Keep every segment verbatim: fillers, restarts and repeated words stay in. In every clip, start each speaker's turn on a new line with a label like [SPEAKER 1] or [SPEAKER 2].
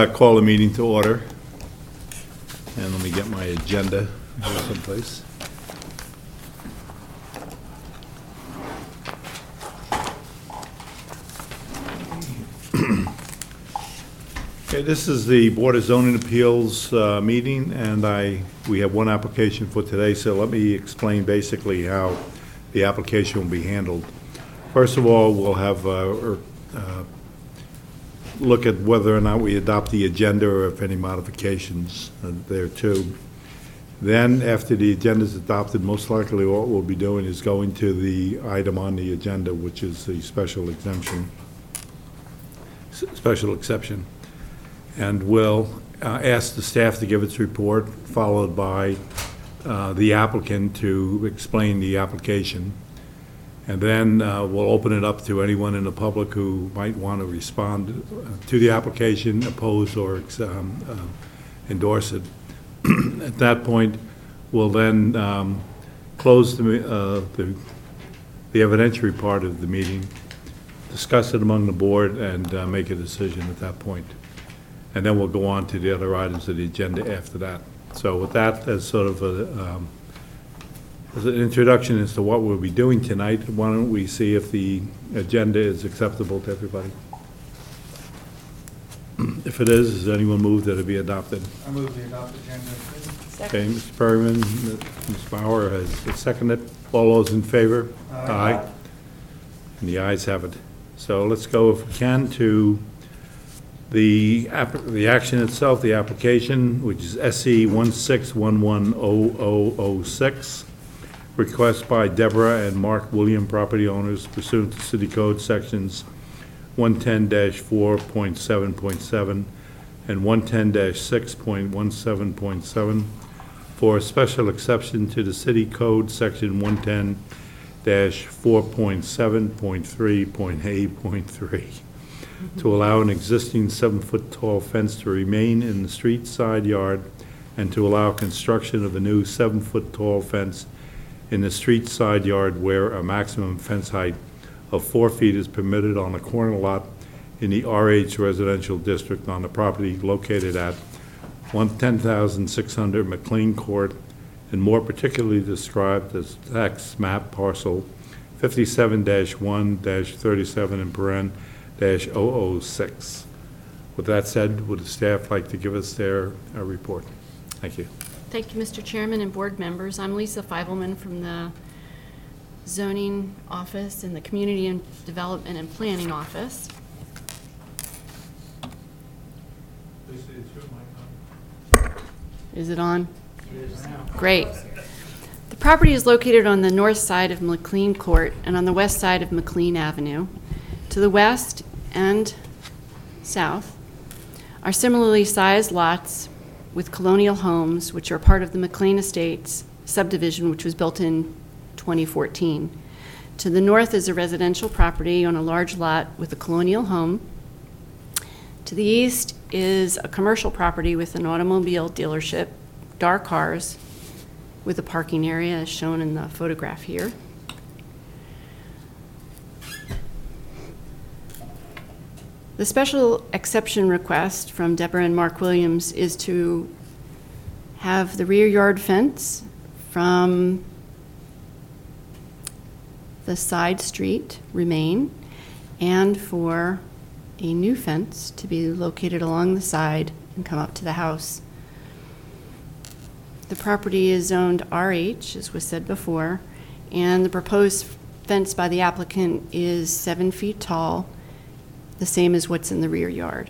[SPEAKER 1] I call the meeting to order, and let me get my agenda here someplace. Okay, this is the Board of Zoning Appeals uh, meeting, and I we have one application for today, so let me explain basically how the application will be handled. First of all, we'll have uh, uh, look at whether or not we adopt the agenda or if any modifications uh, there too. Then, after the agenda is adopted, most likely what we'll be doing is going to the item on the agenda, which is the special exemption, s- special exception. And we'll uh, ask the staff to give its report, followed by uh, the applicant to explain the application. And then uh, we'll open it up to anyone in the public who might want to respond to the application, oppose, or um, uh, endorse it. At that point, we'll then um, close the, uh, the, the evidentiary part of the meeting, discuss it among the board, and uh, make a decision at that point. And then we'll go on to the other items of the agenda after that. So with that as sort of a, um, as an introduction as to what we'll be doing tonight, why don't we see if the agenda is acceptable to everybody? If it is, does anyone move that it be adopted?
[SPEAKER 2] I move the adopt agenda.
[SPEAKER 1] Okay, Mister Perryman, Miz Bauer has seconded. All those in favor?
[SPEAKER 2] Aye.
[SPEAKER 1] And the ayes have it. So let's go, if we can, to the app, the action itself, the application, which is S C one six one one zero zero zero six. Request by Deborah and Mark William, property owners, pursuant to City Code Sections one ten dash four point seven point seven and one ten dash six point one seven point seven for a special exception to the City Code Section one ten dash four point seven point three point eight point three to allow an existing seven-foot tall fence to remain in the street side yard and to allow construction of a new seven-foot tall fence in the street side yard where a maximum fence height of four feet is permitted on a corner lot in the R H residential district on the property located at one ten thousand six hundred McLean Court, and more particularly described as tax map parcel fifty-seven dash one dash thirty-seven in paren dash zero zero six. With that said, would the staff like to give us their uh, report? Thank you.
[SPEAKER 3] Thank you, Mister Chairman and board members. I'm Lisa Feivelman from the Zoning Office and the Community and Development and Planning Office. Is it on? Great. The property is located on the north side of McLean Court and on the west side of McLean Avenue. To the west and south are similarly sized lots with colonial homes, which are part of the McLean Estates subdivision, which was built in twenty fourteen. To the north is a residential property on a large lot with a colonial home. To the east is a commercial property with an automobile dealership, dark cars, with a parking area as shown in the photograph here. The special exception request from Deborah and Mark Williams is to have the rear yard fence from the side street remain, and for a new fence to be located along the side and come up to the house. The property is zoned R H, as was said before, and the proposed fence by the applicant is seven feet tall, the same as what's in the rear yard.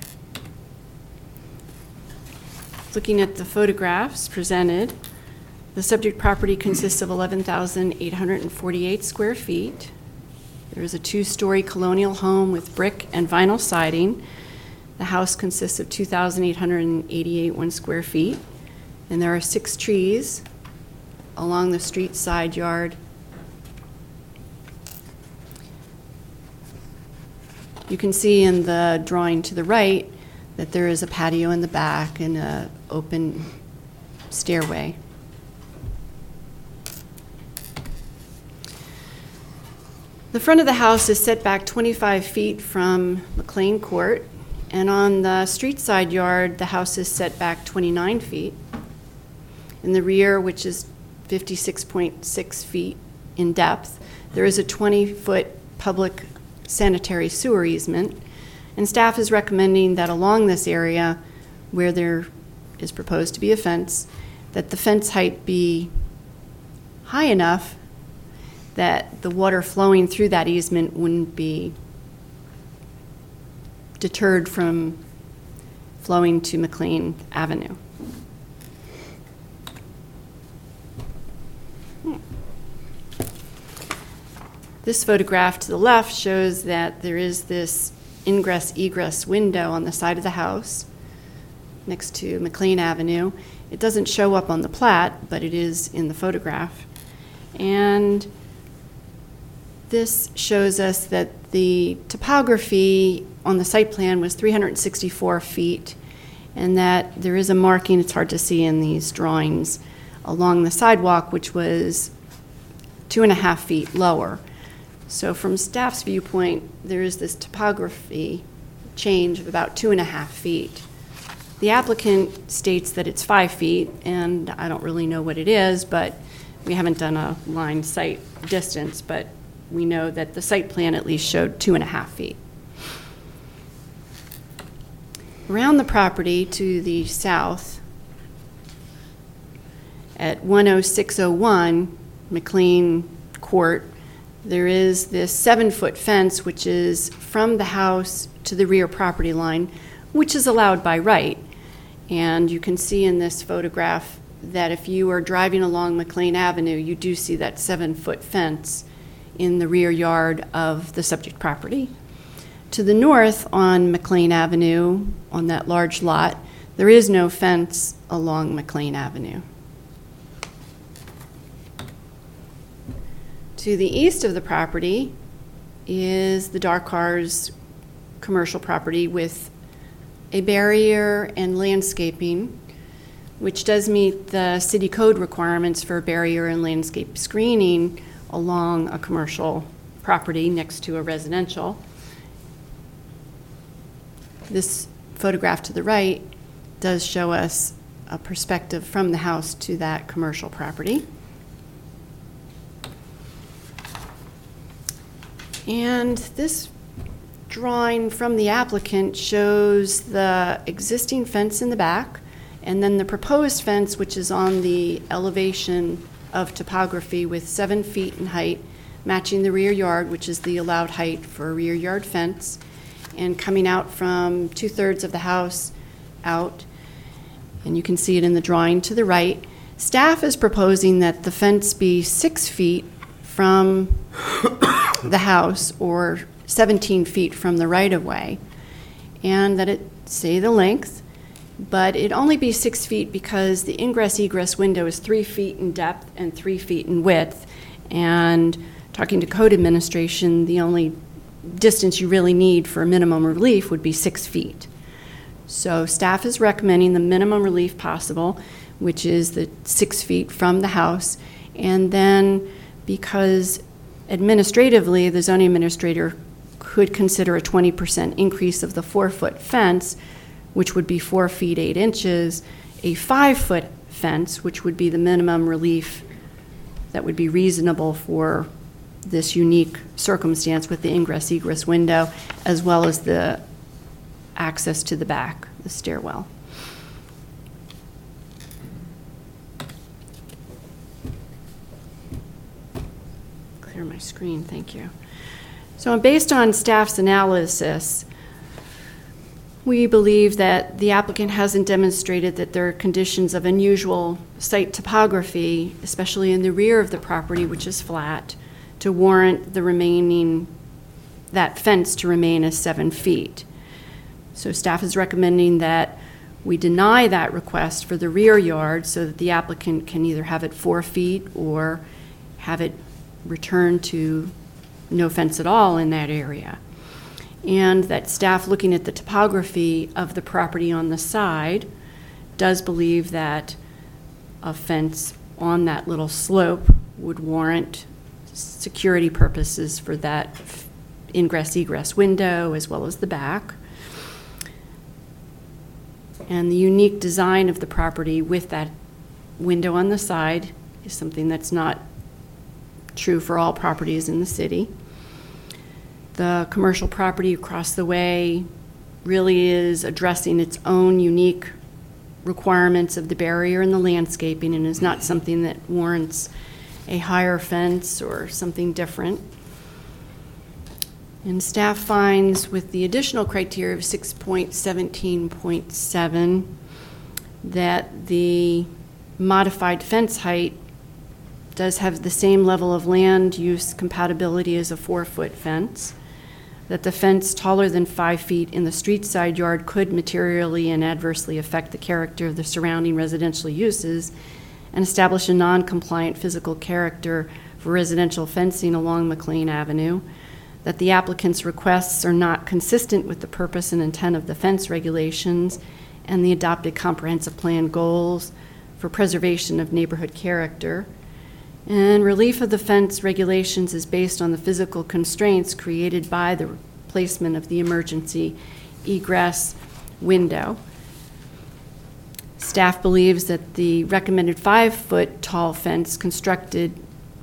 [SPEAKER 3] Looking at the photographs presented, the subject property consists of eleven thousand eight hundred forty-eight square feet. There is a two-story colonial home with brick and vinyl siding. The house consists of two thousand eight hundred eighty-eight one square feet, and there are six trees along the street side yard. You can see in the drawing to the right that there is a patio in the back and an open stairway. The front of the house is set back twenty-five feet from McLean Court And on the street side yard, the house is set back twenty-nine feet. In the rear, which is fifty-six point six feet in depth, there is a twenty-foot public sanitary sewer easement. And staff is recommending that along this area where there is proposed to be a fence, that the fence height be high enough that the water flowing through that easement wouldn't be deterred from flowing to McLean Avenue. Hmm. This photograph to the left shows that there is this ingress-egress window on the side of the house next to McLean Avenue. It doesn't show up on the plat, but it is in the photograph. And this shows us that the topography on the site plan was three hundred sixty-four feet, and that there is a marking, it's hard to see in these drawings, along the sidewalk, which was two and a half feet lower. So from staff's viewpoint, there is this topography change of about two and a half feet. The applicant states that it's five feet, and I don't really know what it is, but we haven't done a line sight distance, but we know that the site plan at least showed two and a half feet. Around the property to the south, at one oh six oh one McLean Court, there is this seven-foot fence which is from the house to the rear property line, which is allowed by right. And you can see in this photograph that if you are driving along McLean Avenue, you do see that seven-foot fence in the rear yard of the subject property. To the north on McLean Avenue, on that large lot, there is no fence along McLean Avenue. To the east of the property is the Darcars commercial property with a barrier and landscaping, which does meet the city code requirements for barrier and landscape screening along a commercial property next to a residential. This photograph to the right does show us a perspective from the house to that commercial property. And this drawing from the applicant shows the existing fence in the back, and then the proposed fence, which is on the elevation of topography with seven feet in height, matching the rear yard, which is the allowed height for a rear yard fence, and coming out from two-thirds of the house out. And you can see it in the drawing to the right. Staff is proposing that the fence be six feet from the house or seventeen feet from the right-of-way, and that it say the length, but it only be six feet because the ingress-egress window is three feet in depth and three feet in width. And talking to code administration, the only distance you really need for minimum relief would be six feet. So staff is recommending the minimum relief possible, which is the six feet from the house. And then because administratively, the zoning administrator could consider a twenty percent increase of the four-foot fence, which would be four feet, eight inches, a five-foot fence, which would be the minimum relief that would be reasonable for this unique circumstance with the ingress-egress window, as well as the access to the back, the stairwell. Clear my screen, thank you. So based on staff's analysis, we believe that the applicant hasn't demonstrated that there are conditions of unusual site topography, especially in the rear of the property, which is flat, to warrant the remaining, that fence to remain as seven feet. So staff is recommending that we deny that request for the rear yard so that the applicant can either have it four feet or have it return to no fence at all in that area. And that staff, looking at the topography of the property on the side, does believe that a fence on that little slope would warrant security purposes for that ingress-egress window as well as the back. And the unique design of the property with that window on the side is something that's not true for all properties in the city. The commercial property across the way really is addressing its own unique requirements of the barrier and the landscaping, and is not something that warrants a higher fence or something different. And staff finds, with the additional criteria of six point seventeen point seven, that the modified fence height does have the same level of land use compatibility as a four-foot fence, that the fence taller than five feet in the street side yard could materially and adversely affect the character of the surrounding residential uses, and establish a non-compliant physical character for residential fencing along McLean Avenue, that the applicant's requests are not consistent with the purpose and intent of the fence regulations and the adopted comprehensive plan goals for preservation of neighborhood character. And relief of the fence regulations is based on the physical constraints created by the placement of the emergency egress window. Staff believes that the recommended five-foot tall fence constructed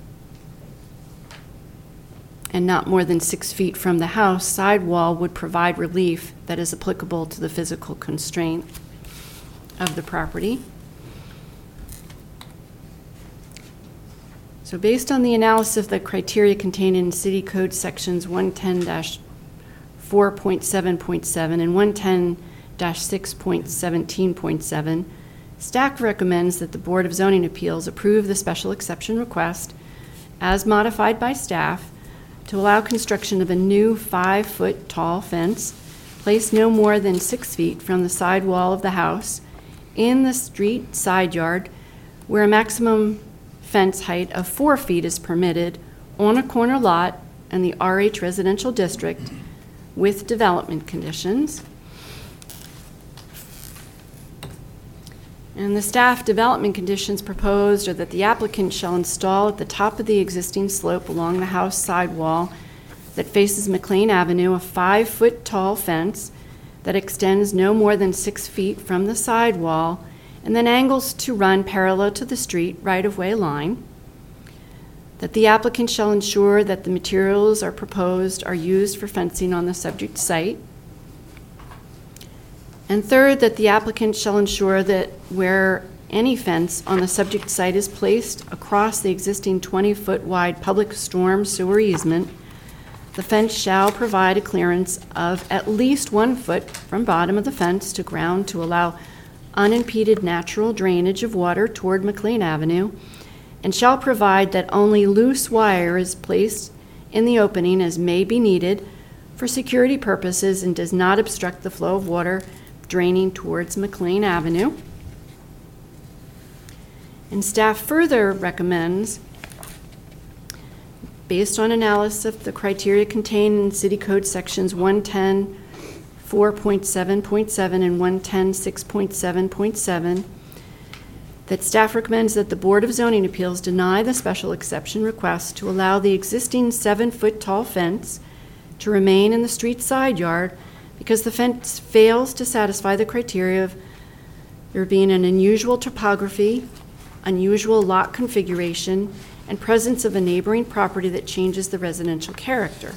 [SPEAKER 3] and not more than six feet from the house sidewall would provide relief that is applicable to the physical constraint of the property. So based on the analysis of the criteria contained in City Code Sections one ten dash four point seven point seven and one ten dash six point seventeen point seven, staff recommends that the Board of Zoning Appeals approve the special exception request as modified by staff to allow construction of a new five-foot tall fence placed no more than six feet from the side wall of the house in the street side yard, where a maximum fence height of four feet is permitted on a corner lot in the R H residential district with development conditions. And the staff development conditions proposed are that the applicant shall install at the top of the existing slope along the house sidewall that faces McLean Avenue a five-foot tall fence that extends no more than six feet from the sidewall and then angles to run parallel to the street right-of-way line. That the applicant shall ensure that the materials are proposed are used for fencing on the subject site. And third, that the applicant shall ensure that where any fence on the subject site is placed across the existing twenty-foot wide public storm sewer easement, the fence shall provide a clearance of at least one foot from bottom of the fence to ground to allow unimpeded natural drainage of water toward McLean Avenue, and shall provide that only loose wire is placed in the opening as may be needed for security purposes and does not obstruct the flow of water draining towards McLean Avenue. And staff further recommends, based on analysis of the criteria contained in City Code Sections one ten four point seven point seven and one ten six point seven point seven, that staff recommends that the Board of Zoning Appeals deny the special exception request to allow the existing seven-foot tall fence to remain in the street side yard because the fence fails to satisfy the criteria of there being an unusual topography, unusual lot configuration, and presence of a neighboring property that changes the residential character.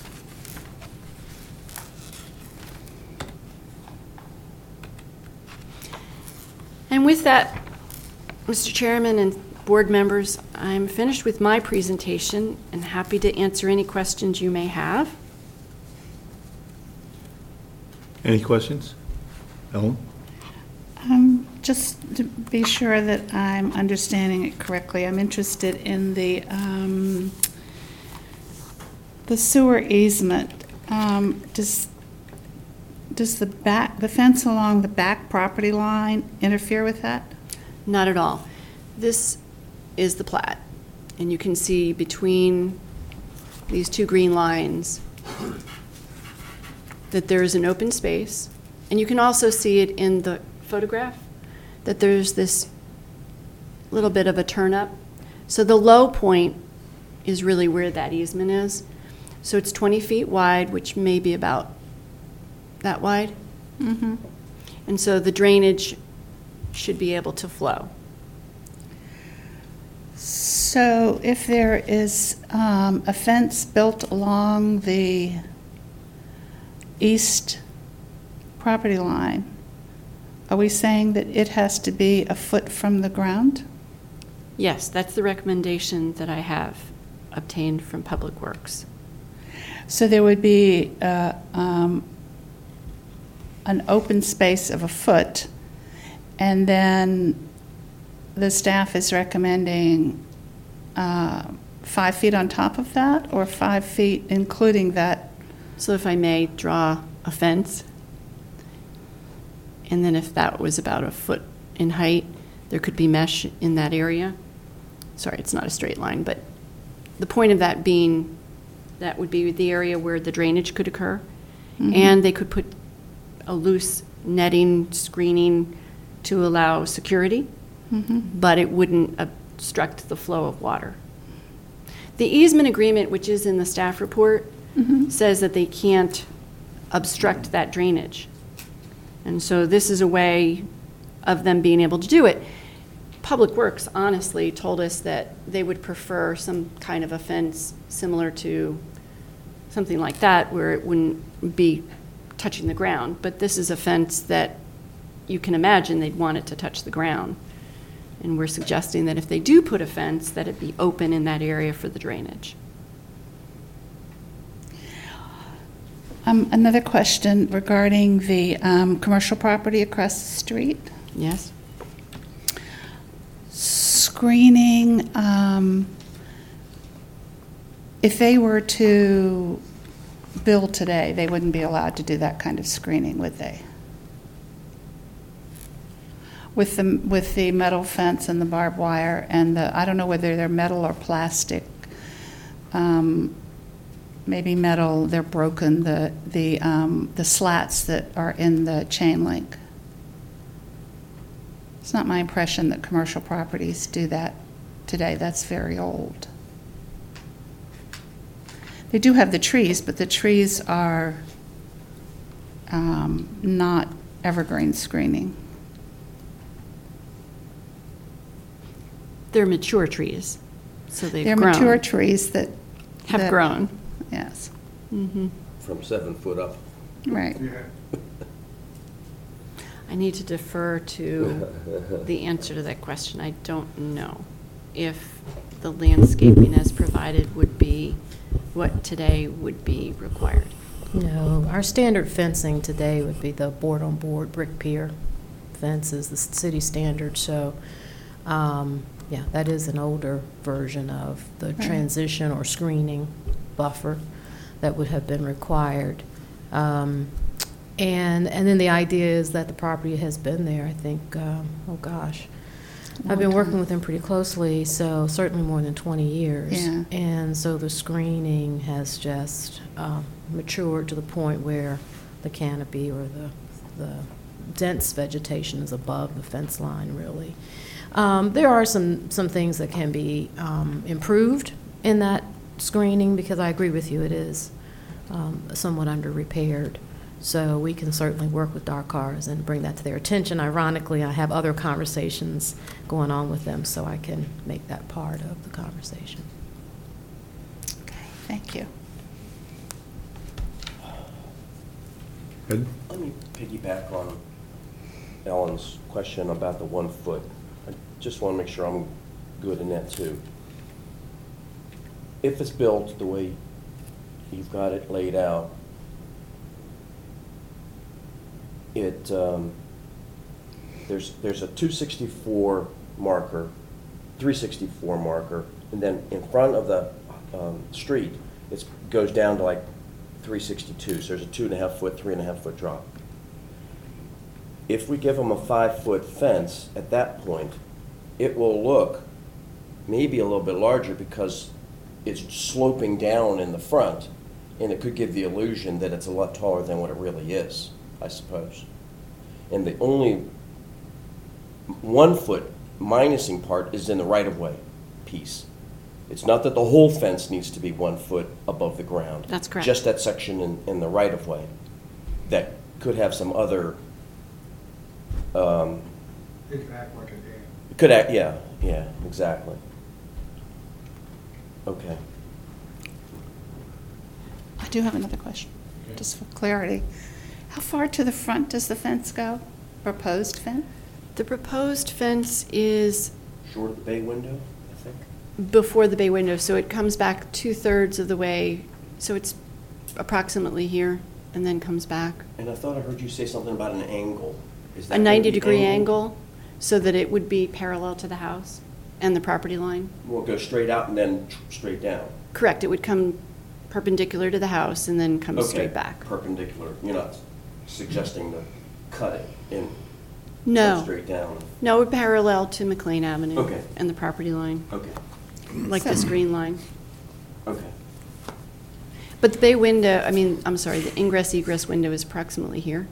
[SPEAKER 3] And with that, Mister Chairman and board members, I'm finished with my presentation and happy to answer any questions you may have.
[SPEAKER 1] Any questions? Ellen?
[SPEAKER 4] Um, just to be sure that I'm understanding it correctly, I'm interested in the um, the sewer easement. Um, does does the back the fence along the back property line interfere with that?
[SPEAKER 3] Not at all. This is the plat, and you can see between these two green lines that there is an open space, and you can also see it in the photograph that there's this little bit of a turn up. So the low point is really where that easement is. So it's twenty feet wide, which may be about that wide.
[SPEAKER 4] Mm-hmm.
[SPEAKER 3] And so the drainage should be able to flow.
[SPEAKER 4] So if there is um, a fence built along the east property line, are we saying that it has to be a foot from the ground?
[SPEAKER 3] Yes, that's the recommendation that I have obtained from Public Works.
[SPEAKER 4] So there would be uh, um, an open space of a foot, and then the staff is recommending uh, five feet on top of that, or five feet including that?
[SPEAKER 3] So if I may draw a fence, and then if that was about a foot in height, there could be mesh in that area. Sorry, it's not a straight line, but the point of that being that would be the area where the drainage could occur.
[SPEAKER 4] Mhm.
[SPEAKER 3] And they could put a loose netting, screening to allow security,
[SPEAKER 4] Mhm.
[SPEAKER 3] but it wouldn't obstruct the flow of water. The easement agreement, which is in the staff report,
[SPEAKER 4] Mhm.
[SPEAKER 3] says that they can't obstruct that drainage. And so this is a way of them being able to do it. Public Works honestly told us that they would prefer some kind of a fence similar to something like that, where it wouldn't be touching the ground. But this is a fence that you can imagine they'd want it to touch the ground. And we're suggesting that if they do put a fence, that it be open in that area for the drainage.
[SPEAKER 4] Um, Another question regarding the um, commercial property across the street.
[SPEAKER 3] Yes?
[SPEAKER 4] Screening, um, if they were to build today, they wouldn't be allowed to do that kind of screening, would they? With the, with the metal fence and the barbed wire and the, I don't know whether they're metal or plastic, um, maybe metal, they're broken, the, the, um, the slats that are in the chain link. It's not my impression that commercial properties do that today. That's very old. They do have the trees, but the trees are um, not evergreen screening.
[SPEAKER 3] They're mature trees, so they've
[SPEAKER 4] They're
[SPEAKER 3] grown.
[SPEAKER 4] mature trees that
[SPEAKER 3] Have
[SPEAKER 4] that-
[SPEAKER 3] grown.
[SPEAKER 4] Yes,
[SPEAKER 3] Mm-hmm.
[SPEAKER 5] From seven foot up.
[SPEAKER 4] right.
[SPEAKER 2] Yeah.
[SPEAKER 3] I need to defer to the answer to that question. I don't know if the landscaping as provided would be what today would be required.
[SPEAKER 6] No, our standard fencing today would be the board-on-board brick pier fence is the city standard, so, um, yeah, that is an older version of the
[SPEAKER 4] Right.
[SPEAKER 6] transition or screening buffer that would have been required. Um, And, and then the idea is that the property has been there, I think, um, oh gosh. I've been
[SPEAKER 4] Long
[SPEAKER 6] working
[SPEAKER 4] time.
[SPEAKER 6] with them pretty closely, so certainly more than twenty years.
[SPEAKER 4] Yeah.
[SPEAKER 6] And so the screening has just um, matured to the point where the canopy or the, the dense vegetation is above the fence line, really. Um, There are some, some things that can be um, improved in that screening, because I agree with you, it is um, somewhat under-repaired. So we can certainly work with Dark Cars and bring that to their attention. Ironically, I have other conversations going on with them, so I can make that part of the conversation.
[SPEAKER 4] Okay, thank you.
[SPEAKER 1] Ed?
[SPEAKER 5] Let me piggyback on Ellen's question about the one foot. I just want to make sure I'm good in that too. If it's built the way you've got it laid out, it, um, there's, there's a two sixty-four marker, three sixty-four marker, and then in front of the um, street, it goes down to like three sixty-two, so there's a two and a half foot, three and a half foot drop. If we give them a five foot fence, at that point, it will look maybe a little bit larger because it's sloping down in the front, and it could give the illusion that it's a lot taller than what it really is, I suppose. And the only one foot minusing part is in the right-of-way piece. It's not that the whole fence needs to be one foot above the ground.
[SPEAKER 3] That's correct.
[SPEAKER 5] Just that section in, in the right-of-way that could have some other um,
[SPEAKER 2] It could act like a dam.
[SPEAKER 5] It could act, yeah, yeah, exactly. Okay.
[SPEAKER 4] I do have another question, just for clarity. How far to the front does the fence go? Proposed fence?
[SPEAKER 3] The proposed fence is
[SPEAKER 5] Short of the bay window, I think?
[SPEAKER 3] before the bay window, so it comes back two-thirds of the way, so it's approximately here, and then comes back.
[SPEAKER 5] And I thought I heard you say something about an angle. Is that
[SPEAKER 3] A
[SPEAKER 5] gonna be
[SPEAKER 3] ninety-degree
[SPEAKER 5] angled?
[SPEAKER 3] angle, so that it would be parallel to the house and the property line.
[SPEAKER 5] Will it go straight out and then tr- straight down?
[SPEAKER 3] Correct, it would come perpendicular to the house and then come
[SPEAKER 5] Okay,
[SPEAKER 3] straight back.
[SPEAKER 5] Perpendicular. You're not suggesting to cut it and
[SPEAKER 3] No.
[SPEAKER 5] go straight down?
[SPEAKER 3] No, it would parallel to McLean Avenue.
[SPEAKER 5] Okay.
[SPEAKER 3] And the property line,
[SPEAKER 5] Okay,
[SPEAKER 3] like this green line.
[SPEAKER 5] okay.
[SPEAKER 3] But the bay window, I mean, I'm sorry, the ingress egress window is approximately here.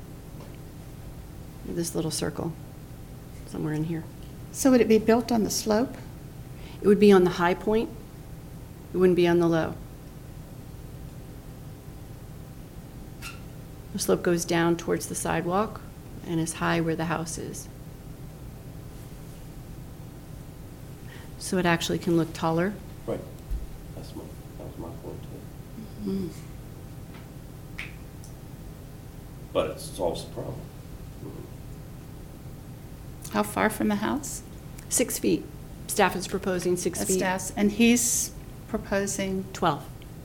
[SPEAKER 3] This little circle, somewhere in here.
[SPEAKER 4] So would it be built on the slope?
[SPEAKER 3] It would be on the high point. It wouldn't be on the low. The slope goes down towards the sidewalk and is high where the house is. So it actually can look taller.
[SPEAKER 5] Right. That's my, that was my point too.
[SPEAKER 3] Mm.
[SPEAKER 5] But it solves the problem.
[SPEAKER 4] How far from the house?
[SPEAKER 3] Six feet. Staff is proposing six
[SPEAKER 4] That's
[SPEAKER 3] feet.
[SPEAKER 4] staff's- And he's proposing,
[SPEAKER 3] twelve.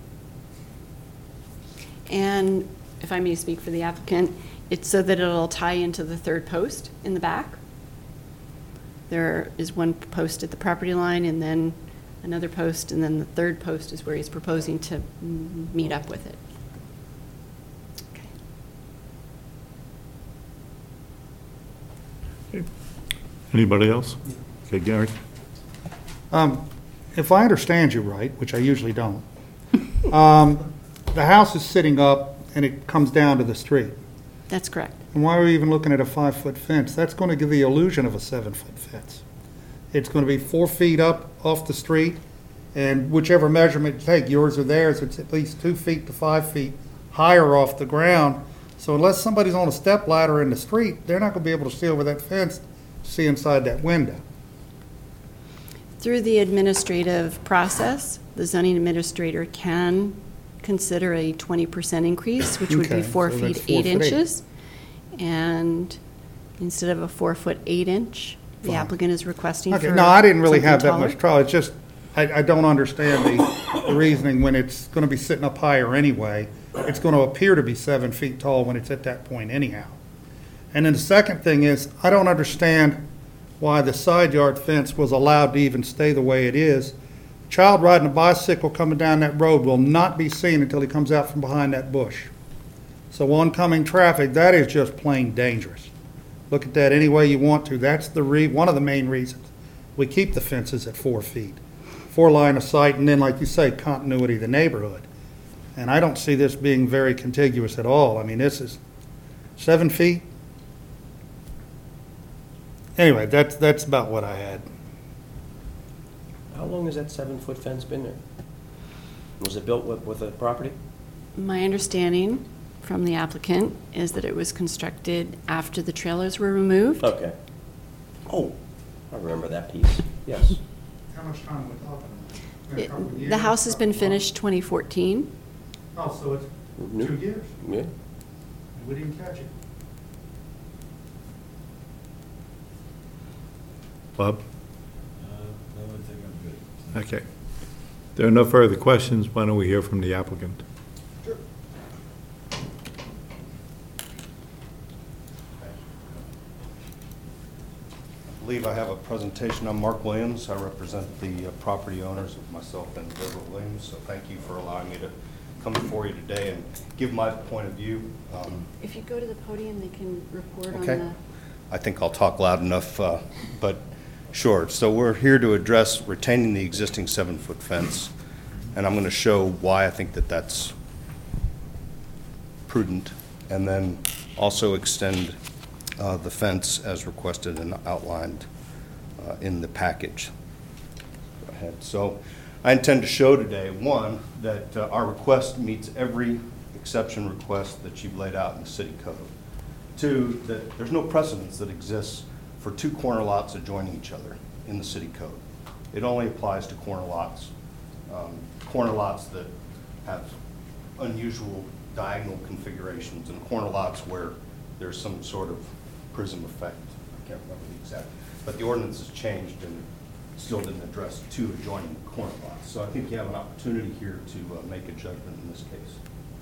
[SPEAKER 3] And if I may speak for the applicant, it's so that it'll tie into the third post in the back. There is one post at the property line and then another post, and then the third post is where he's proposing to m- meet up with it.
[SPEAKER 1] Anybody else? Okay, Gary?
[SPEAKER 2] Um, If I understand you right, which I usually don't, um, the house is sitting up and it comes down to the street.
[SPEAKER 3] That's correct.
[SPEAKER 2] And why are we even looking at a five-foot fence? That's going to give the illusion of a seven-foot fence. It's going to be four feet up off the street, and whichever measurement you take, yours or theirs, it's at least two feet to five feet higher off the ground. So unless somebody's on a step ladder in the street, they're not going to be able to see over that fence, see inside that window.
[SPEAKER 3] Through the administrative process, the zoning administrator can consider a twenty percent increase, which would
[SPEAKER 2] Okay,
[SPEAKER 3] be four
[SPEAKER 2] so
[SPEAKER 3] feet,
[SPEAKER 2] that's four
[SPEAKER 3] eight
[SPEAKER 2] foot eight.
[SPEAKER 3] inches. And instead of a four foot, eight inch, the
[SPEAKER 2] Fine.
[SPEAKER 3] applicant is requesting for
[SPEAKER 2] Okay, no, I didn't really
[SPEAKER 3] something
[SPEAKER 2] have that
[SPEAKER 3] taller.
[SPEAKER 2] much trouble. It's just, I, I don't understand the, the reasoning when it's going to be sitting up higher anyway. It's going to appear to be seven feet tall when it's at that point anyhow. And then the second thing is, I don't understand why the side yard fence was allowed to even stay the way it is. Child riding a bicycle coming down that road will not be seen until he comes out from behind that bush. So oncoming traffic, that is just plain dangerous. Look at that any way you want to. That's the re, one of the main reasons we keep the fences at four feet. For line of sight, and then, like you say, continuity of the neighborhood. And I don't see this being very contiguous at all. I mean, this is seven feet. Anyway, that's, that's about what I had.
[SPEAKER 5] How long has that seven-foot fence been there? Was it built with, with a property?
[SPEAKER 3] My understanding from the applicant is that it was constructed after the trailers were removed.
[SPEAKER 5] Okay. Oh, I remember that piece. Yes.
[SPEAKER 2] How much time are we talking about?
[SPEAKER 3] It-
[SPEAKER 2] A couple of
[SPEAKER 3] The
[SPEAKER 2] years?
[SPEAKER 3] house has been finished twenty fourteen.
[SPEAKER 2] Oh, so it's
[SPEAKER 5] New.
[SPEAKER 2] two years.
[SPEAKER 5] Yeah.
[SPEAKER 2] We didn't catch it.
[SPEAKER 1] Bob?
[SPEAKER 7] Uh, no, I think I'm good.
[SPEAKER 1] Okay. There are no further questions. Why don't we hear from the applicant?
[SPEAKER 8] I believe I have a presentation. I'm Mark Williams. I represent the uh, property owners of myself and Deborah Williams, so thank you for allowing me to come before you today and give my point of view. Um,
[SPEAKER 3] If you go to the podium, they can report on
[SPEAKER 8] Okay.
[SPEAKER 3] the.
[SPEAKER 8] I think I'll talk loud enough, uh, but sure. So we're here to address retaining the existing seven-foot fence, and I'm going to show why I think that that's prudent, and then also extend uh, the fence as requested and outlined uh, in the package. Go ahead. So I intend to show today, one, that uh, our request meets every exception request that you've laid out in the city code. Two, that there's no precedence that exists for two corner lots adjoining each other in the city code. It only applies to corner lots, um, corner lots that have unusual diagonal configurations and corner lots where there's some sort of prism effect. I can't remember the exact, but the ordinance has changed and still didn't address two adjoining corner lots. So I think you have an opportunity here to uh, make a judgment in this case.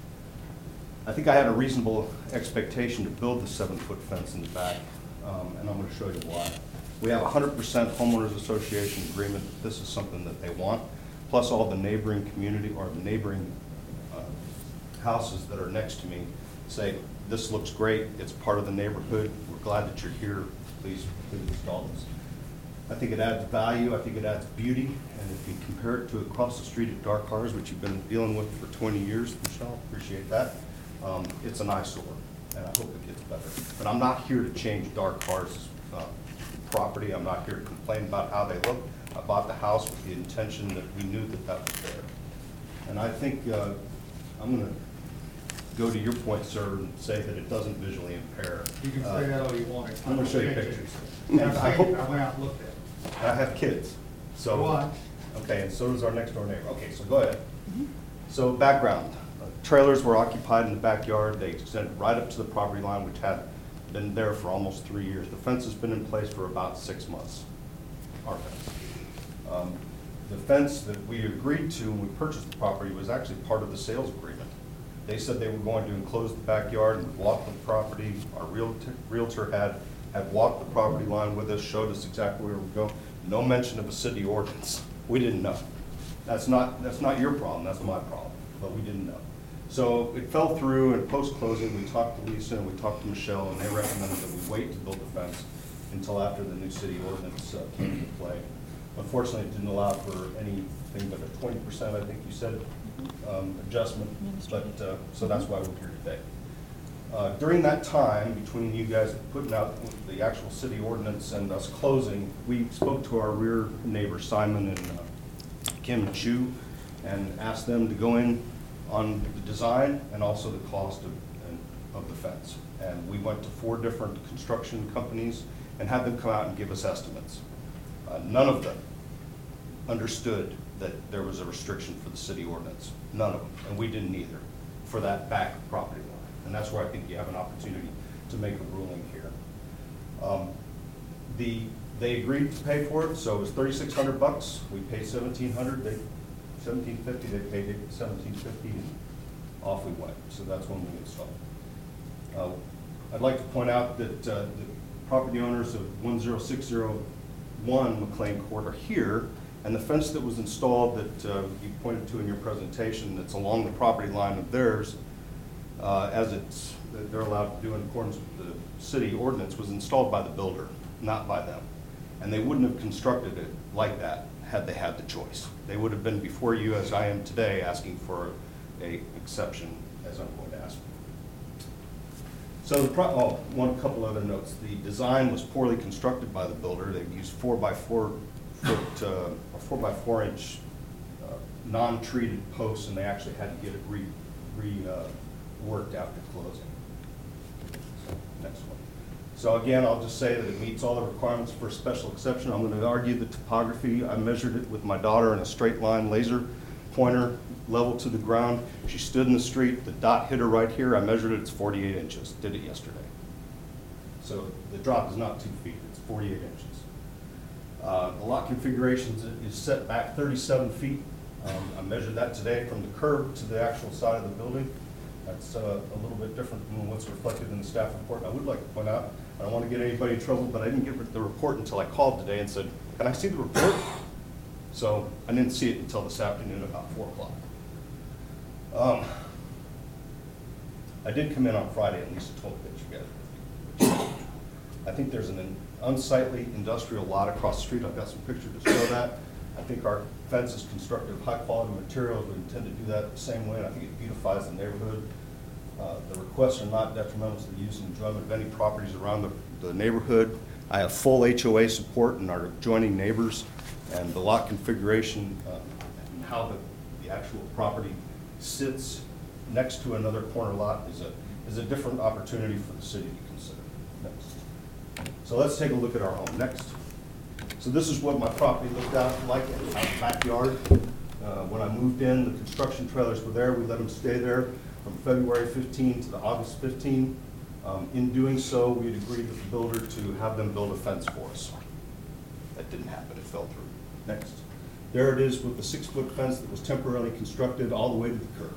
[SPEAKER 8] I think I had a reasonable expectation to build the seven-foot fence in the back, um, and I'm going to show you why. We have a one hundred percent homeowners association agreement that this is something that they want, plus all the neighboring community or the neighboring uh, houses that are next to me say, this looks great, it's part of the neighborhood, we're glad that you're here, please, please install this. I think it adds value, I think it adds beauty, and if you compare it to across the street at Dark Cars, which you've been dealing with for twenty years, Michelle, appreciate that, um, it's an eyesore, and I hope it gets better. But I'm not here to change Dark Cars' uh, property, I'm not here to complain about how they look. I bought the house with the intention that we knew that that was there. And I think, uh, I'm gonna go to your point, sir, and say that it doesn't visually impair.
[SPEAKER 2] You can
[SPEAKER 8] Uh,
[SPEAKER 2] say that all you want.
[SPEAKER 8] I'm gonna show you pictures.
[SPEAKER 2] And
[SPEAKER 8] And I
[SPEAKER 2] I
[SPEAKER 8] hope-
[SPEAKER 2] went out and looked at it.
[SPEAKER 8] I have kids, so.
[SPEAKER 2] So what?
[SPEAKER 8] Okay, and so does our next door neighbor. Okay, so go ahead. So background, uh, trailers were occupied in the backyard. They extended right up to the property line, which had been there for almost three years. The fence has been in place for about six months, our fence. Um, The fence that we agreed to when we purchased the property was actually part of the sales agreement. They said they were going to enclose the backyard and walk the property. Our realtor, realtor had, had walked the property line with us, showed us exactly where we go. No mention of a city ordinance. We didn't know. That's not, that's not your problem, that's my problem, but we didn't know. So it fell through, and post-closing, we talked to Lisa and we talked to Michelle, and they recommended that we wait to build the fence until after the new city ordinance uh, came into play. Unfortunately, it didn't allow for anything but a twenty percent, I think you said, um, adjustment, but, uh, so that's why we're here today. Uh, During that time, between you guys putting out the actual city ordinance and us closing, we spoke to our rear neighbors, Simon and uh, Kim Chu, and asked them to go in on the design and also the cost of, of the fence. And we went to four different construction companies and had them come out and give us estimates. Uh, None of them understood that there was a restriction for the city ordinance. None of them, and we didn't either, for that back property line. And that's where I think you have an opportunity to make a ruling here. Um, The, they agreed to pay for it, so it was thirty-six hundred bucks. We paid seventeen hundred, they, seventeen fifty, they paid seventeen fifty, and off we went. So that's when we installed. Uh, I'd like to point out that uh, the property owners of one zero six zero one McLean Court are here, and the fence that was installed that uh, you pointed to in your presentation that's along the property line of theirs, uh, as it's, they're allowed to do in accordance with the city ordinance, was installed by the builder, not by them. And they wouldn't have constructed it like that had they had the choice. They would have been before you, as I am today, asking for a exception, as I'm going to ask. So the pro, oh, one couple other notes. The design was poorly constructed by the builder. They used four by four foot, uh, or four by four inch uh, non-treated posts, and they actually had to get it re, re uh, worked after closing. So, next one. So again, I'll just say that it meets all the requirements for a special exception. I'm going to argue the topography. I measured it with my daughter in a straight line laser pointer, level to the ground. She stood in the street, the dot hit her right here. I measured it, it's forty-eight inches, did it yesterday. So the drop is not two feet, it's forty-eight inches. Uh, the lot configuration is set back thirty-seven feet. Um, I measured that today from the curb to the actual side of the building. That's uh, a little bit different than what's reflected in the staff report. I would like to point out, I don't want to get anybody in trouble, but I didn't get the report until I called today and said, can I see the report? So I didn't see it until this afternoon about four o'clock. Um, I did come in on Friday, and Lisa told me that you guys were. I think there's an unsightly industrial lot across the street. I've got some pictures to show that. I think our fence is constructed of high-quality materials. We intend to do that the same way, and I think it beautifies the neighborhood. Uh, the requests are not detrimental to the use and enjoyment of any properties around the, the neighborhood. I have full H O A support in our adjoining neighbors, and the lot configuration uh, and how the, the actual property sits next to another corner lot is a, is a different opportunity for the city to consider. Next. So let's take a look at our home. Next. So this is what my property looked out like in our backyard. Uh, When I moved in, the construction trailers were there. We let them stay there from February fifteenth to the August fifteenth. Um, In doing so, we'd agreed with the builder to have them build a fence for us. That didn't happen, it fell through. Next. There it is with the six-foot fence that was temporarily constructed all the way to the curb.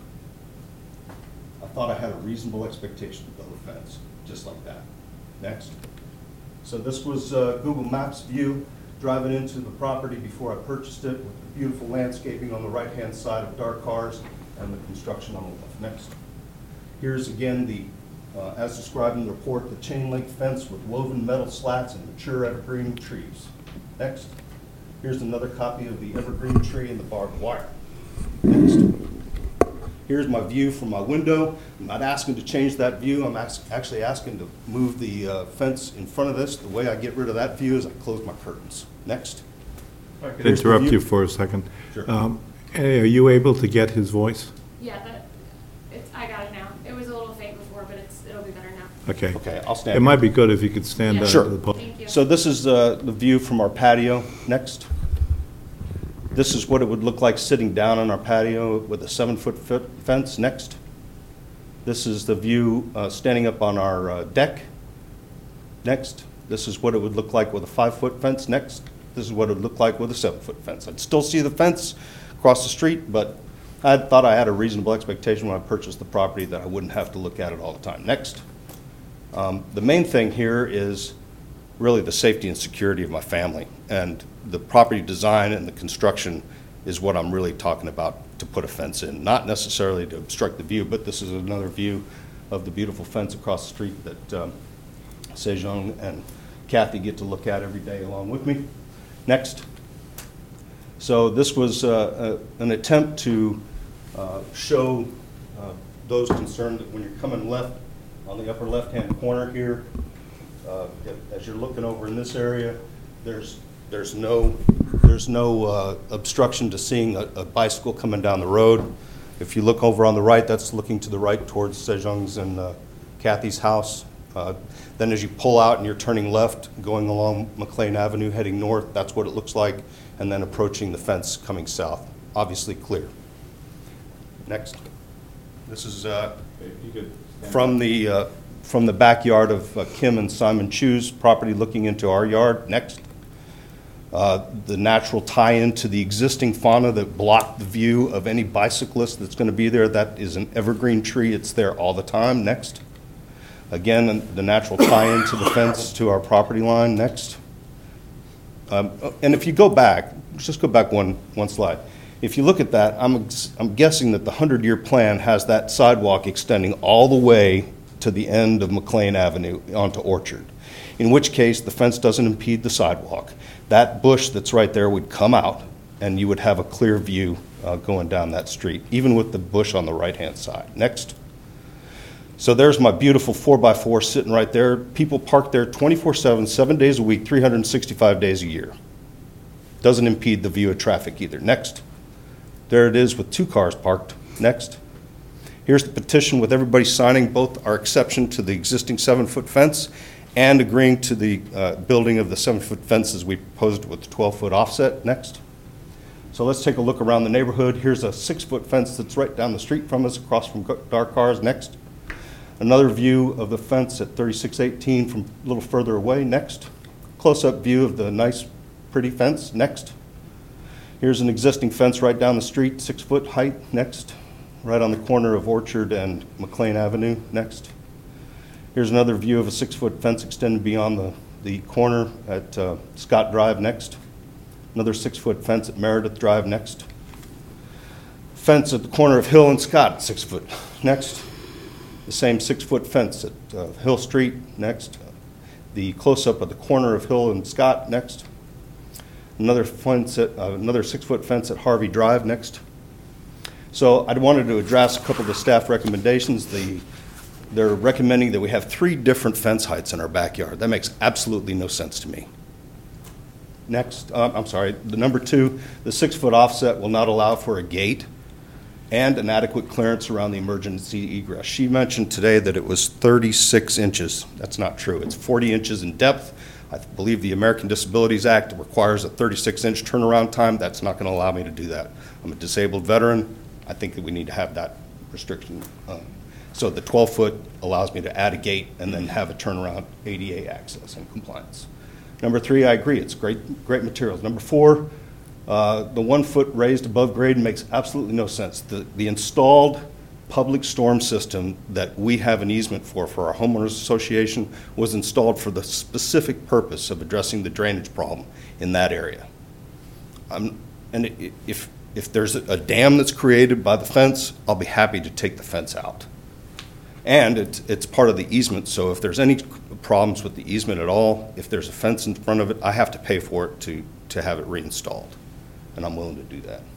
[SPEAKER 8] I thought I had a reasonable expectation to build a fence, just like that. Next. So this was uh, Google Maps view, driving into the property before I purchased it, with the beautiful landscaping on the right-hand side of dark cars and the construction on the left. Next. Here's again the, uh, as described in the report, the chain link fence with woven metal slats and mature evergreen trees. Next. Here's another copy of the evergreen tree and the barbed wire. Next. Here's my view from my window. I'm not asking to change that view. I'm ask- actually asking to move the uh, fence in front of this. The way I get rid of that view is I close my curtains. Next.
[SPEAKER 1] If I could
[SPEAKER 8] Here's the
[SPEAKER 1] interrupt
[SPEAKER 8] view.
[SPEAKER 1] you for a second.
[SPEAKER 8] Sure.
[SPEAKER 1] Um, Hey, are you able to get his voice?
[SPEAKER 9] Yeah, that, it's, I got it now. It was a little faint before, but it's, it'll be better now.
[SPEAKER 1] Okay.
[SPEAKER 8] Okay, I'll stand.
[SPEAKER 1] It might be good if you could stand
[SPEAKER 9] Yeah.
[SPEAKER 1] down
[SPEAKER 8] Sure.
[SPEAKER 1] to the podium.
[SPEAKER 9] Thank you.
[SPEAKER 8] So this is uh, the view from our patio. Next. This is what it would look like sitting down on our patio with a seven-foot fe- fence. Next. This is the view uh, standing up on our uh, deck. Next. This is what it would look like with a five-foot fence. Next. This is what it would look like with a seven-foot fence. I'd still see the fence across the street, but I thought I had a reasonable expectation when I purchased the property that I wouldn't have to look at it all the time. Next. Um, The main thing here is really the safety and security of my family. And the property design and the construction is what I'm really talking about to put a fence in. Not necessarily to obstruct the view, but this is another view of the beautiful fence across the street that um, Sejong and Kathy get to look at every day along with me. Next. So this was uh, a- an attempt to uh, show uh, those concerned that when you're coming left, on the upper left-hand corner here, uh, as you're looking over in this area, there's, there's no, there's no uh, obstruction to seeing a a bicycle coming down the road. If you look over on the right, that's looking to the right towards Sejong's and uh, Kathy's house. Uh, Then as you pull out and you're turning left, going along McLean Avenue, heading north, that's what it looks like, and then approaching the fence coming south. Obviously clear. Next. This is uh, from the, uh, from the backyard of uh, Kim and Simon Chu's property looking into our yard. Next. Uh, The natural tie-in to the existing fauna that blocked the view of any bicyclist that's going to be there. That is an evergreen tree. It's there all the time. Next. Again, the natural tie-in to the fence to our property line. Next. Um, And if you go back, just go back one, one slide. If you look at that, I'm, I'm guessing that the hundred-year plan has that sidewalk extending all the way to the end of McLean Avenue onto Orchard, in which case the fence doesn't impede the sidewalk. That bush that's right there would come out, and you would have a clear view uh, going down that street, even with the bush on the right-hand side. Next. So there's my beautiful four by four sitting right there. People park there twenty-four seven, seven days a week, three hundred sixty-five days a year. Doesn't impede the view of traffic either. Next. There it is with two cars parked. Next. Here's the petition with everybody signing both our exception to the existing seven-foot fence and agreeing to the uh, building of the seven-foot fence as we proposed with the twelve-foot offset. Next. So let's take a look around the neighborhood. Here's a six-foot fence that's right down the street from us, across from dark cars. Next. Another view of the fence at thirty-six eighteen from a little further away. Next. Close-up view of the nice, pretty fence. Next. Here's an existing fence right down the street, six-foot height. Next. Right on the corner of Orchard and McLean Avenue. Next. Here's another view of a six-foot fence extending beyond the, the corner at uh, Scott Drive. Next. Another six-foot fence at Meredith Drive. Next. Fence at the corner of Hill and Scott, six foot. Next. The same six-foot fence at uh, Hill Street. Next. The close-up of the corner of Hill and Scott. Next. Another fence at, uh, another six-foot fence at Harvey Drive. Next. So I wanted to address a couple of the staff recommendations. The, they're recommending that we have three different fence heights in our backyard. That makes absolutely no sense to me. Next, uh, I'm sorry, the number two, the six-foot offset will not allow for a gate and an adequate clearance around the emergency egress. She mentioned today that it was thirty-six inches. That's not true. It's forty inches in depth I believe the American Disabilities Act requires a thirty-six inch turnaround time. That's not going to allow me to do that. I'm a disabled veteran. I think that we need to have that restriction. Um, So the twelve foot allows me to add a gate and then have a turnaround A D A access and compliance. Number three, I agree, it's great, great materials. Number four, uh, the one foot raised above grade makes absolutely no sense. The, the installed public storm system that we have an easement for, for our homeowners association, was installed for the specific purpose of addressing the drainage problem in that area. Um, and i- if, if there's a dam that's created by the fence, I'll be happy to take the fence out. And it's, it's part of the easement, so if there's any problems with the easement at all, if there's a fence in front of it, I have to pay for it to, to have it reinstalled, and I'm willing to do that.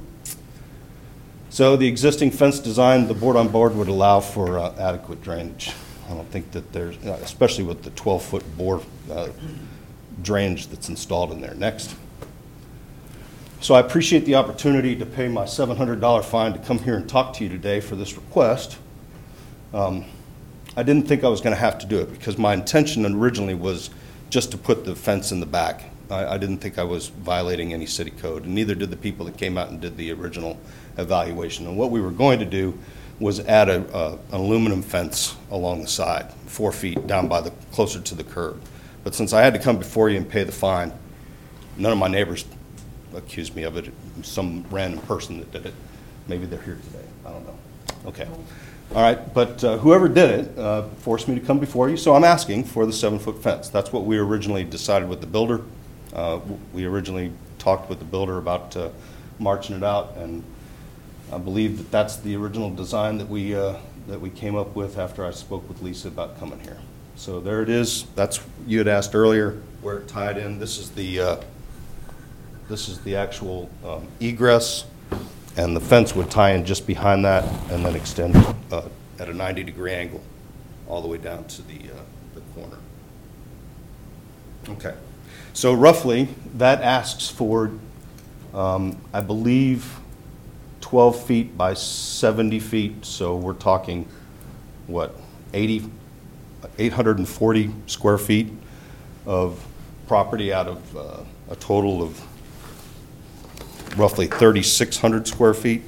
[SPEAKER 8] So the existing fence design, the board on board would allow for uh, adequate drainage. I don't think that there's, uh, especially with the twelve foot bore uh, drainage that's installed in there. Next. So I appreciate the opportunity to pay my seven hundred dollar fine to come here and talk to you today for this request. Um, I didn't think I was going to have to do it because my intention originally was just to put the fence in the back. I, I didn't think I was violating any city code, and neither did the people that came out and did the original evaluation. And what we were going to do was add a, a, an aluminum fence along the side, four feet down by the, closer to the curb. But since I had to come before you and pay the fine, none of my neighbors accused me of it. Some random person that did it. Maybe they're here today. I don't know. Okay. All right, but uh, whoever did it uh, forced me to come before you, so I'm asking for the seven-foot fence. That's what we originally decided with the builder. Uh, we originally talked with the builder about uh, marching it out, and I believe that that's the original design that we uh, that we came up with after I spoke with Lisa about coming here. So there it is. That's, you had asked earlier where it tied in. This is the uh, this is the actual um, egress. And the fence would tie in just behind that and then extend uh, at a ninety degree angle all the way down to the, uh, the corner. Okay. So roughly, that asks for, um, I believe, twelve feet by seventy feet. So we're talking, what, eighty, eight hundred forty square feet of property out of uh, a total of roughly thirty-six hundred square feet,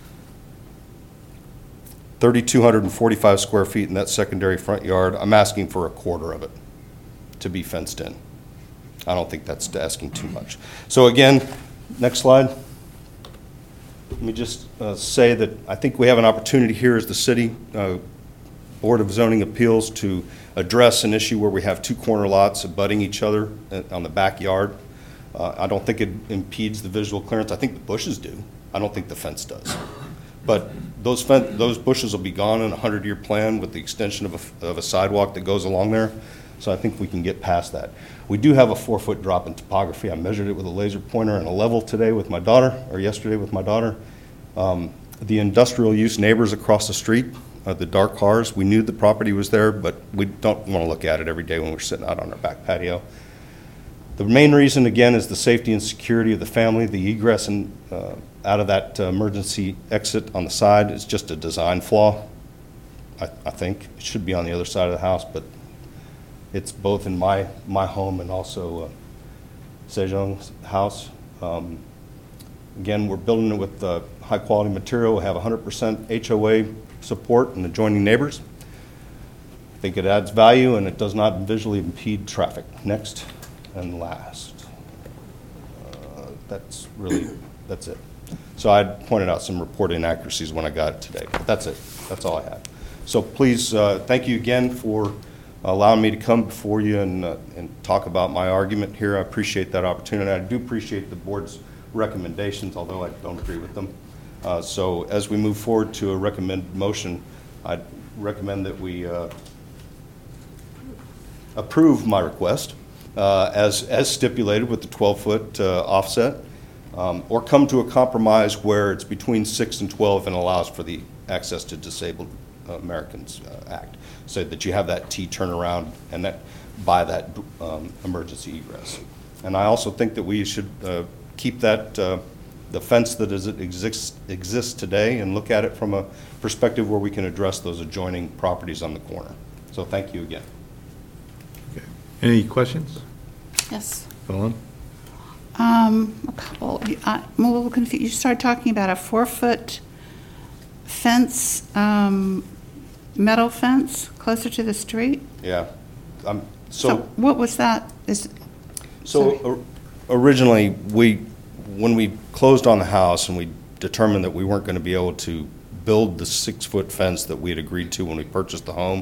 [SPEAKER 8] three thousand two hundred forty-five square feet in that secondary front yard. I'm asking for a quarter of it to be fenced in. I don't think that's asking too much. So again, next slide. Let me just uh, say that I think we have an opportunity here as the city uh, Board of Zoning Appeals to address an issue where we have two corner lots abutting each other on the backyard. Uh, I don't think it impedes the visual clearance. I think the bushes do. I don't think the fence does. But those fen those bushes will be gone in a hundred-year plan with the extension of a, of a sidewalk that goes along there. So I think we can get past that. We do have a four-foot drop in topography. I measured it with a laser pointer and a level today with my daughter, or yesterday with my daughter. Um, the industrial use neighbors across the street, uh, the dark cars, we knew the property was there, but we don't want to look at it every day when we're sitting out on our back patio. The main reason, again, is the safety and security of the family. The egress and uh, out of that uh, emergency exit on the side is just a design flaw, I, I think. It should be on the other side of the house, but it's both in my, my home and also uh, Sejong's house. Um, again, we're building it with uh, high-quality material. We have one hundred percent H O A support and adjoining neighbors. I think it adds value, and it does not visually impede traffic. Next. And last, uh, that's really, that's it. So I pointed out some report inaccuracies when I got it today, but that's it. That's all I have. So please, uh, thank you again for allowing me to come before you and, uh, and talk about my argument here. I appreciate that opportunity. I do appreciate the board's recommendations, although I don't agree with them. Uh, so as we move forward to a recommended motion, I recommend that we uh, approve my request. Uh, as, as stipulated with the twelve foot uh, offset, um, or come to a compromise where it's between six and twelve and allows for the Access to Disabled Americans uh, Act, so that you have that T turnaround and that by that um, emergency egress. And I also think that we should uh, keep that uh, the fence that is, exists, exists today and look at it from a perspective where we can address those adjoining properties on the corner. So thank you again.
[SPEAKER 1] Any questions?
[SPEAKER 4] Yes.
[SPEAKER 1] Ellen?
[SPEAKER 4] Um, a couple, I- I'm a little confused. You started talking about a four-foot fence, um, metal fence closer to the street?
[SPEAKER 8] Yeah. Um,
[SPEAKER 4] So
[SPEAKER 8] So,
[SPEAKER 4] what was that? Is,
[SPEAKER 8] so or- originally, we, when we closed on the house and we determined that we weren't going to be able to build the six-foot fence that we had agreed to when we purchased the home,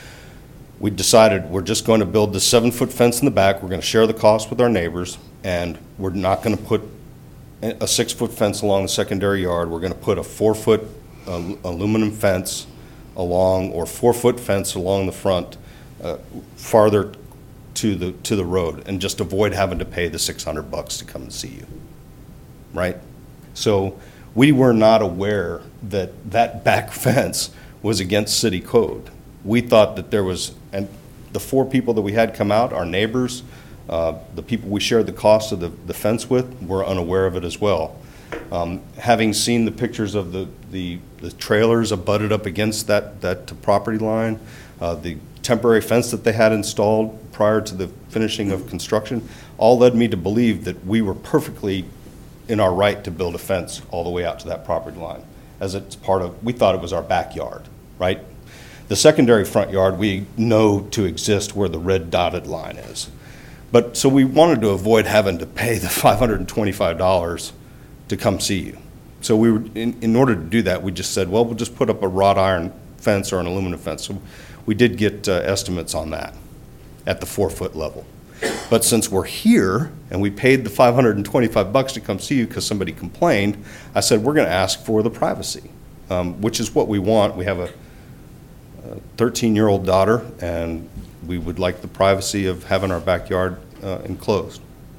[SPEAKER 8] we decided we're just going to build the seven-foot fence in the back. We're going to share the cost with our neighbors, and we're not going to put a a six-foot fence along the secondary yard. We're going to put a four-foot uh, aluminum fence along, or four-foot fence along the front, uh, farther to the, to the road, and just avoid having to pay the six hundred bucks to come and see you, right? So we were not aware that that back fence was against city code. We thought that there was, and the four people that we had come out, our neighbors, uh, the people we shared the cost of the, the fence with, were unaware of it as well. Um, Having seen the pictures of the, the, the trailers abutted up against that, that property line, uh, the temporary fence that they had installed prior to the finishing of construction, all led me to believe that we were perfectly in our right to build a fence all the way out to that property line, as it's part of, we thought it was our backyard, right? The secondary front yard, we know to exist where the red dotted line is. But, so we wanted to avoid having to pay the five hundred twenty-five dollars to come see you. So we were, in, in order to do that, we just said, well, we'll just put up a wrought iron fence or an aluminum fence. So we did get uh, estimates on that at the four-foot level. But since we're here and we paid the five hundred twenty-five bucks to come see you because somebody complained, I said, we're going to ask for the privacy, um, which is what we want. We have a thirteen-year-old daughter, and we would like the privacy of having our backyard uh, enclosed.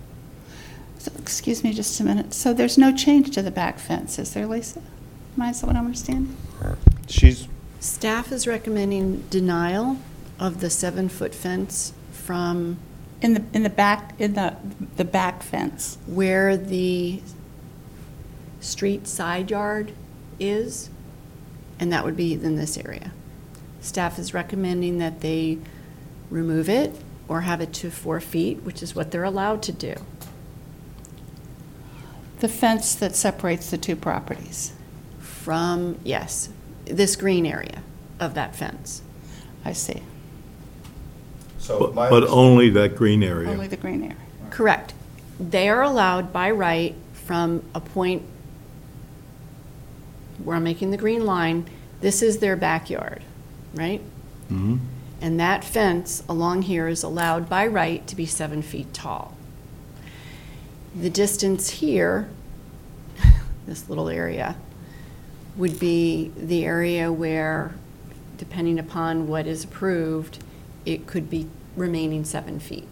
[SPEAKER 4] so, excuse me just a minute. So there's no change to the back fence, is there, Lisa? Am I, is that what I'm understanding?
[SPEAKER 8] She's,
[SPEAKER 3] Staff is recommending denial of the seven-foot fence from
[SPEAKER 4] In the, in the back, in the, the back fence?
[SPEAKER 3] where the street side yard is, and that would be in this area. Staff is recommending that they remove it or have it to four feet, which is what they're allowed to do.
[SPEAKER 4] The fence that separates the two properties?
[SPEAKER 3] From, yes, this green area of that fence.
[SPEAKER 4] I see.
[SPEAKER 8] so
[SPEAKER 1] But
[SPEAKER 8] my.
[SPEAKER 1] but only that green area.
[SPEAKER 4] Only the green area.
[SPEAKER 3] Correct. They are allowed by right from a point where I'm making the green line, this is their backyard, right?
[SPEAKER 1] Mhm.
[SPEAKER 3] And that fence along here is allowed by right to be seven feet tall. The distance here, this little area, would be the area where, depending upon what is approved, it could be remaining seven feet.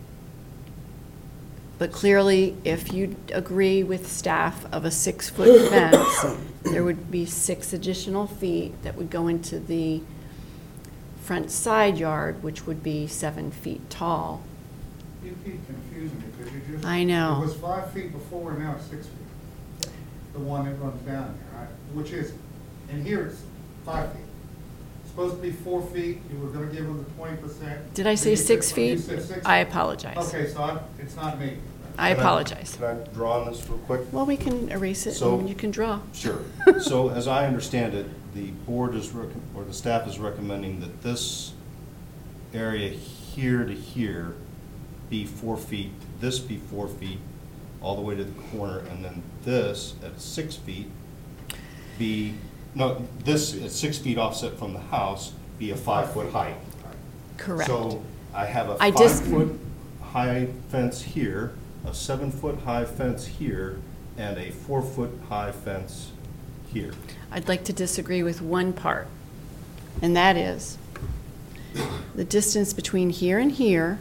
[SPEAKER 3] But clearly, if you agree with staff of a six-foot fence, there would be six additional feet that would go into the front side yard, which would be seven feet tall.
[SPEAKER 2] You keep confusing me, because you just.
[SPEAKER 3] I know.
[SPEAKER 2] It was five feet before, and now it's six feet. The one that runs down here, right? Which is, and here it's five feet. It's supposed to be four feet, you were gonna give them the twenty percent.
[SPEAKER 3] Did I say six feet? I apologize.
[SPEAKER 2] Okay, so I, it's not me.
[SPEAKER 3] I
[SPEAKER 8] Can I-
[SPEAKER 3] apologize.
[SPEAKER 8] Can I draw on this real quick?
[SPEAKER 3] Well, we can erase it
[SPEAKER 8] So-
[SPEAKER 3] and you can draw.
[SPEAKER 8] Sure. So as I understand it, the board is, rec- or the staff is recommending that this area here to here be four feet, this be four feet, all the way to the corner, and then this at six feet be, no, this at six feet offset from the house be a five-foot height.
[SPEAKER 3] Correct.
[SPEAKER 8] So I have a
[SPEAKER 3] I dis-
[SPEAKER 8] five-foot high fence here, a seven-foot high fence here, and a four-foot high fence here.
[SPEAKER 3] I'd like to disagree with one part, and that is the distance between here and here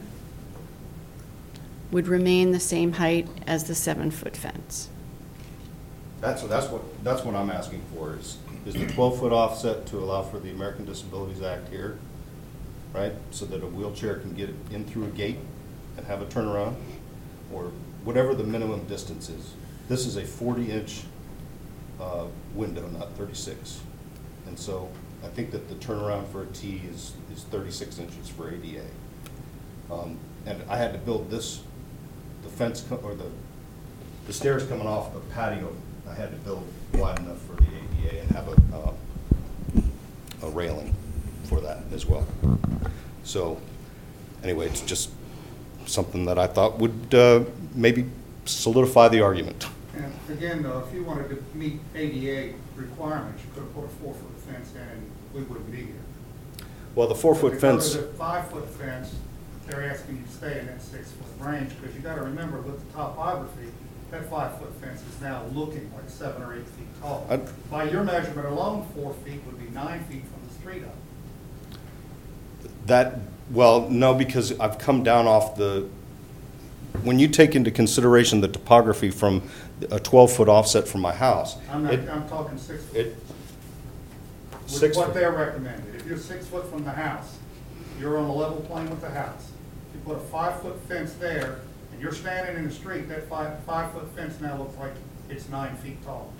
[SPEAKER 3] would remain the same height as the seven-foot fence.
[SPEAKER 8] That's, that's what, that's what I'm asking for, is, is the twelve-foot offset to allow for the American Disabilities Act here, right? So that a wheelchair can get in through a gate and have a turnaround, or whatever the minimum distance is. This is a forty-inch uh, window, not thirty-six. And so I think that the turnaround for a T is, is thirty-six inches for A D A. Um, And I had to build this the fence, co- or the, the stairs coming off the patio, I had to build wide enough for the A D A and have a, uh, a railing for that as well. So, anyway, it's just something that I thought would uh, maybe solidify the argument.
[SPEAKER 2] And again, though, if you wanted to meet A D A requirements, you could have put a four-foot fence in, and we wouldn't be here.
[SPEAKER 8] Well, the four-foot
[SPEAKER 2] If you go to
[SPEAKER 8] fence,
[SPEAKER 2] the five-foot fence, they're asking you to stay in that six-foot range, because you gotta remember with the topography, that five-foot fence is now looking like seven or eight feet tall.
[SPEAKER 8] I-
[SPEAKER 2] By your measurement alone, four feet would be nine feet from the street up.
[SPEAKER 8] that, well, no, because I've come down off the, when you take into consideration the topography from a twelve-foot offset from my house,
[SPEAKER 2] I'm not,
[SPEAKER 8] it,
[SPEAKER 2] I'm talking six foot.
[SPEAKER 8] it,
[SPEAKER 2] With
[SPEAKER 8] six
[SPEAKER 2] what
[SPEAKER 8] foot.
[SPEAKER 2] they're recommended. If you're six foot from the house, you're on a level plane with the house. If you put a five-foot fence there, and you're standing in the street, that five, five-foot fence now looks like it's nine feet tall.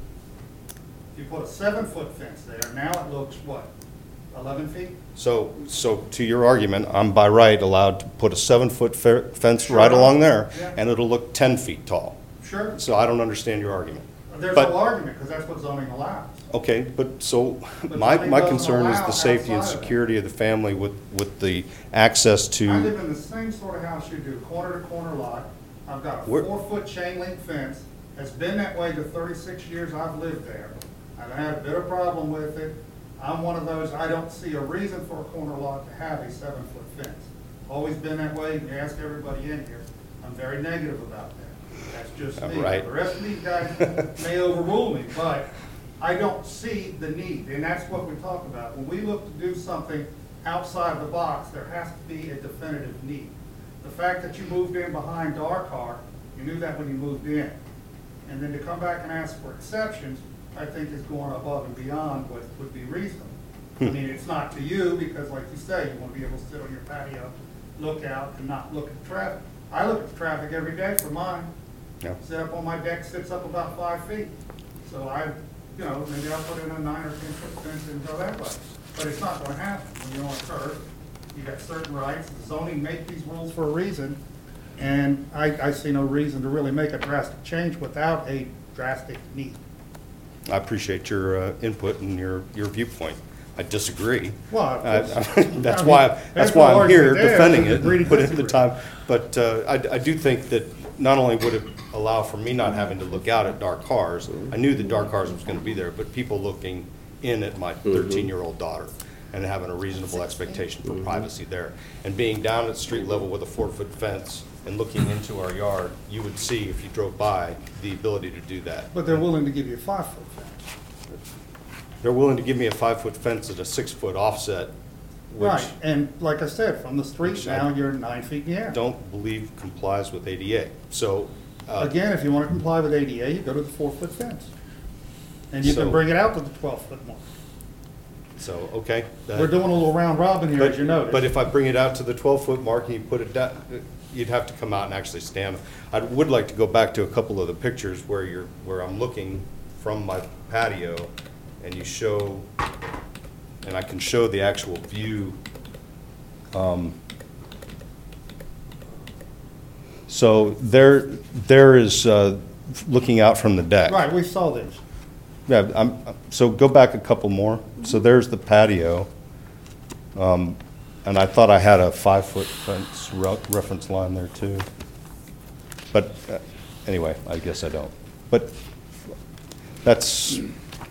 [SPEAKER 2] If you put a seven-foot fence there, now it looks, what, eleven feet?
[SPEAKER 8] So, so to your argument, I'm by right allowed to put a seven-foot fe- fence
[SPEAKER 2] Sure.
[SPEAKER 8] right along there,
[SPEAKER 2] Yeah.
[SPEAKER 8] and it'll look ten feet tall.
[SPEAKER 2] Sure.
[SPEAKER 8] So I don't understand your argument.
[SPEAKER 2] There's
[SPEAKER 8] But-
[SPEAKER 2] no argument, because that's what zoning allows.
[SPEAKER 8] Okay, but so,
[SPEAKER 2] But
[SPEAKER 8] my,
[SPEAKER 2] zoning
[SPEAKER 8] my
[SPEAKER 2] doesn't
[SPEAKER 8] concern is
[SPEAKER 2] allow
[SPEAKER 8] the safety and
[SPEAKER 2] outside of that.
[SPEAKER 8] security of the family with, with the access
[SPEAKER 2] I
[SPEAKER 8] to,
[SPEAKER 2] live in the same sort of house you do, corner to corner lot. I've got a
[SPEAKER 8] Where-
[SPEAKER 2] four-foot chain link fence. It's been that way the thirty-six years I've lived there. I've had a bit of problem with it. I'm one of those, I don't see a reason for a corner lot to have a seven-foot fence. Always been that way. You ask everybody in here. I'm very negative about that. That's just me.
[SPEAKER 8] Right.
[SPEAKER 2] The rest of these guys may overrule me, but I don't see the need, and that's what we talk about. When we look to do something outside the box, there has to be a definitive need. The fact that you moved in behind our car, you knew that when you moved in. And then to come back and ask for exceptions, I think is going above and beyond what would be reasonable. I mean, it's not to you, because like you say, you want to be able to sit on your patio, look out, and not look at the traffic. I look at the traffic every day for mine.
[SPEAKER 8] Yeah.
[SPEAKER 2] Sit up on my deck, sits up about five feet. So I, you know, maybe I'll put in a nine or ten foot fence and go that way. But it's not gonna happen. When you're on a curve, you got certain rights. The zoning make these rules for a reason. And I, I see no reason to really make a drastic change without a drastic need.
[SPEAKER 8] I appreciate your uh, input and your, your viewpoint. I disagree.
[SPEAKER 2] Well,
[SPEAKER 8] Uh, That's
[SPEAKER 2] I
[SPEAKER 8] why,
[SPEAKER 2] mean,
[SPEAKER 8] that's
[SPEAKER 2] there's
[SPEAKER 8] why
[SPEAKER 2] no
[SPEAKER 8] I'm here
[SPEAKER 2] argument there.
[SPEAKER 8] defending it,
[SPEAKER 2] Agree to
[SPEAKER 8] and put in the
[SPEAKER 2] disagree.
[SPEAKER 8] time. But uh, I, I do think that not only would it allow for me not having to look out at dark cars, I knew that dark cars was gonna be there, but people looking in at my thirteen-year-old daughter and having a reasonable expectation for privacy there. And being down at street level with a four-foot fence and looking into our yard, you would see, if you drove by, the ability to do that.
[SPEAKER 2] But they're willing to give you a five foot fence.
[SPEAKER 8] They're willing to give me a five-foot fence at a six-foot offset, which
[SPEAKER 2] Right, and like I said, from the street
[SPEAKER 8] Which I-
[SPEAKER 2] now, you're nine feet in the air.
[SPEAKER 8] don't believe complies with A D A. So, uh,
[SPEAKER 2] Again, if you want to comply with A D A, you go to the four-foot fence. And you
[SPEAKER 8] So-
[SPEAKER 2] can bring it out to the twelve-foot mark.
[SPEAKER 8] so, okay. uh,
[SPEAKER 2] We're doing a little round robin here, as you
[SPEAKER 8] But,
[SPEAKER 2] noticed.
[SPEAKER 8] but if I bring it out to the twelve-foot mark and you put it down, you'd have to come out and actually stand. I would like to go back to a couple of the pictures where you're, where I'm looking from my patio, and you show, and I can show the actual view. Um, So there, there is, uh, looking out from the deck.
[SPEAKER 2] Right, we saw this.
[SPEAKER 8] Yeah, I'm, so go back a couple more. So there's the patio. Um, and I thought I had a five-foot fence re- reference line there too. But, uh, anyway, I guess I don't. But that's,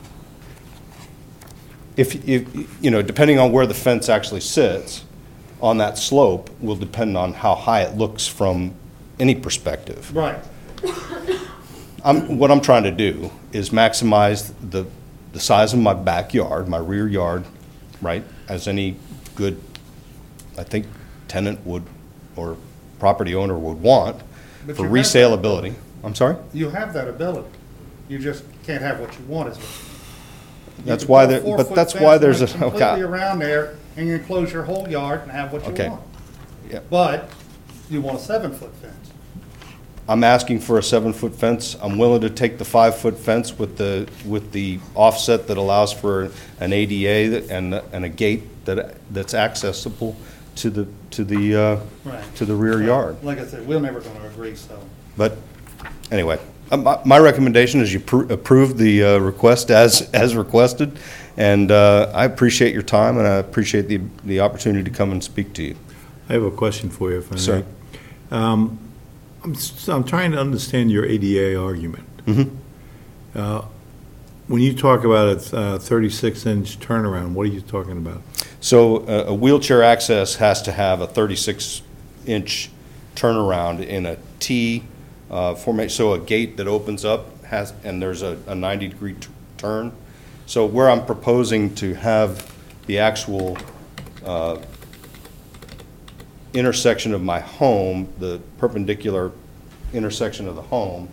[SPEAKER 8] if, if, you know, depending on where the fence actually sits on that slope will depend on how high it looks from any perspective.
[SPEAKER 2] Right.
[SPEAKER 8] I'm, what I'm trying to do is maximize the, the size of my backyard, my rear yard, right, as any good, I think, tenant would, or property owner would want
[SPEAKER 2] But
[SPEAKER 8] for
[SPEAKER 2] you have that
[SPEAKER 8] resaleability. I'm sorry?
[SPEAKER 2] You have that ability. You just can't have what you want as well. You
[SPEAKER 8] That's
[SPEAKER 2] can
[SPEAKER 8] why
[SPEAKER 2] put a
[SPEAKER 8] there- but
[SPEAKER 2] four-foot
[SPEAKER 8] that's
[SPEAKER 2] fence
[SPEAKER 8] why
[SPEAKER 2] and
[SPEAKER 8] there's
[SPEAKER 2] make
[SPEAKER 8] a-
[SPEAKER 2] Completely
[SPEAKER 8] okay.
[SPEAKER 2] around there, and you enclose your whole yard and have what you
[SPEAKER 8] Okay.
[SPEAKER 2] want.
[SPEAKER 8] Yeah.
[SPEAKER 2] But you want a seven-foot fence.
[SPEAKER 8] I'm asking for a seven-foot fence. I'm willing to take the five-foot fence with the, with the offset that allows for an A D A that- and, and a gate that, that's accessible to the, to the, uh,
[SPEAKER 2] Right.
[SPEAKER 8] to the rear yard.
[SPEAKER 2] Like I said, we're never gonna agree agree, so.
[SPEAKER 8] But anyway, uh, my my recommendation is you pr- approve the uh, request as, as requested, and uh, I appreciate your time, and I appreciate the, the opportunity to come and speak to you.
[SPEAKER 1] I have a question for you, if I may.
[SPEAKER 8] Sir.
[SPEAKER 1] Um, I'm, s- I'm trying to understand your A D A argument.
[SPEAKER 8] Mhm.
[SPEAKER 1] Uh, When you talk about a thirty-six inch turnaround, what are you talking about?
[SPEAKER 8] So uh, a wheelchair access has to have a thirty-six inch turnaround in a T uh, formation, so a gate that opens up has, and there's a a ninety degree t- turn. So where I'm proposing to have the actual uh, intersection of my home, the perpendicular intersection of the home,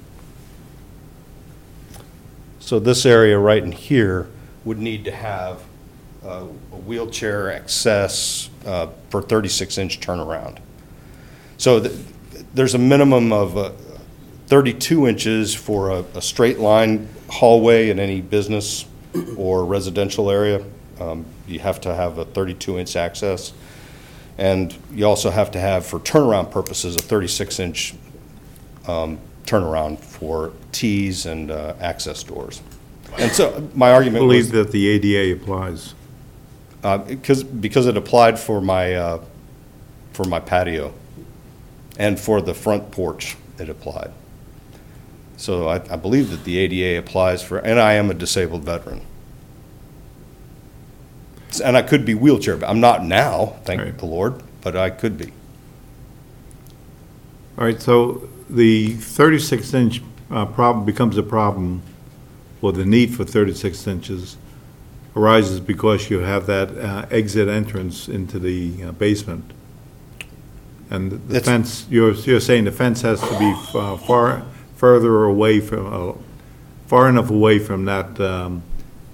[SPEAKER 8] so this area right in here would need to have uh, a wheelchair access uh, for thirty-six inch turnaround. So th- there's a minimum of uh, thirty-two inches for a, a straight line hallway in any business or residential area. Um, You have to have a thirty-two inch access. And you also have to have, for turnaround purposes, a thirty-six inch um, turnaround for Ts and uh, access doors. And so my
[SPEAKER 1] I
[SPEAKER 8] argument was,
[SPEAKER 1] believe that the A D A applies.
[SPEAKER 8] uh, because, because it applied for my, uh, for my patio and for the front porch, it applied. So I, I believe that the A D A applies for, and I am a disabled veteran. And I could be wheelchair, but I'm not now, thank
[SPEAKER 1] Right.
[SPEAKER 8] the Lord, but I could be.
[SPEAKER 1] All right, so the thirty-six inch uh, problem becomes a problem, or the need for thirty-six inches arises because you have that uh, exit entrance into the uh, basement. And the
[SPEAKER 8] That's-
[SPEAKER 1] fence, you're, you're saying the fence has to be uh, far, further away from, uh, far enough away from that um,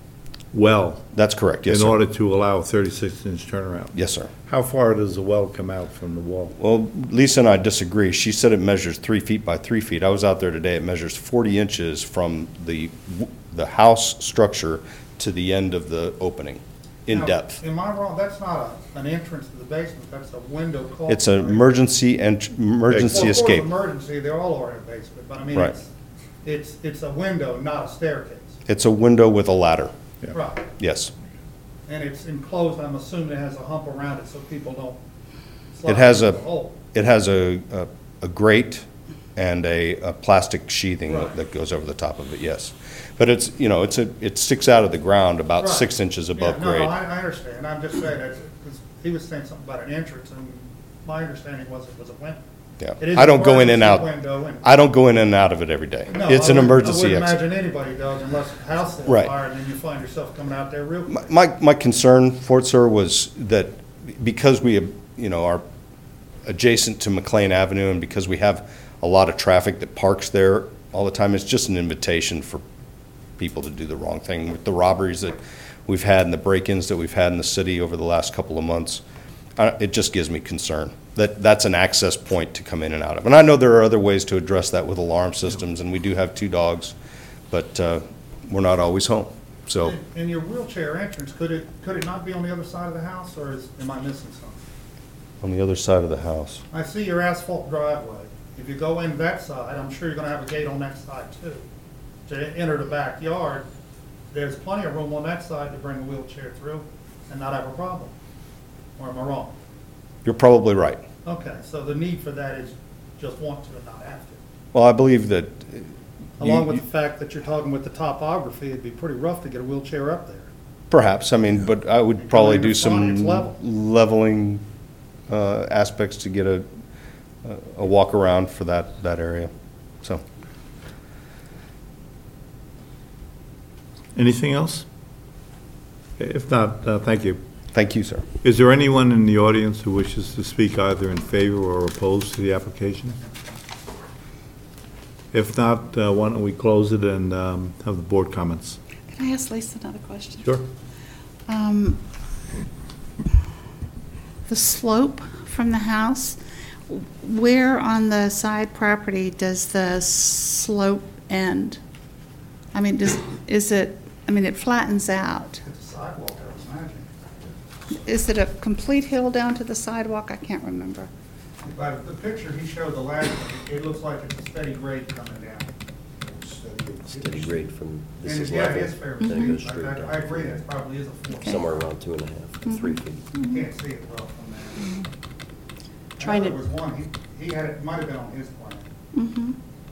[SPEAKER 1] well
[SPEAKER 8] That's correct, yes,
[SPEAKER 1] in
[SPEAKER 8] sir.
[SPEAKER 1] order to allow a thirty-six inch turnaround.
[SPEAKER 8] Yes, sir.
[SPEAKER 1] How far does the well come out from the wall?
[SPEAKER 8] Well, Lisa and I disagree. She said it measures three feet by three feet. I was out there today. It measures forty inches from the, the house structure to the end of the opening, in
[SPEAKER 2] Now,
[SPEAKER 8] depth.
[SPEAKER 2] Am I wrong? That's not a, an entrance to the basement, that's a window call.
[SPEAKER 8] It's an emergency and, emergency
[SPEAKER 2] Well, of course,
[SPEAKER 8] escape.
[SPEAKER 2] emergency, they all are in a basement, but I mean,
[SPEAKER 8] Right.
[SPEAKER 2] it's, it's, it's a window, not a staircase.
[SPEAKER 8] It's a window with a ladder,
[SPEAKER 1] Yeah.
[SPEAKER 2] Right,
[SPEAKER 8] yes.
[SPEAKER 2] and it's enclosed, I'm assuming it has a hump around it so people don't slide
[SPEAKER 8] It has
[SPEAKER 2] into
[SPEAKER 8] a,
[SPEAKER 2] the hole.
[SPEAKER 8] it has a, a- a grate and a, a plastic sheathing
[SPEAKER 2] Right.
[SPEAKER 8] that goes over the top of it, yes. But it's, you know, it's a, it sticks out of the ground about
[SPEAKER 2] Right.
[SPEAKER 8] six inches above
[SPEAKER 2] Yeah, no,
[SPEAKER 8] grade.
[SPEAKER 2] no, I, I understand, I'm just saying, that's, because he was saying something about an entrance, and my understanding was it was a window.
[SPEAKER 8] Yeah.
[SPEAKER 2] It is
[SPEAKER 8] I don't go in and out.
[SPEAKER 2] emergency window, and-
[SPEAKER 8] I don't go in and out of it every day.
[SPEAKER 2] No,
[SPEAKER 8] It's
[SPEAKER 2] I
[SPEAKER 8] an
[SPEAKER 2] wouldn't-
[SPEAKER 8] emergency
[SPEAKER 2] I
[SPEAKER 8] exit.
[SPEAKER 2] wouldn't imagine anybody does unless the house is on
[SPEAKER 8] Right.
[SPEAKER 2] fire, and then you find yourself coming out there real quick.
[SPEAKER 8] My, my concern for it, sir, was that because we, you know, are adjacent to McLean Avenue and because we have a lot of traffic that parks there all the time, it's just an invitation for people to do the wrong thing. With the robberies that we've had and the break-ins that we've had in the city over the last couple of months, uh, it just gives me concern that that's an access point to come in and out of. And I know there are other ways to address that with alarm systems, and we do have two dogs, but uh, we're not always home. So,
[SPEAKER 2] In your wheelchair entrance, could it, could it not be on the other side of the house, or is, am I missing something?
[SPEAKER 8] on the other side of the house.
[SPEAKER 2] I see your asphalt driveway. If you go in that side, I'm sure you're gonna have a gate on that side too. To enter the backyard, there's plenty of room on that side to bring a wheelchair through and not have a problem. Or am I wrong?
[SPEAKER 8] You're probably right.
[SPEAKER 2] Okay, so the need for that is just want to and not have to.
[SPEAKER 8] Well, I believe that. uh, you-
[SPEAKER 2] Along with
[SPEAKER 8] you-
[SPEAKER 2] the fact that you're talking with the topography, it'd be pretty rough to get a wheelchair up there.
[SPEAKER 8] Perhaps, I mean, but I would
[SPEAKER 2] And
[SPEAKER 8] probably
[SPEAKER 2] coming
[SPEAKER 8] do
[SPEAKER 2] in front,
[SPEAKER 8] some
[SPEAKER 2] it's level.
[SPEAKER 8] leveling uh, aspects to get a, a walk around for that, that area, so.
[SPEAKER 1] Anything else? If not, uh, thank you.
[SPEAKER 8] Thank you, sir.
[SPEAKER 1] Is there anyone in the audience who wishes to speak either in favor or opposed to the application? If not, uh, why don't we close it and um, have the board comments?
[SPEAKER 4] Can I ask Lisa another question?
[SPEAKER 1] Sure.
[SPEAKER 4] Um, The slope from the house, where on the side property does the slope end? I mean, does, is it, I mean, it flattens out.
[SPEAKER 2] It's a sidewalk, I was imagining.
[SPEAKER 4] Is it a complete hill down to the sidewalk? I can't remember.
[SPEAKER 2] But the picture he showed the last, one, it looks like it's a steady grade coming down.
[SPEAKER 5] Steady grade from, this
[SPEAKER 2] And
[SPEAKER 5] is
[SPEAKER 2] yeah, it
[SPEAKER 5] level,
[SPEAKER 2] is fairly
[SPEAKER 5] then it goes
[SPEAKER 2] steep.
[SPEAKER 5] straight
[SPEAKER 2] I-
[SPEAKER 5] down.
[SPEAKER 2] I agree, that probably is a four.
[SPEAKER 5] Somewhere around two and a half to three feet.
[SPEAKER 2] You can't see it well from there.
[SPEAKER 3] Trying
[SPEAKER 2] I know
[SPEAKER 3] to-
[SPEAKER 2] There was one, he, he had, it might have been on his plan.
[SPEAKER 4] Mhm.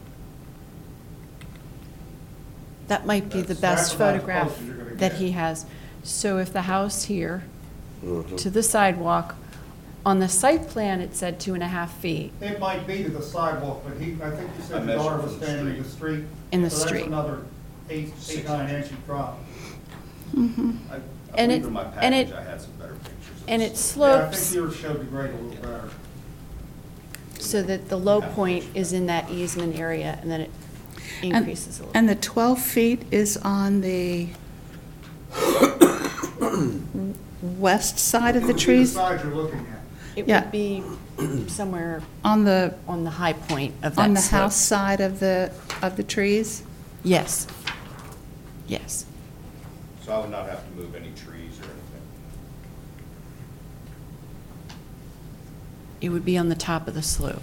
[SPEAKER 3] That might be the
[SPEAKER 2] That's-
[SPEAKER 3] best
[SPEAKER 2] that's about as
[SPEAKER 3] photograph
[SPEAKER 2] close as you're gonna
[SPEAKER 3] that
[SPEAKER 2] get.
[SPEAKER 3] he has. So if the house here
[SPEAKER 5] Mhm.
[SPEAKER 3] to the sidewalk, on the site plan, it said two and a half feet.
[SPEAKER 2] It might be to the sidewalk, but he, I think you
[SPEAKER 8] I
[SPEAKER 2] said your
[SPEAKER 8] measured
[SPEAKER 2] daughter
[SPEAKER 8] from
[SPEAKER 2] was
[SPEAKER 8] the
[SPEAKER 2] standing in the street.
[SPEAKER 3] In the
[SPEAKER 2] So that's
[SPEAKER 3] street.
[SPEAKER 2] another eight, eight, nine inch drop.
[SPEAKER 8] I I
[SPEAKER 3] And
[SPEAKER 8] believe
[SPEAKER 3] it-
[SPEAKER 8] in my
[SPEAKER 3] and it-
[SPEAKER 8] package, I had some better pictures. of
[SPEAKER 3] And
[SPEAKER 8] the
[SPEAKER 3] it
[SPEAKER 8] slope.
[SPEAKER 2] Yeah, I think
[SPEAKER 3] slopes
[SPEAKER 2] yours showed the grade a little better.
[SPEAKER 3] so that the low point is in that easement area, and then it
[SPEAKER 4] And-
[SPEAKER 3] increases a little.
[SPEAKER 4] And the twelve feet is on the west side of the
[SPEAKER 2] It would be
[SPEAKER 4] trees?
[SPEAKER 2] side you're looking at.
[SPEAKER 3] It
[SPEAKER 4] yeah.
[SPEAKER 3] would be somewhere
[SPEAKER 4] On the,
[SPEAKER 3] on the high point of that
[SPEAKER 4] on the
[SPEAKER 3] slope.
[SPEAKER 4] house side of the, of the trees?
[SPEAKER 3] Yes. Yes.
[SPEAKER 8] So I would not have to move any trees or anything.
[SPEAKER 3] It would be on the top of the slope.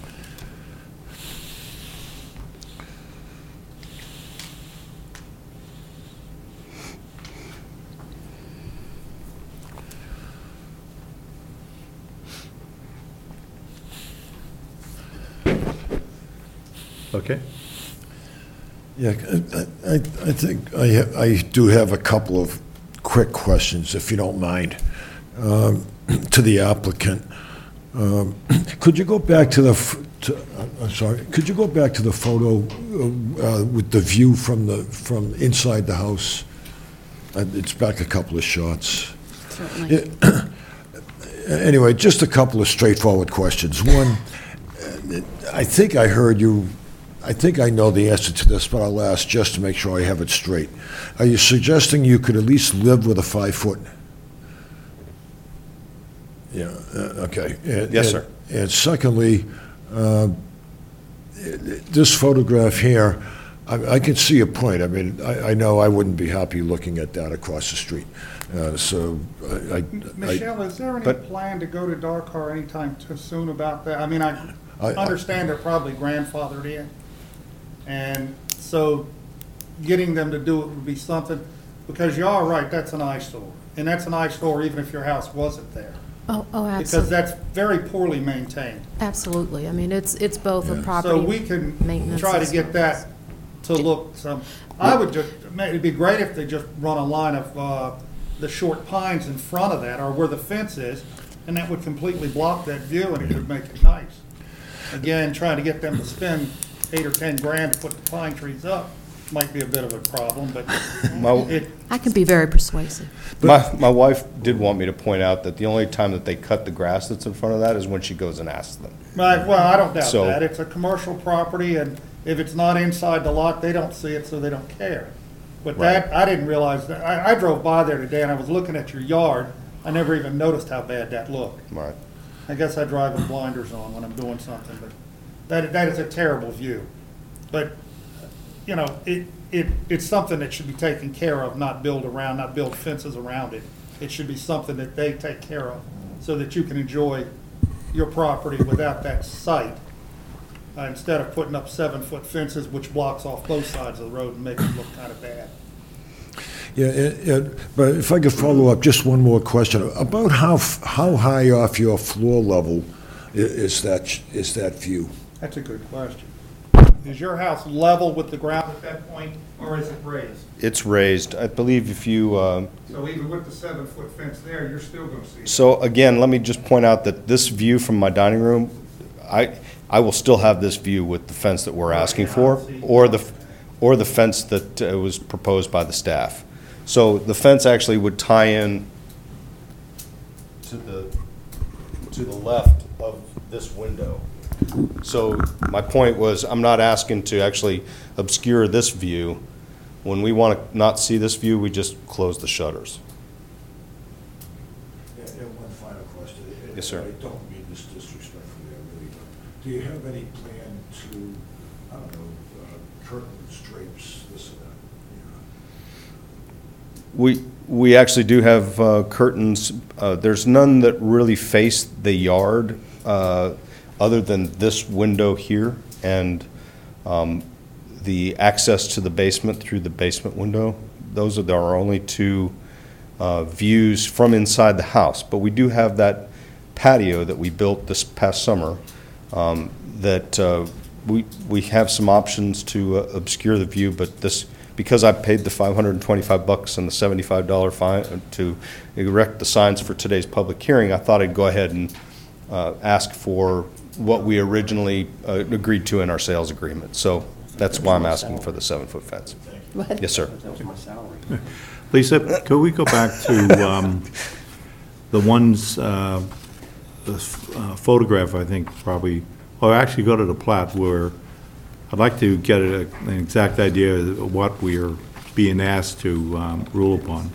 [SPEAKER 1] Okay?
[SPEAKER 10] Yeah, I, I I think I, ha- I do have a couple of quick questions, if you don't mind, um, to the applicant. Um, Could you go back to the, f- to- I'm sorry, could you go back to the photo uh, with the view from the, from inside the house? Uh, It's back a couple of shots.
[SPEAKER 3] Certainly.
[SPEAKER 10] Yeah. Anyway, just a couple of straightforward questions. One, uh, I think I heard you, I think I know the answer to this, but I'll ask just to make sure I have it straight. Are you suggesting you could at least live with a five-foot? Yeah, uh, okay. And-
[SPEAKER 8] Yes, sir.
[SPEAKER 10] and- And secondly, uh, this photograph here, I I can see a point. I mean, I I know I wouldn't be happy looking at that across the street. Uh, So I- I... I-
[SPEAKER 2] Michelle, is there any
[SPEAKER 8] But-
[SPEAKER 2] plan to go to Darcar anytime too soon about that? I mean, I
[SPEAKER 10] I- I-
[SPEAKER 2] understand they're probably grandfathered in. And so getting them to do it would be something, because you are right, that's an eyesore. And that's an eyesore even if your house wasn't there.
[SPEAKER 6] Oh, oh,
[SPEAKER 2] Because
[SPEAKER 6] absolutely.
[SPEAKER 2] that's very poorly maintained.
[SPEAKER 6] Absolutely. I mean, it's, it's both a
[SPEAKER 10] Yeah.
[SPEAKER 6] property.
[SPEAKER 2] So we can
[SPEAKER 6] maintenance
[SPEAKER 2] try to
[SPEAKER 6] as
[SPEAKER 2] get
[SPEAKER 6] well
[SPEAKER 2] that
[SPEAKER 6] as-
[SPEAKER 2] to look some, I would just, it'd be great if they just run a line of, uh, the short pines in front of that, or where the fence is, and that would completely block that view, and it would make it nice. Again, trying to get them to spend eight or ten grand to put the pine trees up might be a bit of a problem, but
[SPEAKER 8] My,
[SPEAKER 2] it,
[SPEAKER 6] I can be very persuasive.
[SPEAKER 8] my, my wife did want me to point out that the only time that they cut the grass that's in front of that is when she goes and asks them.
[SPEAKER 2] right, well, I don't doubt
[SPEAKER 8] So-
[SPEAKER 2] that. It's a commercial property, and if it's not inside the lot, they don't see it, so they don't care. But that, I didn't realize that, I, I drove by there today and I was looking at your yard, I never even noticed how bad that looked.
[SPEAKER 8] Right.
[SPEAKER 2] I guess I drive with blinders on when I'm doing something, but that, that is a terrible view. But, you know, it, it, it's something that should be taken care of, not build around, not build fences around it. It should be something that they take care of, so that you can enjoy your property without that sight, uh, instead of putting up seven-foot fences which blocks off both sides of the road and make it look kind of bad.
[SPEAKER 10] Yeah, and- and- but if I could follow up, just one more question. About how, f- how high off your floor level i- is that, sh- is that view?
[SPEAKER 2] That's a good question. Is your house level with the ground at that point, or is it raised?
[SPEAKER 8] It's raised. I believe if you, um,
[SPEAKER 2] So even with the seven-foot fence there, you're still gonna see it.
[SPEAKER 8] so again, let me just point out that this view from my dining room, I, I will still have this view with the fence that we're asking for, or the, or the fence that uh, was proposed by the staff. So the fence actually would tie in to the, to the left of this window. So my point was, I'm not asking to actually obscure this view. When we want to not see this view, we just close the shutters.
[SPEAKER 10] And one final question.
[SPEAKER 8] Yes, sir.
[SPEAKER 10] I don't mean this disrespectfully, I really don't. Do you have any plan to, I don't know, uh, curtains, drapes, this and that?
[SPEAKER 8] We, we actually do have uh, curtains. Uh, There's none that really face the yard. Uh, other than this window here and um, the access to the basement through the basement window, those are our only two uh, views from inside the house. But we do have that patio that we built this past summer um, that uh, we we have some options to uh, obscure the view, but this, because I paid the five hundred twenty-five bucks and the seventy-five dollar fine to erect the signs for today's public hearing, I thought I'd go ahead and uh, ask for what we originally uh, agreed to in our sales agreement. So that's why I'm asking for the seven-foot fence. Yes, sir.
[SPEAKER 5] That was my salary.
[SPEAKER 1] Lisa, could we go back to um, the ones, uh, the uh, photograph, I think, probably, or actually go to the plat where I'd like to get a- an exact idea of what we are being asked to um, rule upon.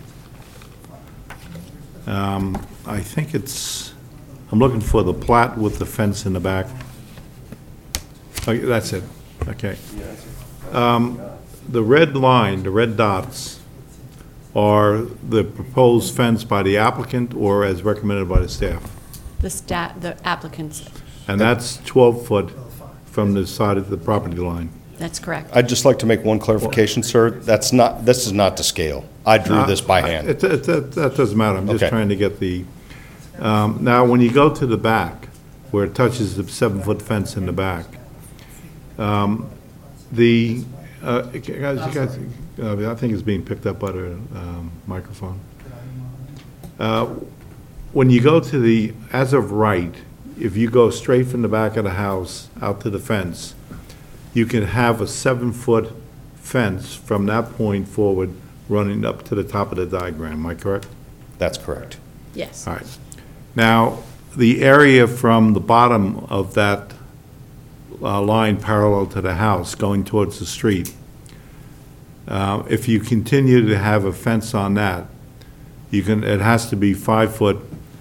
[SPEAKER 1] Um, I think it's, I'm looking for the plat with the fence in the back. Okay, that's it, okay. Um, The red line, the red dots, are the proposed fence by the applicant or as recommended by the staff?
[SPEAKER 3] The stat, the applicants,
[SPEAKER 1] And that's twelve foot from the side of the property line.
[SPEAKER 3] that's correct.
[SPEAKER 8] I'd just like to make one clarification, sir. That's not, this is not to scale. I drew this by hand.
[SPEAKER 1] It- it- That that doesn't matter, I'm just
[SPEAKER 8] Okay.
[SPEAKER 1] trying to get the, um, now, when you go to the back, where it touches the seven-foot fence in the back, um, the, uh, guys, you guys, uh, I think it's being picked up by the um, microphone. Uh, When you go to the, as of right, if you go straight from the back of the house out to the fence, you can have a seven-foot fence from that point forward running up to the top of the diagram, am I correct?
[SPEAKER 8] That's correct.
[SPEAKER 3] Yes.
[SPEAKER 1] All right. Now, the area from the bottom of that uh, line parallel to the house going towards the street, uh, if you continue to have a fence on that, you can, it has to be five foot,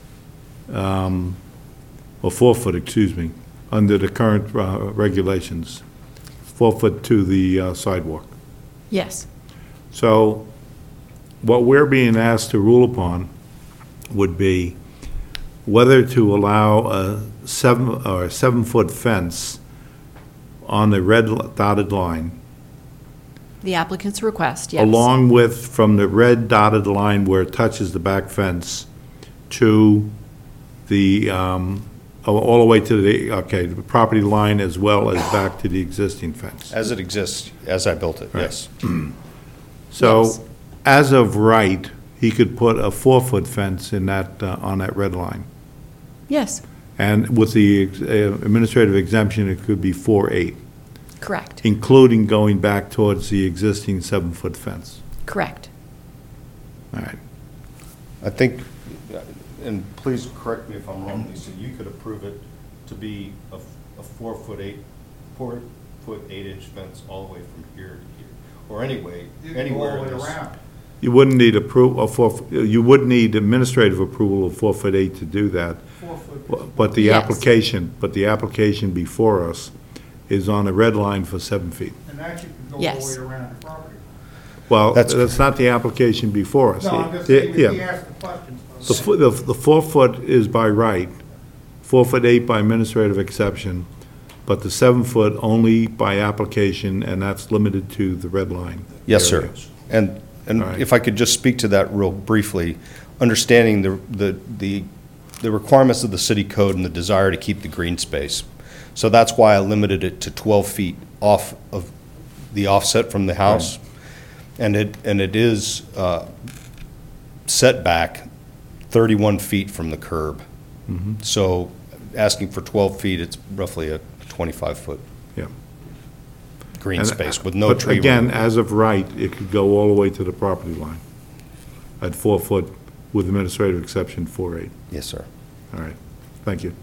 [SPEAKER 1] um, or four foot, excuse me, under the current uh, regulations, four foot to the uh, sidewalk.
[SPEAKER 3] Yes.
[SPEAKER 1] So what we're being asked to rule upon would be whether to allow a seven, or a seven-foot fence on the red dotted line,
[SPEAKER 3] The applicant's request, yes.
[SPEAKER 1] along with, from the red dotted line where it touches the back fence to the, um, all all the way to the, okay, the property line as well as back to the existing fence.
[SPEAKER 8] As it exists, as I built it, yes.
[SPEAKER 1] So,
[SPEAKER 3] Yes.
[SPEAKER 1] as of right, he could put a four-foot fence in that, uh, on that red line.
[SPEAKER 3] Yes,
[SPEAKER 1] And with the ex- uh, administrative exemption, it could be four eight,
[SPEAKER 3] correct,
[SPEAKER 1] including going back towards the existing seven-foot fence.
[SPEAKER 3] correct.
[SPEAKER 1] All right.
[SPEAKER 8] I think, and please correct me if I'm wrong, Lisa, you could approve it to be a, a four foot eight, four foot eight inch fence all the way from here to here, or anyway, anywhere in this.
[SPEAKER 1] You wouldn't need approval, for, you would need administrative approval of four foot eight to do that. But the
[SPEAKER 3] Yes.
[SPEAKER 1] application, but the application before us is on the red line for seven feet.
[SPEAKER 2] And that you can go
[SPEAKER 3] Yes.
[SPEAKER 2] all the way around the property.
[SPEAKER 1] Well,
[SPEAKER 8] That's-
[SPEAKER 1] that's not the application before us.
[SPEAKER 2] No, I'm just
[SPEAKER 1] Yeah,
[SPEAKER 2] saying,
[SPEAKER 1] yeah.
[SPEAKER 2] if he asked the questions.
[SPEAKER 1] The, fo- the, the four foot is by right, four foot eight by administrative exception, but the seven foot only by application, and that's limited to the red line.
[SPEAKER 8] Yes, sir.
[SPEAKER 1] area.
[SPEAKER 8] And, and
[SPEAKER 1] All right.
[SPEAKER 8] if I could just speak to that real briefly, understanding the, the, the the requirements of the city code and the desire to keep the green space. So that's why I limited it to twelve feet off of the offset from the house. And it, and it is uh, set back thirty-one feet from the curb.
[SPEAKER 1] Mm-hmm.
[SPEAKER 8] So asking for twelve feet, it's roughly a twenty-five foot
[SPEAKER 1] Yeah.
[SPEAKER 8] green
[SPEAKER 1] And-
[SPEAKER 8] space with no
[SPEAKER 1] but
[SPEAKER 8] tree.
[SPEAKER 1] Again,
[SPEAKER 8] removal.
[SPEAKER 1] as of right, it could go all the way to the property line at four foot with administrative exception, four eight.
[SPEAKER 8] Yes, sir.
[SPEAKER 1] All right, thank you.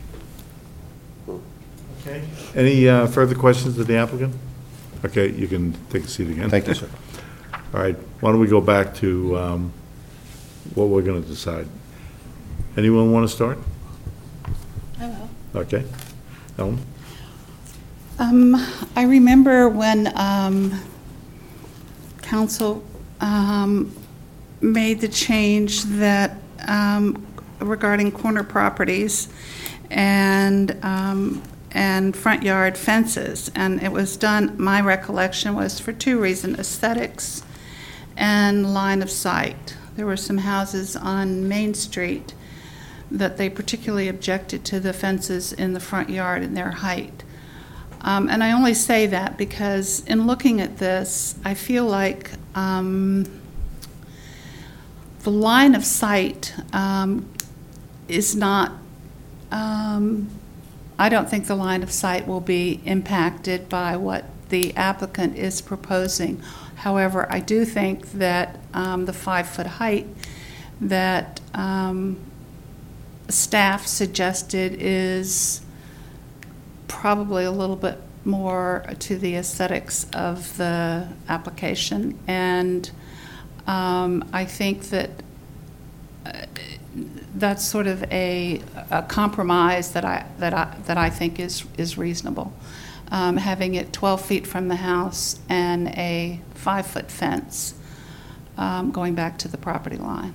[SPEAKER 1] Okay. Any uh, further questions of the applicant? Okay, you can take a seat again.
[SPEAKER 8] Thank you, sir.
[SPEAKER 1] All right, why don't we go back to um, what we're going to decide? Anyone want to start?
[SPEAKER 4] I will.
[SPEAKER 1] Okay. Ellen?
[SPEAKER 4] Um, I remember when, um, council, um, made the change that, um, regarding corner properties, and, um, and front yard fences. And it was done, my recollection was for two reasons, aesthetics and line of sight. There were some houses on Main Street that they particularly objected to the fences in the front yard and their height. Um, and I only say that because in looking at this, I feel like um, the line of sight um, is not, um, I don't think the line of sight will be impacted by what the applicant is proposing. However, I do think that um, the five-foot height that um, staff suggested is probably a little bit more to the aesthetics of the application. And um, I think that uh, that's sort of a, a compromise that I, that I, that I think is, is reasonable. Um, having it twelve feet from the house and a five-foot fence um, going back to the property line.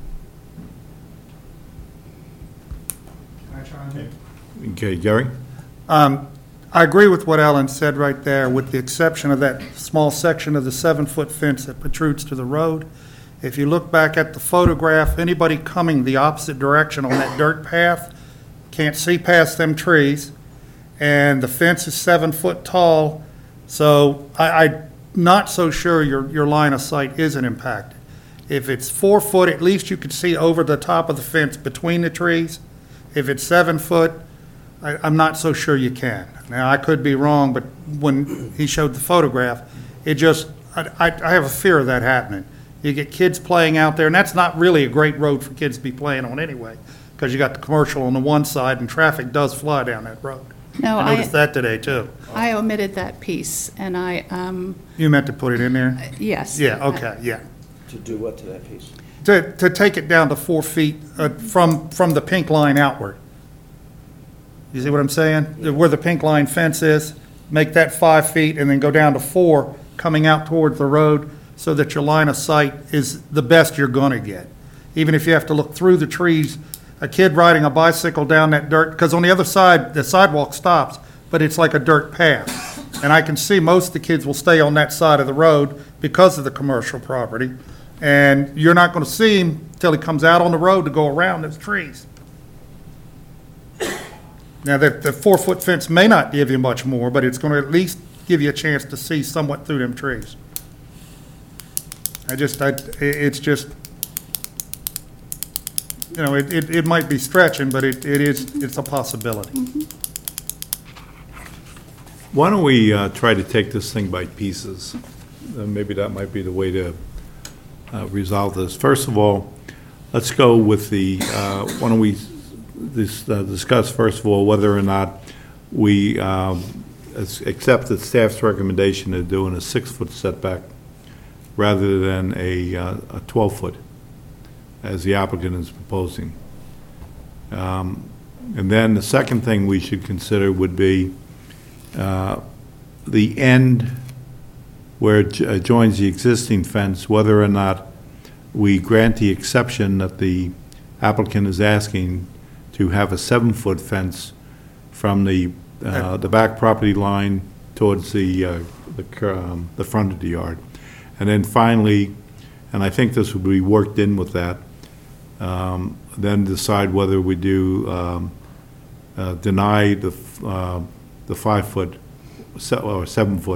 [SPEAKER 2] Can I chime in?
[SPEAKER 1] Okay, Gary?
[SPEAKER 2] Um, I agree with what Ellen said right there, with the exception of that small section of the seven-foot fence that protrudes to the road. If you look back at the photograph, anybody coming the opposite direction on that dirt path can't see past them trees, and the fence is seven foot tall, so I, I'm not so sure your, your line of sight isn't impacted. If it's four foot, at least you could see over the top of the fence between the trees. If it's seven foot, I, I'm not so sure you can. Now, I could be wrong, but when he showed the photograph, it just, I, I I have a fear of that happening. You get kids playing out there, and that's not really a great road for kids to be playing on anyway, because you got the commercial on the one side, and traffic does fly down that road.
[SPEAKER 4] No,
[SPEAKER 2] I
[SPEAKER 4] I,
[SPEAKER 2] noticed that today, too.
[SPEAKER 4] I omitted that piece, and I, um,
[SPEAKER 2] You meant to put it in there?
[SPEAKER 4] yes.
[SPEAKER 2] Yeah, okay, yeah.
[SPEAKER 5] To do what to that piece?
[SPEAKER 2] To, to take it down to four feet uh, from, from the pink line outward. You see what I'm saying? Where the pink line fence is, make that five feet and then go down to four coming out toward the road so that your line of sight is the best you're gonna get. Even if you have to look through the trees, a kid riding a bicycle down that dirt, because on the other side, the sidewalk stops, but it's like a dirt path. And I can see most of the kids will stay on that side of the road because of the commercial property. And you're not gonna see him till he comes out on the road to go around those trees. Now, the, the four-foot fence may not give you much more, but it's gonna at least give you a chance to see somewhat through them trees. I just, I, it's just, you know, it, it, it might be stretching, but it, it is, it's a possibility.
[SPEAKER 1] Why don't we uh, try to take this thing by pieces? Uh, Maybe that might be the way to uh, resolve this. First of all, let's go with the, uh, why don't we this, uh, discuss, first of all, whether or not we um, as- accept the staff's recommendation of doing a six-foot setback rather than a uh, a twelve-foot, as the applicant is proposing. Um, And then the second thing we should consider would be uh, the end where it j- uh, joins the existing fence, whether or not we grant the exception that the applicant is asking to have a seven-foot fence from the, uh, the back property line towards the, uh, the cur- um, the front of the yard. And then finally, and I think this would be worked in with that, um, then decide whether we do um, uh, deny the, f- uh, the five-foot se- or seven-foot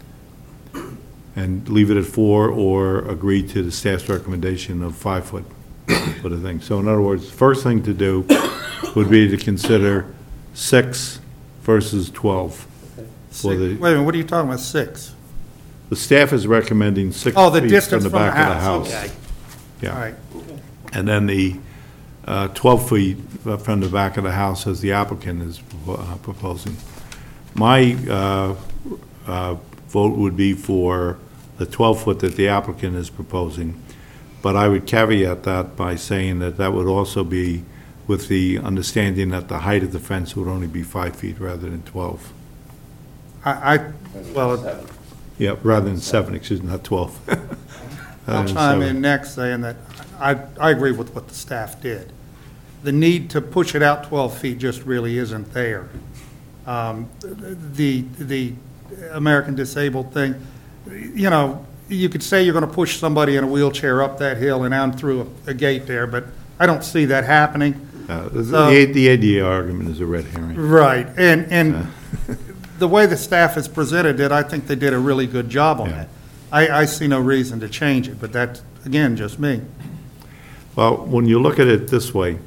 [SPEAKER 1] and leave it at four, or agree to the staff's recommendation of five-foot for the thing. So in other words, first thing to do would be to consider six versus twelve. For
[SPEAKER 2] Wait a
[SPEAKER 1] the,
[SPEAKER 2] minute, what are you talking about, six?
[SPEAKER 1] the staff is recommending six
[SPEAKER 2] Oh, the
[SPEAKER 1] feet from
[SPEAKER 2] distance
[SPEAKER 1] the
[SPEAKER 2] from the
[SPEAKER 1] back of the
[SPEAKER 2] house,
[SPEAKER 1] house.
[SPEAKER 2] okay.
[SPEAKER 1] Yeah.
[SPEAKER 2] All right.
[SPEAKER 1] And then the uh, twelve feet from the back of the house, as the applicant is uh, proposing. My uh, uh, vote would be for the twelve-foot that the applicant is proposing, but I would caveat that by saying that that would also be with the understanding that the height of the fence would only be five feet rather than twelve.
[SPEAKER 2] I, I, well,
[SPEAKER 1] Yeah, rather than seven, excuse me, not twelve.
[SPEAKER 2] I'll
[SPEAKER 1] Rather than
[SPEAKER 2] chime
[SPEAKER 1] seven.
[SPEAKER 2] in next saying that I, I agree with what the staff did. the need to push it out twelve feet just really isn't there. Um, The, the American Disabled thing, you know, you could say you're going to push somebody in a wheelchair up that hill and out through a, a gate there, but I don't see that happening.
[SPEAKER 1] Uh, The
[SPEAKER 2] So-
[SPEAKER 1] A- the A D A argument is a red herring.
[SPEAKER 2] Right, and, and the way the staff has presented it, I think they did a really good job on
[SPEAKER 1] Yeah.
[SPEAKER 2] it. I, I see no reason to change it, but that's, again, just me.
[SPEAKER 1] Well, when you look at it this way,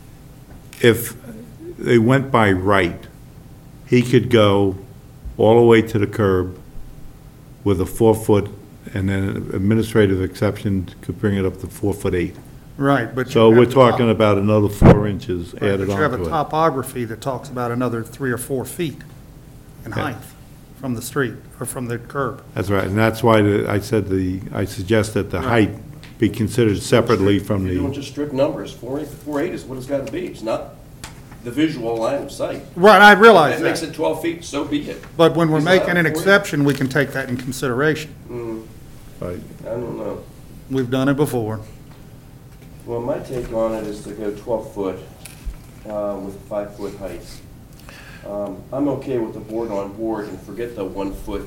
[SPEAKER 1] if they went by right, he could go all the way to the curb with a four-foot, and then an administrative exception could bring it up to four-foot eight.
[SPEAKER 2] Right, but. you
[SPEAKER 1] So
[SPEAKER 2] have
[SPEAKER 1] we're
[SPEAKER 2] the
[SPEAKER 1] talking
[SPEAKER 2] top-
[SPEAKER 1] about another four inches
[SPEAKER 2] right,
[SPEAKER 1] added
[SPEAKER 2] But you have a
[SPEAKER 1] onto it.
[SPEAKER 2] topography that talks about another three or four feet in
[SPEAKER 1] Yeah.
[SPEAKER 2] height from the street, or from the curb.
[SPEAKER 1] That's right, and that's why the- I said the, I suggest that the
[SPEAKER 2] Right.
[SPEAKER 1] height be considered separately from
[SPEAKER 5] You're doing
[SPEAKER 1] the,
[SPEAKER 5] just strict numbers, four eight, four eight is what it's gotta be, it's not the visual line of sight.
[SPEAKER 2] Right, I
[SPEAKER 5] If
[SPEAKER 2] realize
[SPEAKER 5] that makes
[SPEAKER 2] that,
[SPEAKER 5] it twelve feet, so be it.
[SPEAKER 2] but when we're
[SPEAKER 5] Is that
[SPEAKER 2] making an
[SPEAKER 5] four eight?
[SPEAKER 2] exception, we can take that in consideration.
[SPEAKER 5] Mm,
[SPEAKER 1] right.
[SPEAKER 5] I don't know.
[SPEAKER 2] We've done it before.
[SPEAKER 5] Well, my take on it is to go twelve foot, uh, with five foot height. Um, I'm okay with the board on board and forget the one foot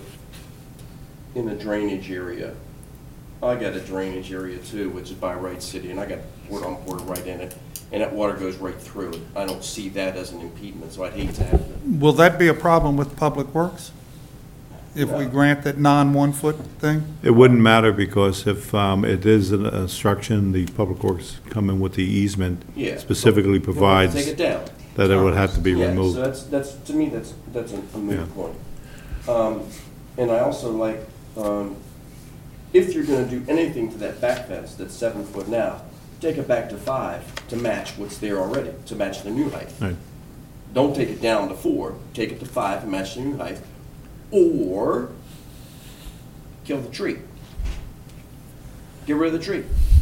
[SPEAKER 5] in the drainage area. I got a drainage area too, which is by Wright City, and I got board on board right in it, and that water goes right through it. I don't see that as an impediment, so I'd hate to have it.
[SPEAKER 2] Will that be a problem with Public Works? If we
[SPEAKER 5] No.
[SPEAKER 2] grant that non-one-foot thing?
[SPEAKER 1] It wouldn't matter because if um, it is an obstruction, the Public Works come in with the easement
[SPEAKER 5] Yeah.
[SPEAKER 1] specifically
[SPEAKER 5] But- but
[SPEAKER 1] provides
[SPEAKER 5] Take it down.
[SPEAKER 1] that it would have to be
[SPEAKER 5] Yeah,
[SPEAKER 1] removed.
[SPEAKER 5] so that's, that's, to me, that's, that's a a
[SPEAKER 1] Yeah.
[SPEAKER 5] moot point. Um, And I also like, um, if you're gonna do anything to that back fence that's seven foot now, take it back to five to match what's there already, to match the new height.
[SPEAKER 1] Right.
[SPEAKER 5] Don't take it down to four, take it to five and match the new height, or kill the tree. Get rid of the tree.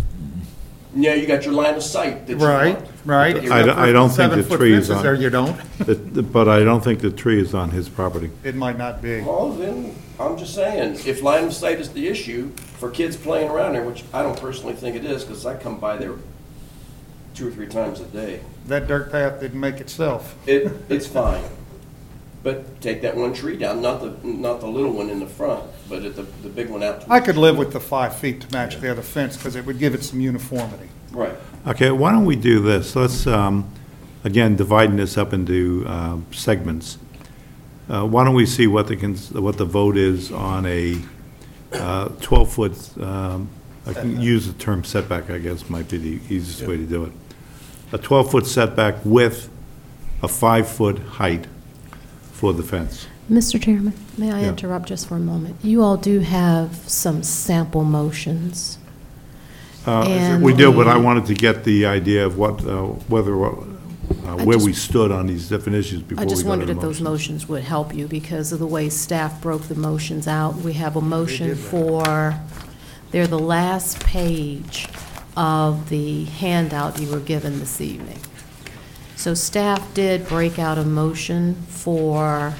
[SPEAKER 5] Now you got your line of sight that you
[SPEAKER 2] Right,
[SPEAKER 5] want.
[SPEAKER 2] right.
[SPEAKER 5] I don't-
[SPEAKER 1] I don't think the
[SPEAKER 2] Seven-foot
[SPEAKER 1] tree is
[SPEAKER 2] fences
[SPEAKER 1] on-
[SPEAKER 2] there, you don't.
[SPEAKER 1] The- the- But I don't think the tree is on his property.
[SPEAKER 2] It might not be.
[SPEAKER 5] Well, then, I'm just saying, if line of sight is the issue for kids playing around there, which I don't personally think it is, because I come by there two or three times a day,
[SPEAKER 2] That dirt path didn't make itself.
[SPEAKER 5] it, it's fine. But take that one tree down, not the, not the little one in the front, but at the, the big one out.
[SPEAKER 2] I could live with the five feet to match the other fence, because it would give it some uniformity.
[SPEAKER 5] Right.
[SPEAKER 1] Okay, why don't we do this? Let's, um, again, dividing this up into uh, segments. Uh, Why don't we see what the, cons- what the vote is on a twelve-foot, I can use the term setback, I guess, might be the easiest way to do it. A twelve-foot setback with a five-foot height for the fence.
[SPEAKER 6] Mister Chairman, may I
[SPEAKER 1] Yeah.
[SPEAKER 6] interrupt just for a moment? You all do have some sample motions.
[SPEAKER 1] Uh,
[SPEAKER 6] And
[SPEAKER 1] We do, but I
[SPEAKER 6] the-
[SPEAKER 1] wanted to get the idea of what, uh, whether, uh,
[SPEAKER 6] I
[SPEAKER 1] where
[SPEAKER 6] just-
[SPEAKER 1] we stood on these different issues before
[SPEAKER 6] I
[SPEAKER 1] we
[SPEAKER 6] just
[SPEAKER 1] go to
[SPEAKER 6] wondered
[SPEAKER 1] the
[SPEAKER 6] if those
[SPEAKER 1] motions.
[SPEAKER 6] motions would help you because of the way staff broke the motions out. We have a motion
[SPEAKER 2] did that.
[SPEAKER 6] for, they're the last page of the handout you were given this evening. So staff did break out a motion for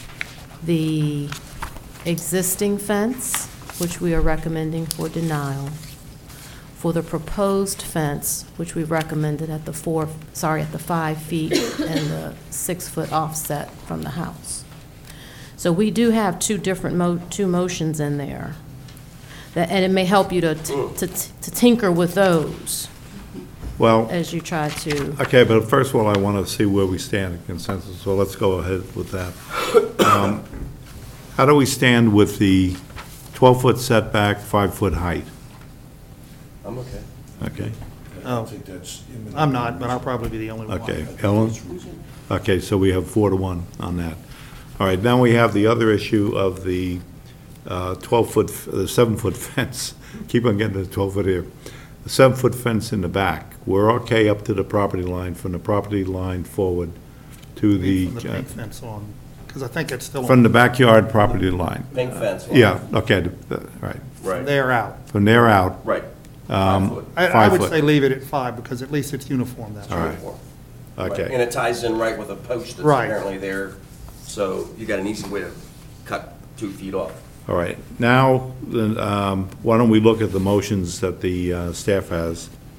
[SPEAKER 6] the existing fence, which we are recommending for denial, for the proposed fence, which we recommended at the four, sorry, at the five feet and the six-foot offset from the house. So we do have two different mo, two motions in there. That, and it may help you to, to to tinker with those
[SPEAKER 1] Well,
[SPEAKER 6] as you try to.
[SPEAKER 1] okay, but first of all, I want to see where we stand in consensus, so let's go ahead with that. Um, How do we stand with the twelve-foot setback, five-foot height?
[SPEAKER 5] I'm okay.
[SPEAKER 1] Okay,
[SPEAKER 10] I
[SPEAKER 2] Oh.
[SPEAKER 10] don't think that's imminent.
[SPEAKER 2] I'm not, but I'll probably be the only one.
[SPEAKER 1] okay. Ellen? Okay, so we have four to one on that. All right, now we have the other issue of the twelve-foot, the seven-foot fence. Keep on getting the twelve-foot here. The seven-foot fence in the back. We're okay up to the property line, from the property line forward to the,
[SPEAKER 2] From the
[SPEAKER 1] uh,
[SPEAKER 2] pink fence on, because I think it's still
[SPEAKER 1] from
[SPEAKER 2] on,
[SPEAKER 1] the backyard property line.
[SPEAKER 5] Pink fence.
[SPEAKER 1] Yeah, okay, the- the- right.
[SPEAKER 5] Right,
[SPEAKER 2] there out.
[SPEAKER 1] From there out,
[SPEAKER 5] right.
[SPEAKER 1] Um,
[SPEAKER 5] Five foot.
[SPEAKER 2] I, I
[SPEAKER 1] Five
[SPEAKER 2] would
[SPEAKER 1] foot.
[SPEAKER 2] say leave it at five, because at least it's uniform that
[SPEAKER 1] All
[SPEAKER 2] way.
[SPEAKER 1] right.
[SPEAKER 5] Uniform. Right.
[SPEAKER 1] okay.
[SPEAKER 5] And it ties in right with a post that's
[SPEAKER 2] Right.
[SPEAKER 5] apparently there, so you got an easy way to cut two feet off.
[SPEAKER 1] All right, now, then, um, why don't we look at the motions that the uh, staff has?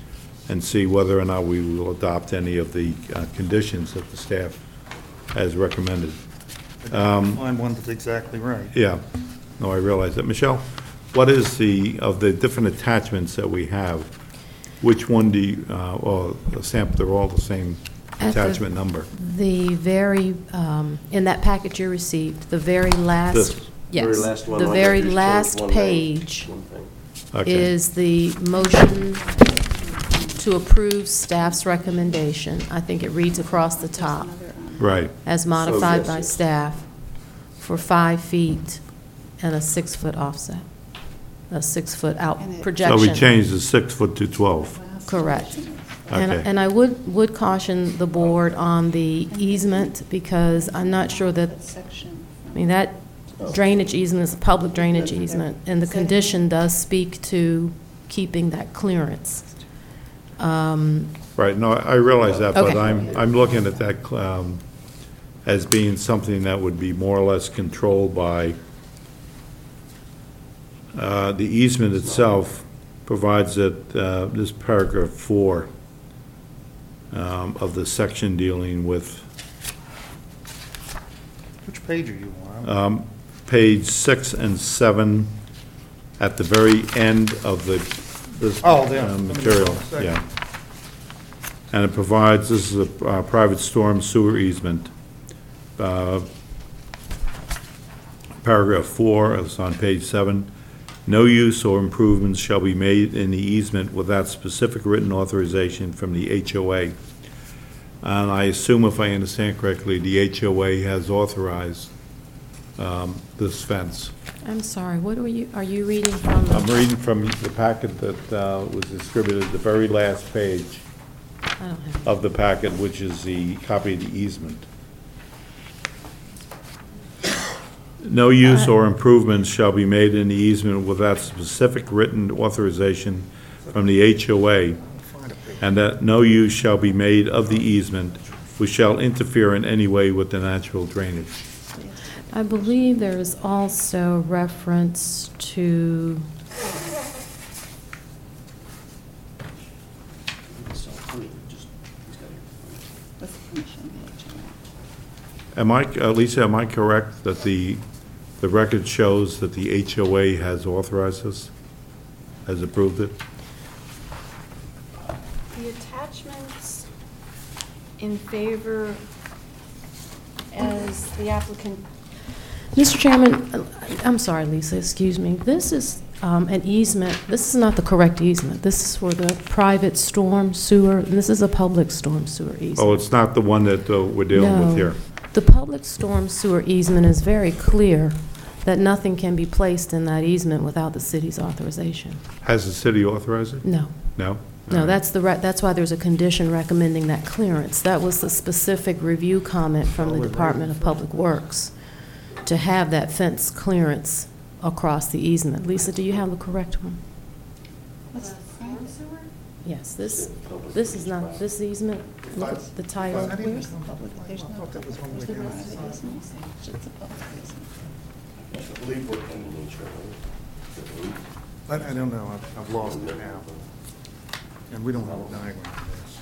[SPEAKER 1] and see whether or not we will adopt any of the uh, conditions that the staff has recommended.
[SPEAKER 2] Find one that's exactly right.
[SPEAKER 1] Yeah, no, I realize that. Michelle, what is the, of the different attachments that we have, which one do you, uh, or the sample, they're all the same
[SPEAKER 6] At the-
[SPEAKER 1] attachment number?
[SPEAKER 6] The very, um, in that packet you received, the very last,
[SPEAKER 1] This.
[SPEAKER 6] yes,
[SPEAKER 5] Very last one,
[SPEAKER 6] the
[SPEAKER 5] right,
[SPEAKER 6] very
[SPEAKER 5] just change
[SPEAKER 6] last
[SPEAKER 5] one name,
[SPEAKER 6] page
[SPEAKER 5] one thing.
[SPEAKER 1] Okay.
[SPEAKER 6] is the motion to approve staff's recommendation. I think it reads across the top,
[SPEAKER 1] Right,
[SPEAKER 6] as modified
[SPEAKER 5] yes,
[SPEAKER 6] by
[SPEAKER 5] yes.
[SPEAKER 6] staff, for five feet and a six-foot offset, a six-foot out
[SPEAKER 4] And it-
[SPEAKER 1] so
[SPEAKER 6] projection.
[SPEAKER 1] we changed the six foot to twelve.
[SPEAKER 6] Correct. And,
[SPEAKER 1] Okay.
[SPEAKER 6] and I would, would caution the board on the easement, because I'm not sure that,
[SPEAKER 4] Section.
[SPEAKER 6] I mean, that drainage easement is a public drainage easement, and the condition does speak to keeping that clearance. Um,
[SPEAKER 1] Right, no, I realize that, but
[SPEAKER 6] Okay.
[SPEAKER 1] I'm, I'm looking at that um, as being something that would be more or less controlled by, uh, the easement itself provides that, uh, this paragraph four um, of the section dealing with
[SPEAKER 2] Which page are you on?
[SPEAKER 1] um, page six and seven at the very end of the, this
[SPEAKER 2] Oh, there.
[SPEAKER 1] uh,
[SPEAKER 2] Let me just
[SPEAKER 1] material,
[SPEAKER 2] hold a second.
[SPEAKER 1] yeah. And it provides, this is a uh, private storm sewer easement. Uh, Paragraph four, it's on page seven. No use or improvements shall be made in the easement without specific written authorization from the H O A. And I assume, if I understand correctly, the H O A has authorized um, this fence.
[SPEAKER 6] I'm sorry, what are you, are you reading from? the-
[SPEAKER 1] I'm reading from the packet that uh, was distributed, the very last page
[SPEAKER 6] I don't have-
[SPEAKER 1] of the packet, which is the copy of the easement. No use or improvements shall be made in the easement without specific written authorization from the H O A, and that no use shall be made of the easement which shall interfere in any way with the natural drainage.
[SPEAKER 6] I believe there is also reference to,
[SPEAKER 4] With permission of the H O A.
[SPEAKER 1] Am I, uh, Lisa, am I correct that the, the record shows that the H O A has authorized this, has approved it?
[SPEAKER 3] The attachments in favor as the applicant.
[SPEAKER 6] Mister Chairman, uh, I'm sorry, Lisa, excuse me. This is um, an easement, this is not the correct easement. This is for the private storm sewer, and this is a public storm sewer easement.
[SPEAKER 1] Oh, it's not the one that uh, we're dealing with
[SPEAKER 6] No.
[SPEAKER 1] here?
[SPEAKER 6] The public storm sewer easement is very clear that nothing can be placed in that easement without the city's authorization.
[SPEAKER 1] Has the city authorized it?
[SPEAKER 6] No.
[SPEAKER 1] No?
[SPEAKER 6] No, that's the, re- that's why there's a condition recommending that clearance. That was the specific review comment from the Department of Public Works, to have that fence clearance across the easement. Lisa, do you have the correct one?
[SPEAKER 4] What's the private sewer?
[SPEAKER 6] Yes, this, this is not, this easement, look at the title. Where's-
[SPEAKER 4] Public, there's no, there's no private easement. It's a public easement.
[SPEAKER 5] I believe we're pending each other.
[SPEAKER 2] I, I don't know, I've, I've lost it now. And we don't have a diagram of this.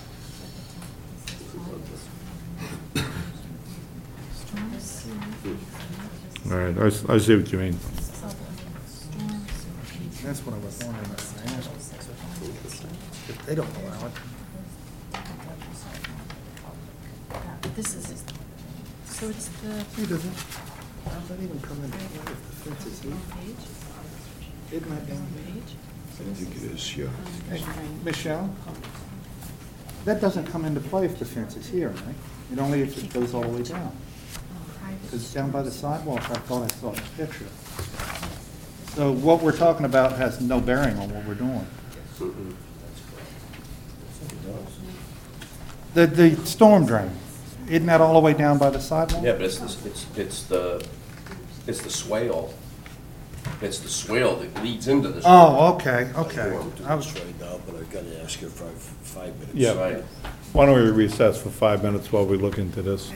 [SPEAKER 1] All right, I s- I see what you mean.
[SPEAKER 2] That's what I was wondering, I asked. If they don't allow it,
[SPEAKER 3] This is, so it's the
[SPEAKER 2] he doesn't. How's that even come into play if the fence is here? Isn't that down here?
[SPEAKER 10] I think it is, yeah.
[SPEAKER 2] Hey, Michelle, that doesn't come into play if the fence is here, right? It only if it goes all the way down. Because down by the sidewalk, I thought I saw a picture. So what we're talking about has no bearing on what we're doing. The, the storm drain, isn't that all the way down by the sidewalk?
[SPEAKER 5] Yeah, but it's, the- it's, it's the, it's the swale. It's the swale that leads into the.
[SPEAKER 2] Oh, okay, okay. I was,
[SPEAKER 10] right now, but I've got to ask you for five minutes.
[SPEAKER 1] Yeah.
[SPEAKER 5] Right.
[SPEAKER 1] Why don't we recess for five minutes while we look into this?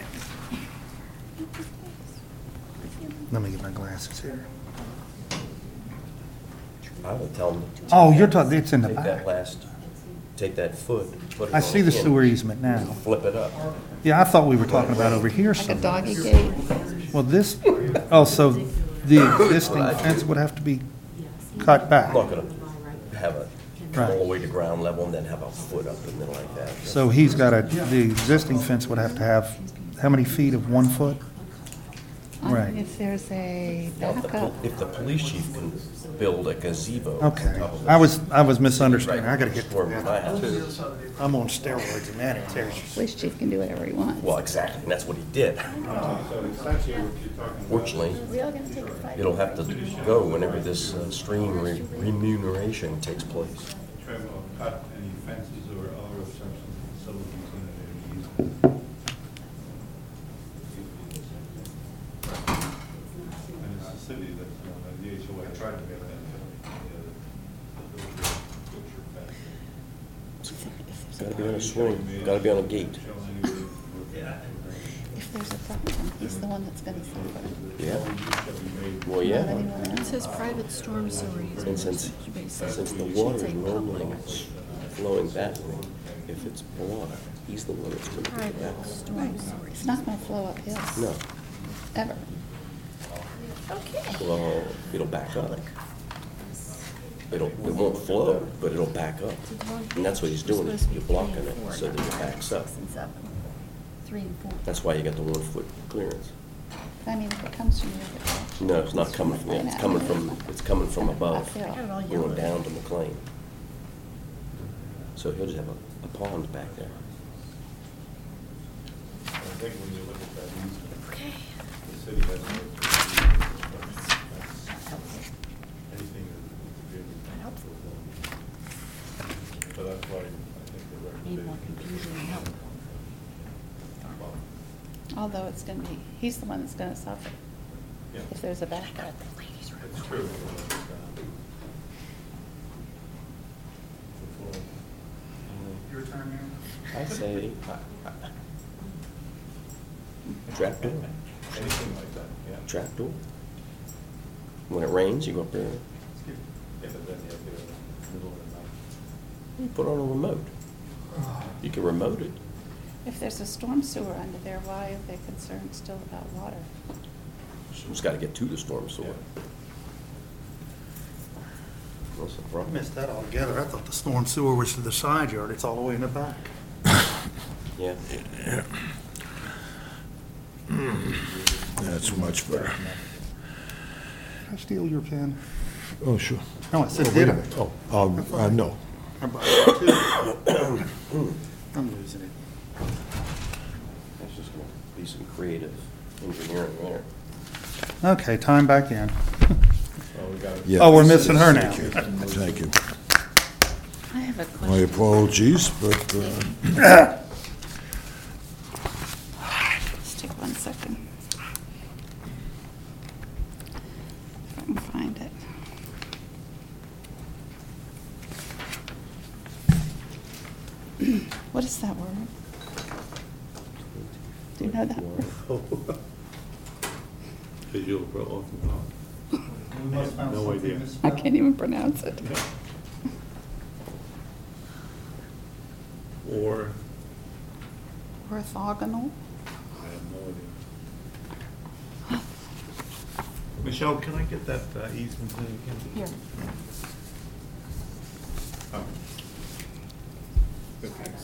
[SPEAKER 2] let me get my glasses here.
[SPEAKER 5] I would tell them. to
[SPEAKER 2] Oh, you're
[SPEAKER 5] take-
[SPEAKER 2] talking, it's in the
[SPEAKER 5] Take that
[SPEAKER 2] back.
[SPEAKER 5] last take that foot, put it
[SPEAKER 2] I
[SPEAKER 5] on
[SPEAKER 2] see
[SPEAKER 5] a
[SPEAKER 2] the
[SPEAKER 5] hinge,
[SPEAKER 2] sewer easement now.
[SPEAKER 5] Flip it up.
[SPEAKER 2] Yeah, I thought we were talking about over here
[SPEAKER 4] Like a
[SPEAKER 2] somewhere.
[SPEAKER 4] doggy gate.
[SPEAKER 2] Well, this, oh, so the existing fence would have to be cut back.
[SPEAKER 5] I'm not gonna have a, come all
[SPEAKER 2] Right.
[SPEAKER 5] the way to ground level and then have a foot up and then like that.
[SPEAKER 2] So he's got a, the existing fence would have to have, how many feet of one foot?
[SPEAKER 4] Um,
[SPEAKER 2] Right.
[SPEAKER 4] If there's a
[SPEAKER 5] Now, if the,
[SPEAKER 4] backup.
[SPEAKER 5] pol- if the police chief can build a gazebo.
[SPEAKER 2] Okay,
[SPEAKER 5] on top of
[SPEAKER 2] I
[SPEAKER 5] it,
[SPEAKER 2] was, I was
[SPEAKER 5] right,
[SPEAKER 2] misunderstanding, I gotta get
[SPEAKER 5] where my house
[SPEAKER 2] to
[SPEAKER 5] is.
[SPEAKER 2] I'm on steroids in that area.
[SPEAKER 4] Police chief can do whatever he wants.
[SPEAKER 5] Well, exactly, and that's what he did. Fortunately, it'll have to go whenever this uh, stream re- remuneration takes place.
[SPEAKER 1] Trim or cut any fences or other obstructions to facilities in the easement. And it's the city that's, uh, the H O A tried to get that. uh, the- the picture back.
[SPEAKER 5] It's gotta be on a swing, gotta be on a gate.
[SPEAKER 4] If there's a problem, he's the one that's gonna suffer.
[SPEAKER 5] Yeah, well,
[SPEAKER 4] Not
[SPEAKER 5] yeah.
[SPEAKER 4] anyone
[SPEAKER 3] It
[SPEAKER 4] else.
[SPEAKER 3] says private storm sewer
[SPEAKER 5] And
[SPEAKER 3] easement.
[SPEAKER 5] since,
[SPEAKER 3] Basically,
[SPEAKER 5] since the
[SPEAKER 3] it should
[SPEAKER 5] water
[SPEAKER 3] say
[SPEAKER 5] is normally
[SPEAKER 3] public.
[SPEAKER 5] flowing that way, if it's broad, he's the one that's gonna take it
[SPEAKER 3] Private
[SPEAKER 5] back.
[SPEAKER 3] storm
[SPEAKER 4] Right,
[SPEAKER 3] sewer
[SPEAKER 4] it's not gonna flow uphill,
[SPEAKER 5] No,
[SPEAKER 4] ever.
[SPEAKER 5] well, it'll back up. It'll, it won't flow, but it'll back up. And that's what he's doing, you're blocking it so that it backs up.
[SPEAKER 4] Six and seven, three and four.
[SPEAKER 5] That's why you got the one foot clearance.
[SPEAKER 4] I mean, if it comes from the other direction.
[SPEAKER 5] No, it's not coming from, it's coming from, it's coming from above,
[SPEAKER 4] Uphill.
[SPEAKER 5] going down to McLean. So he'll just have a, a pond back there.
[SPEAKER 1] I think when you look at that easement,
[SPEAKER 3] Okay.
[SPEAKER 1] the city has. Anything that would be. So that's why I think the
[SPEAKER 3] Need more
[SPEAKER 1] recommendation.
[SPEAKER 3] confusion and help.
[SPEAKER 4] Although it's gonna be, he's the one that's gonna suffer
[SPEAKER 1] Yeah.
[SPEAKER 4] if there's a backup.
[SPEAKER 1] It's true.
[SPEAKER 2] Your turn, Mayor.
[SPEAKER 5] I say, I- I- trap door,
[SPEAKER 1] Anything like that, yeah.
[SPEAKER 5] trap door. When it rains, you go up there,
[SPEAKER 1] Yeah, but then you have to, middle of the night.
[SPEAKER 5] you put on a remote. You can remote it.
[SPEAKER 4] If there's a storm sewer under there, why are they concerned still about water?
[SPEAKER 5] Just gotta get to the storm sewer. That's the
[SPEAKER 2] I
[SPEAKER 5] problem.
[SPEAKER 2] missed that altogether. I thought the storm sewer was to the side yard. It's all the way in the back.
[SPEAKER 5] Yeah.
[SPEAKER 10] That's much better.
[SPEAKER 2] Can I steal your pen?
[SPEAKER 10] Oh, sure.
[SPEAKER 2] No, I said,
[SPEAKER 10] Oh,
[SPEAKER 2] did
[SPEAKER 10] wait a
[SPEAKER 2] I?
[SPEAKER 10] minute. Oh, um, uh, no.
[SPEAKER 2] I bought it too. I'm losing it.
[SPEAKER 5] That's just gonna be some creative engineering there.
[SPEAKER 2] Okay, time back in.
[SPEAKER 10] Yeah.
[SPEAKER 2] Oh, we're missing her now.
[SPEAKER 10] Thank you. Thank you.
[SPEAKER 4] I have a
[SPEAKER 10] My
[SPEAKER 4] question.
[SPEAKER 10] apologies, but uh,
[SPEAKER 4] Just take one second. If I can find it. What is that word? Do you know that word?
[SPEAKER 1] Because you'll grow off and on. No idea.
[SPEAKER 4] I can't even pronounce it.
[SPEAKER 1] Or,
[SPEAKER 4] Orthogonal?
[SPEAKER 1] I have no idea. Michelle, can I get that uh, easement thing again?
[SPEAKER 4] Here.
[SPEAKER 1] Oh. Good, thanks.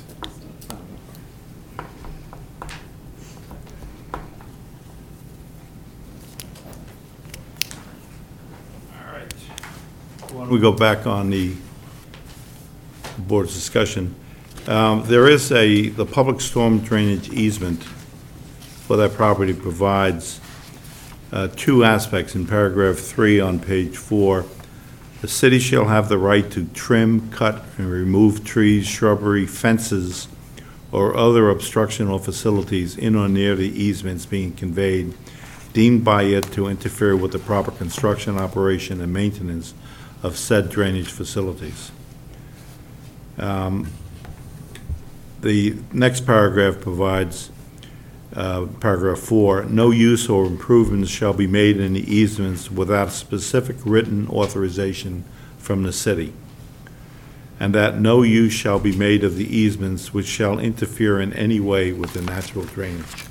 [SPEAKER 1] All right. Why don't we go back on the board's discussion? Um, There is a, the public storm drainage easement for that property provides uh, two aspects in paragraph three on page four. The city shall have the right to trim, cut, and remove trees, shrubbery, fences, or other obstructional facilities in or near the easements being conveyed deemed by it to interfere with the proper construction, operation, and maintenance of said drainage facilities. Um, The next paragraph provides, uh, paragraph four, no use or improvements shall be made in the easements without specific written authorization from the city. and that no use shall be made of the easements which shall interfere in any way with the natural drainage.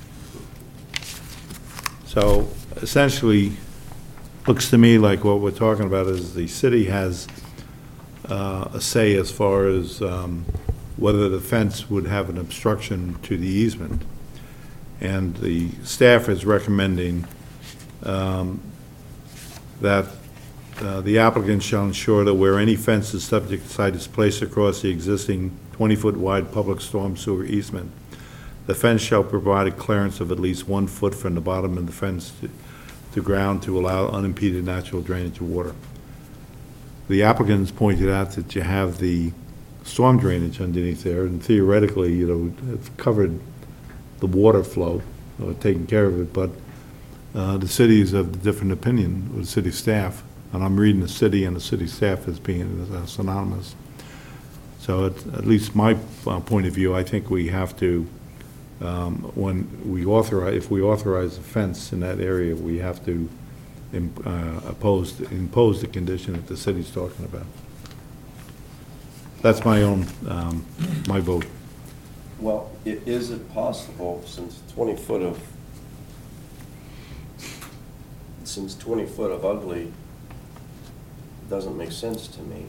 [SPEAKER 1] So essentially, looks to me like what we're talking about is the city has uh, a say as far as um, whether the fence would have an obstruction to the easement. And the staff is recommending um, that uh, the applicant shall ensure that where any fence is subject to site is placed across the existing twenty-foot wide public storm sewer easement, the fence shall provide a clearance of at least one foot from the bottom of the fence to, to ground to allow unimpeded natural drainage of water. The applicants pointed out that you have the storm drainage underneath there, and theoretically, you know, it's covered the water flow, or taking care of it, but uh, the city is of a different opinion with the city staff, and I'm reading the city and the city staff as being uh, synonymous. So at, at least my uh, point of view, I think we have to, um, when we authorize, if we authorize a fence in that area, we have to im- uh, oppose, impose the condition that the city's talking about. That's my own, um, my vote.
[SPEAKER 5] Well, i- is it possible, since twenty foot of, since twenty foot of ugly doesn't make sense to me,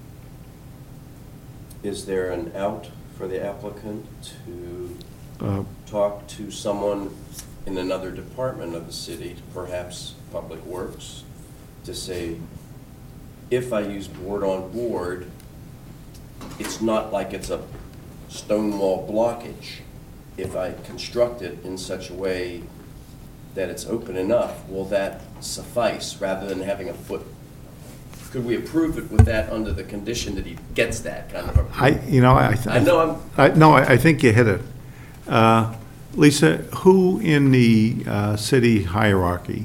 [SPEAKER 5] is there an out for the applicant to
[SPEAKER 1] Uh,
[SPEAKER 5] talk to someone in another department of the city, perhaps Public Works, to say, if I use board on board, it's not like it's a stone wall blockage. If I construct it in such a way that it's open enough, will that suffice rather than having a foot? Could we approve it with that under the condition that he gets that kind of approval?
[SPEAKER 1] I, you know, I.
[SPEAKER 5] I know I'm-
[SPEAKER 1] I, no, I, I think you hit it. Uh, Lisa, who in the uh, city hierarchy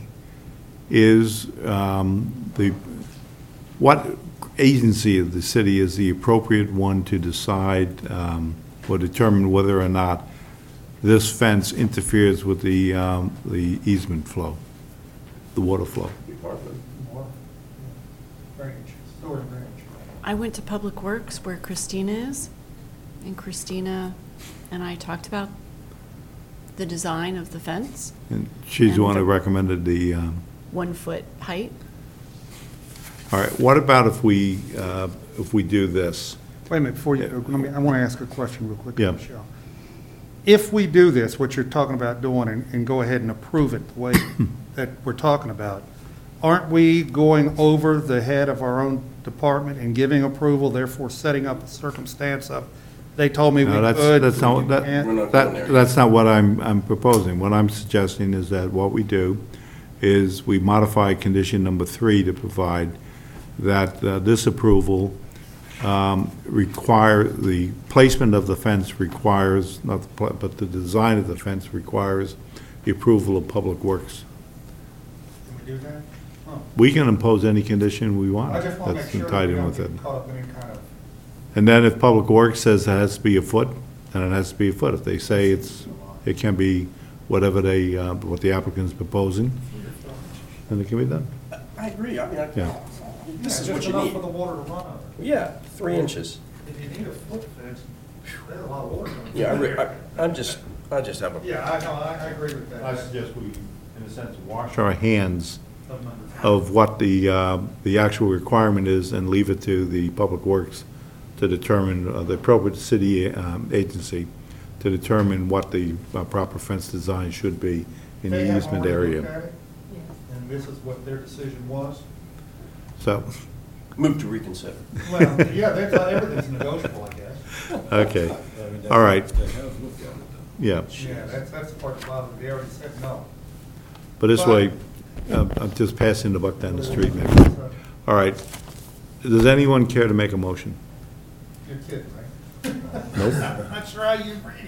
[SPEAKER 1] is um, the, what agency of the city is the appropriate one to decide um, or determine whether or not this fence interferes with the, um, the easement flow, the water flow?
[SPEAKER 5] Department.
[SPEAKER 2] Drainage, sewer drainage.
[SPEAKER 3] I went to Public Works where Christina is, and Christina and I talked about the design of the fence,
[SPEAKER 1] And she's the one who
[SPEAKER 3] And-
[SPEAKER 1] recommended the, um,
[SPEAKER 3] one foot height.
[SPEAKER 1] all right, what about if we, uh, if we do this?
[SPEAKER 2] Wait a minute, before you, let me, I want to ask a question real quick,
[SPEAKER 1] Yeah.
[SPEAKER 2] Michelle. If we do this, what you're talking about doing, and, and go ahead and approve it the way that we're talking about, aren't we going over the head of our own department and giving approval, therefore setting up a circumstance of, they told me we
[SPEAKER 1] No, that's,
[SPEAKER 2] could?
[SPEAKER 1] that's not,
[SPEAKER 2] we
[SPEAKER 1] that,
[SPEAKER 2] can't?
[SPEAKER 5] We're not going
[SPEAKER 1] that,
[SPEAKER 5] there
[SPEAKER 1] that's not what I'm, I'm proposing. What I'm suggesting is that what we do is we modify condition number three to provide that uh, this approval um, require, the placement of the fence requires, not the, pla- but the design of the fence requires the approval of Public Works.
[SPEAKER 2] Can we do that? Huh.
[SPEAKER 1] We can impose any condition we want.
[SPEAKER 2] I just want to make
[SPEAKER 1] That's
[SPEAKER 2] sure that
[SPEAKER 1] tied
[SPEAKER 2] we
[SPEAKER 1] in
[SPEAKER 2] don't
[SPEAKER 1] with it.
[SPEAKER 2] get caught up in any kind of.
[SPEAKER 1] And then if Public Works says it has to be a foot, then it has to be a foot. If they say it's, it can be whatever they, uh, what the applicant's proposing, then it can be done.
[SPEAKER 5] I agree, I mean, I-
[SPEAKER 1] Yeah.
[SPEAKER 5] this is
[SPEAKER 2] Yeah,
[SPEAKER 5] what
[SPEAKER 2] just
[SPEAKER 5] you
[SPEAKER 2] enough
[SPEAKER 5] need.
[SPEAKER 2] for the water to run over.
[SPEAKER 5] Yeah, three inches.
[SPEAKER 2] If you need a foot fence, there's a lot of water. going
[SPEAKER 5] Yeah, I,
[SPEAKER 2] through
[SPEAKER 5] re-
[SPEAKER 2] there.
[SPEAKER 5] I- I'm just, I just have a,
[SPEAKER 2] Yeah, I know, I, I agree with that.
[SPEAKER 1] suggest we, in a sense, wash our hands
[SPEAKER 2] Of number three.
[SPEAKER 1] of what the, uh, the actual requirement is and leave it to the Public Works to determine, uh, the appropriate city um, agency to determine what the uh, proper fence design should be in
[SPEAKER 2] They
[SPEAKER 1] the
[SPEAKER 2] have
[SPEAKER 1] easement
[SPEAKER 2] already looked
[SPEAKER 1] area.
[SPEAKER 2] at it, and this is what their decision was.
[SPEAKER 1] So,
[SPEAKER 5] move to reconsider.
[SPEAKER 2] Well, yeah, that's, everything's negotiable, I guess.
[SPEAKER 1] okay,
[SPEAKER 7] I mean, they-
[SPEAKER 1] all right,
[SPEAKER 7] They have looked at it, though.
[SPEAKER 1] yeah.
[SPEAKER 2] Yeah, that's, that's the part that bothers me. They already said no.
[SPEAKER 1] But this way, uh, I'm just passing the buck down the street, maybe. All right. Does anyone care to make a motion?
[SPEAKER 2] You're kidding, right?
[SPEAKER 1] Nope.
[SPEAKER 2] I'm not sure how you read.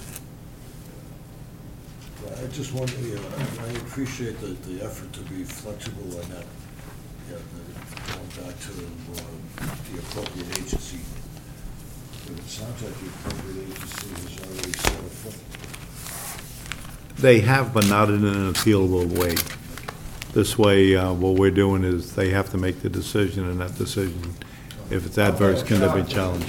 [SPEAKER 10] I just want, yeah, I appreciate the, the effort to be flexible and that, yeah, the- going back to uh, the appropriate agency. But it sounds like the appropriate agency has already set a foot.
[SPEAKER 1] They have, but not in an appealable way. This way, uh, what we're doing is they have to make the decision, and that decision If it's adverse, can they be challenged?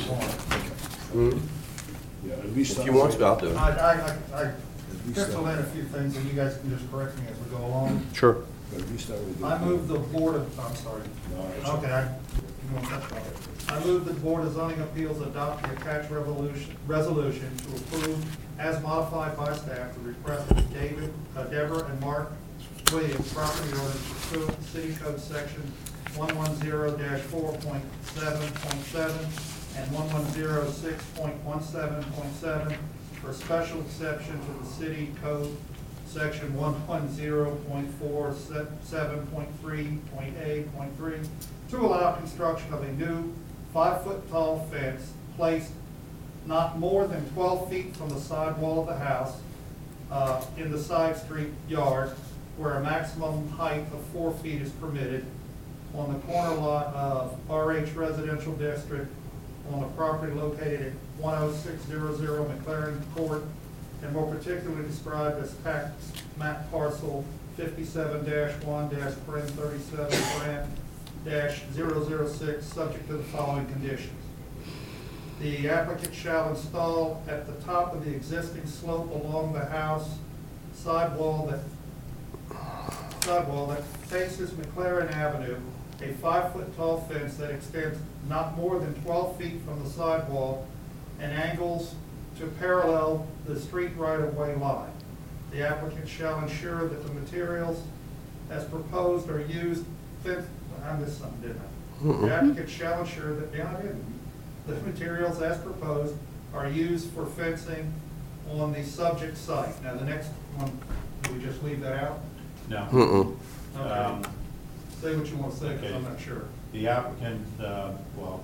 [SPEAKER 10] Yeah, at least.
[SPEAKER 5] If you want to, I'll do it.
[SPEAKER 2] I, I, I, I just to learn a few things, and you guys can just correct me as we go along.
[SPEAKER 5] Sure.
[SPEAKER 10] At least I would.
[SPEAKER 2] I move the Board of, I'm sorry.
[SPEAKER 10] No, it's-
[SPEAKER 2] Okay, I, you want to touch on it. I move the Board of Zoning Appeals adopt the attached revolution, resolution to approve as modified by staff the request of David, uh, Deborah and Mark Williams, property owners pursuant to City Code Section one one zero four point seven point seven and one one zero six point one seven point seven for special exception to the City Code Section one one zero point four seven point three point A point three to allow construction of a new five-foot-tall fence placed not more than twelve feet from the side wall of the house uh, in the side street yard where a maximum height of four feet is permitted on the corner lot of R H Residential District on the property located at one oh six hundred McLaren Court, and more particularly described as tax map parcel fifty-seven one thirty-seven dash zero zero six, subject to the following conditions. The applicant shall install at the top of the existing slope along the house sidewall that sidewall that faces McLaren Avenue, a five-foot tall fence that extends not more than twelve feet from the sidewall and angles to parallel the street right-of-way line. The applicant shall ensure that the materials as proposed are used, fence, I missed something, didn't I? The applicant shall ensure that, yeah, I didn't. The materials as proposed are used for fencing on the subject site. Now, the next one, do we just leave that out?
[SPEAKER 1] No.
[SPEAKER 5] Mm-mm.
[SPEAKER 1] Um,
[SPEAKER 2] Okay. Say what you want to say, because I'm not sure.
[SPEAKER 1] The applicant, uh, well,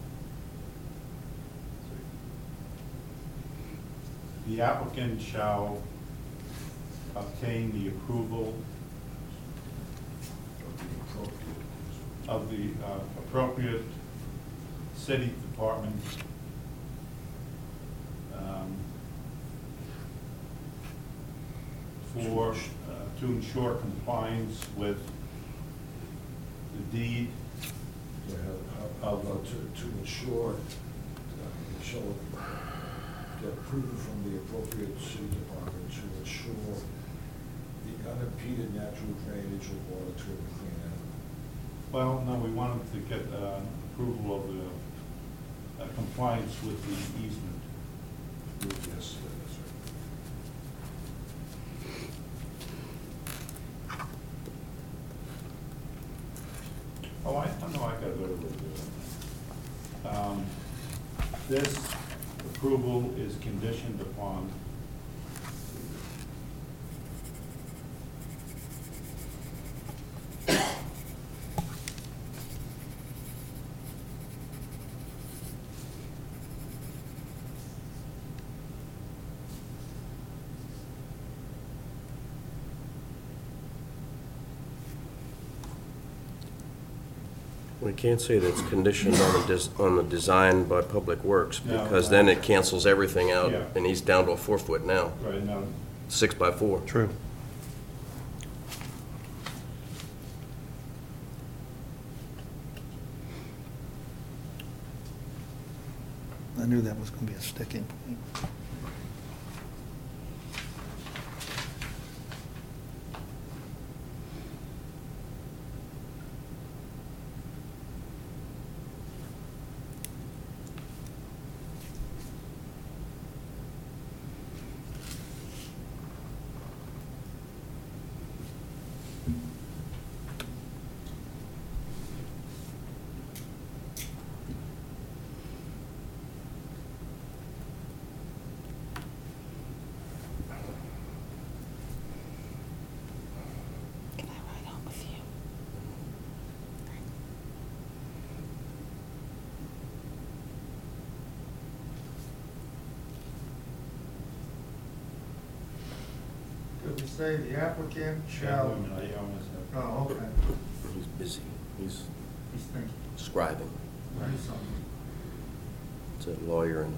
[SPEAKER 1] the applicant shall obtain the approval of the uh, appropriate city department um, for, uh, to ensure compliance with the deed
[SPEAKER 10] Yeah, how- how about to, to ensure, uh, shall get approval from the appropriate city department to ensure the unimpeded natural drainage of water to a clean avenue.
[SPEAKER 1] Well, no, we wanted to get uh, approval of the uh, compliance with the easement.
[SPEAKER 10] Yes, that's right.
[SPEAKER 1] Oh, I, I know, I got rid of it. Um, This approval is conditioned upon
[SPEAKER 5] We can't say that it's conditioned on the, des- on the design by Public Works,
[SPEAKER 1] No,
[SPEAKER 5] because
[SPEAKER 1] no.
[SPEAKER 5] then it cancels everything out,
[SPEAKER 1] Yeah.
[SPEAKER 5] and he's down to a four foot now,
[SPEAKER 1] right now.
[SPEAKER 5] six by four.
[SPEAKER 2] True. I knew that was going to be a sticking point.
[SPEAKER 4] Can I ride home with you?
[SPEAKER 2] Could we say the applicant
[SPEAKER 1] Yeah,
[SPEAKER 2] shall,
[SPEAKER 1] wait a minute, I almost have-
[SPEAKER 2] oh, okay,
[SPEAKER 5] He's busy, he's
[SPEAKER 2] he's thinking,
[SPEAKER 5] scribing,
[SPEAKER 2] do something.
[SPEAKER 5] it's a lawyer and.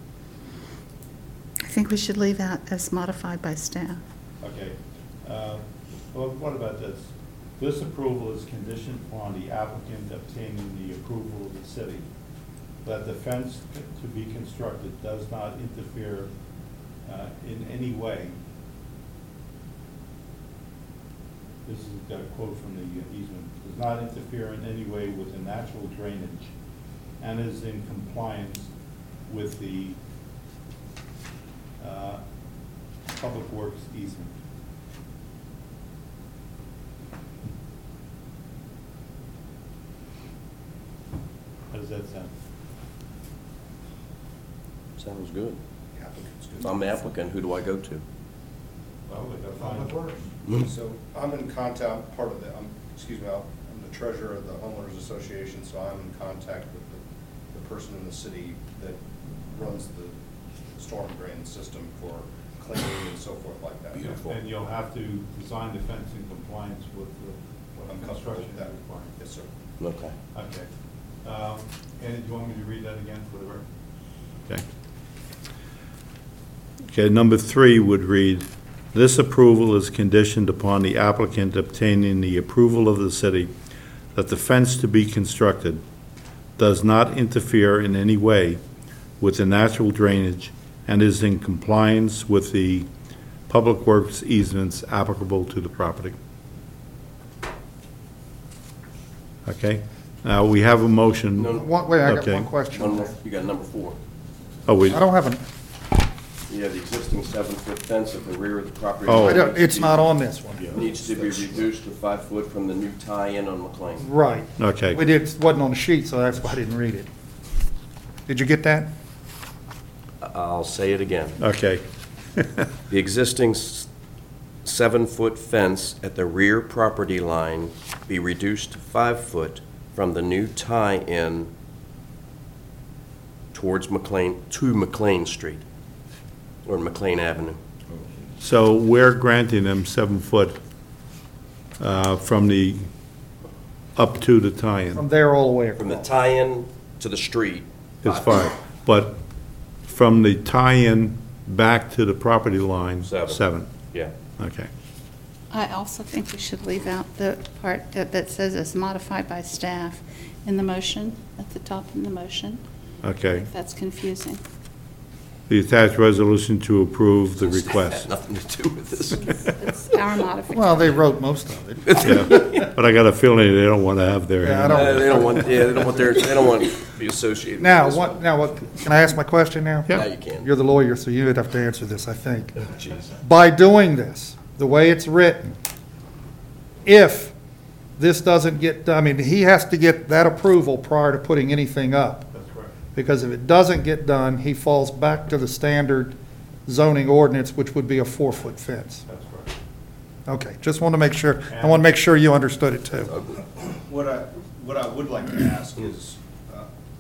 [SPEAKER 4] I think we should leave that as modified by staff.
[SPEAKER 1] Okay. Uh, Well, what about this? This approval is conditioned upon the applicant obtaining the approval of the city that the fence to be constructed does not interfere uh, in any way. This is got a quote from the easement, does not interfere in any way with the natural drainage and is in compliance with the uh, Public Works easement. How does that sound?
[SPEAKER 5] Sounds good.
[SPEAKER 8] Applicant's good.
[SPEAKER 5] If I'm the applicant, who do I go to?
[SPEAKER 1] Well, we gotta find.
[SPEAKER 8] So I'm in contact, part of the, I'm, excuse me, I'm the treasurer of the homeowners association, so I'm in contact with the, the person in the city that runs the storm drain system for cleaning and so forth like that.
[SPEAKER 5] Beautiful.
[SPEAKER 1] And you'll have to design the fence in compliance with the
[SPEAKER 8] I'm comfortable
[SPEAKER 1] construction
[SPEAKER 8] with that.
[SPEAKER 1] requirements.
[SPEAKER 8] Yes, sir.
[SPEAKER 5] Okay.
[SPEAKER 1] Okay. Um, And do you want me to read that again for the record? Okay. Okay, number three would read, this approval is conditioned upon the applicant obtaining the approval of the city that the fence to be constructed does not interfere in any way with the natural drainage and is in compliance with the Public Works easements applicable to the property. Okay? Now, we have a motion.
[SPEAKER 5] No.
[SPEAKER 2] One, wait, I got
[SPEAKER 1] Okay.
[SPEAKER 2] one question.
[SPEAKER 5] One more, you got number four.
[SPEAKER 1] Oh, we,
[SPEAKER 2] I don't have an,
[SPEAKER 5] You have the existing seven-foot fence at the rear of the property.
[SPEAKER 1] Oh.
[SPEAKER 2] I don't, it's not on this one.
[SPEAKER 5] Needs to be reduced to five foot from the new tie-in on McLean.
[SPEAKER 2] Right.
[SPEAKER 1] okay.
[SPEAKER 2] We did, it wasn't on the sheet, so that's why I didn't read it. Did you get that?
[SPEAKER 5] I'll say it again.
[SPEAKER 1] Okay.
[SPEAKER 5] The existing s- seven-foot fence at the rear property line be reduced to five foot from the new tie-in towards McLean, to McLean Street, or McLean Avenue.
[SPEAKER 1] So we're granting them seven foot uh, from the, up to the
[SPEAKER 2] From
[SPEAKER 1] tie-in.
[SPEAKER 2] there all the way
[SPEAKER 5] From the
[SPEAKER 2] across.
[SPEAKER 5] tie-in to the street.
[SPEAKER 1] It's fine. But from the tie-in back to the property line,
[SPEAKER 5] Seven.
[SPEAKER 1] seven.
[SPEAKER 5] Yeah.
[SPEAKER 1] Okay.
[SPEAKER 4] I also think we should leave out the part that that says it's modified by staff in the motion, at the top in the motion.
[SPEAKER 1] Okay.
[SPEAKER 4] That's confusing.
[SPEAKER 1] The attached resolution to approve the
[SPEAKER 5] Had
[SPEAKER 1] request.
[SPEAKER 5] nothing to do with this.
[SPEAKER 4] It's our modification.
[SPEAKER 2] Well, they wrote most of it.
[SPEAKER 1] Yeah. But I got a feeling they don't want to have their.
[SPEAKER 2] Yeah, I
[SPEAKER 1] hand-
[SPEAKER 2] don't-
[SPEAKER 5] Uh, They don't want, yeah, they don't want their, they don't want to be associated with
[SPEAKER 2] Now,
[SPEAKER 5] this
[SPEAKER 2] what,
[SPEAKER 5] one.
[SPEAKER 2] now, what, can I ask my question now?
[SPEAKER 1] Yeah.
[SPEAKER 5] Now you can.
[SPEAKER 2] You're the lawyer, so you'd have to answer this, I think.
[SPEAKER 5] Jeez.
[SPEAKER 2] By doing this, the way it's written, if this doesn't get, I mean, he has to get that approval prior to putting anything up.
[SPEAKER 1] That's correct.
[SPEAKER 2] Because if it doesn't get done, he falls back to the standard zoning ordinance, which would be a four-foot fence.
[SPEAKER 1] That's correct.
[SPEAKER 2] Okay, just want to make sure, I want to make sure you understood it too.
[SPEAKER 8] What I, what I would like to ask is, uh,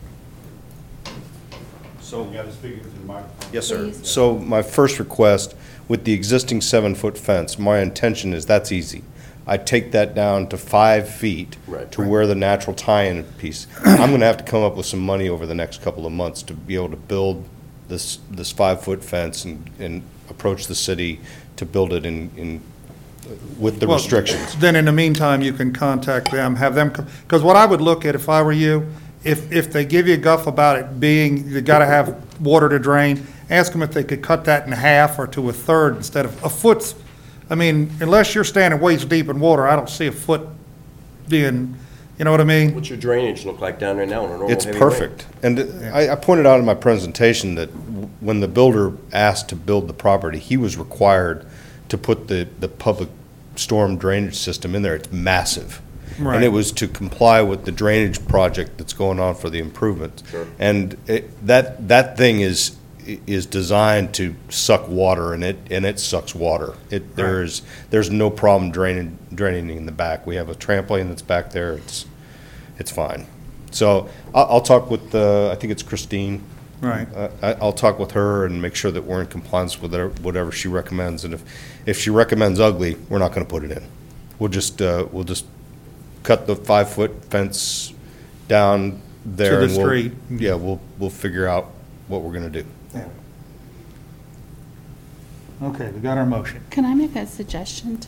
[SPEAKER 1] So you got to speak into the microphone.
[SPEAKER 8] yes, sir.
[SPEAKER 3] Please.
[SPEAKER 8] So my first request, with the existing seven-foot fence, my intention is, that's easy. I take that down to five feet
[SPEAKER 5] Right.
[SPEAKER 8] to where the natural tie-in piece. I'm gonna have to come up with some money over the next couple of months to be able to build this, this five-foot fence and, and approach the city to build it in, in, with the
[SPEAKER 2] Well,
[SPEAKER 8] restrictions.
[SPEAKER 2] Then in the meantime, you can contact them, have them, because what I would look at if I were you, if, if they give you guff about it being, you gotta have water to drain, ask them if they could cut that in half or to a third instead of a foot's. I mean, unless you're standing waist deep in water, I don't see a foot being, you know what I mean?
[SPEAKER 5] What's your drainage look like down there now on a normal
[SPEAKER 8] It's
[SPEAKER 5] heavy rain?
[SPEAKER 8] perfect. And I, I pointed out in my presentation that w- when the builder asked to build the property, he was required to put the, the public storm drainage system in there. It's massive.
[SPEAKER 2] Right.
[SPEAKER 8] And it was to comply with the drainage project that's going on for the improvements.
[SPEAKER 5] Sure.
[SPEAKER 8] And it, that, that thing is, is designed to suck water, and it, and it sucks water. It, there's, there's no problem draining, draining in the back. We have a trampoline that's back there. It's, it's fine. So I'll, I'll talk with, uh, I think it's Christine.
[SPEAKER 2] Right.
[SPEAKER 8] Uh, I, I'll talk with her and make sure that we're in compliance with whatever, whatever she recommends. And if, if she recommends ugly, we're not gonna put it in. We'll just, uh, we'll just cut the five-foot fence down there.
[SPEAKER 2] To the
[SPEAKER 8] and we'll-
[SPEAKER 2] street.
[SPEAKER 8] Yeah, we'll, we'll figure out what we're gonna do.
[SPEAKER 2] Okay, we got our motion.
[SPEAKER 4] Can I make a suggestion to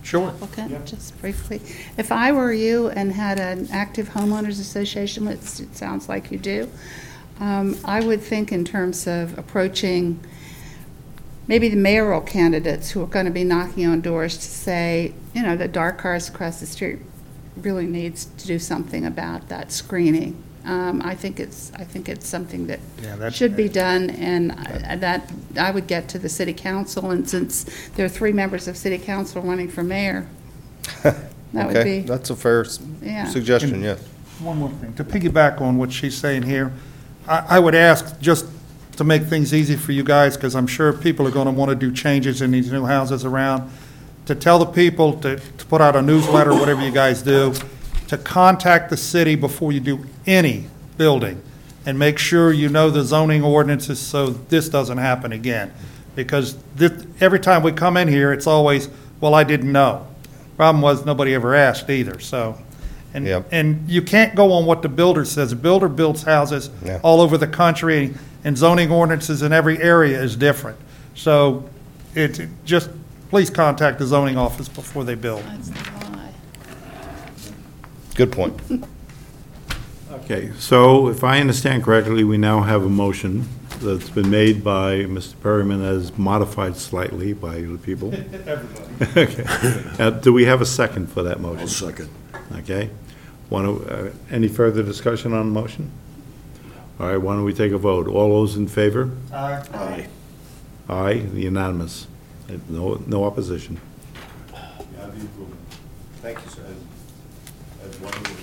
[SPEAKER 2] Sure.
[SPEAKER 4] applicant, just briefly. If I were you and had an active homeowners association, which it sounds like you do, um, I would think in terms of approaching maybe the mayoral candidates who are going to be knocking on doors to say, you know, the dark cars across the street really needs to do something about that screening. Um, I think it's, I think it's something that
[SPEAKER 2] Yeah, that's-
[SPEAKER 4] should be done, and I- that, I would get to the city council, and since there are three members of city council running for mayor, that would
[SPEAKER 8] Okay,
[SPEAKER 4] be,
[SPEAKER 8] that's a fair s-
[SPEAKER 4] Yeah.
[SPEAKER 8] suggestion, yes.
[SPEAKER 2] One more thing, to piggyback on what she's saying here, I, I would ask, just to make things easy for you guys, because I'm sure people are going to want to do changes in these new houses around, to tell the people to, to put out a newsletter, whatever you guys do, to contact the city before you do any building, and make sure you know the zoning ordinances so this doesn't happen again. Because this, every time we come in here, it's always, well, I didn't know. Problem was, nobody ever asked either, so. And,
[SPEAKER 8] Yep.
[SPEAKER 2] and you can't go on what the builder says. The builder builds houses
[SPEAKER 8] Yeah.
[SPEAKER 2] all over the country, and zoning ordinances in every area is different. So it, just, please contact the zoning office before they build.
[SPEAKER 4] that's the lie.
[SPEAKER 8] Good point.
[SPEAKER 1] Okay, so if I understand correctly, we now have a motion that's been made by Mister Perryman as modified slightly by the people.
[SPEAKER 2] Everybody.
[SPEAKER 1] Okay. Uh, Do we have a second for that
[SPEAKER 10] I'll
[SPEAKER 1] motion?
[SPEAKER 10] second.
[SPEAKER 1] Okay. Want to, any further discussion on the motion? All right, why don't we take a vote? All those in favor?
[SPEAKER 10] Aye.
[SPEAKER 1] Aye, unanimous. No, no opposition.
[SPEAKER 7] Yeah, I'd be approving.
[SPEAKER 8] Thank you, sir.
[SPEAKER 7] As one of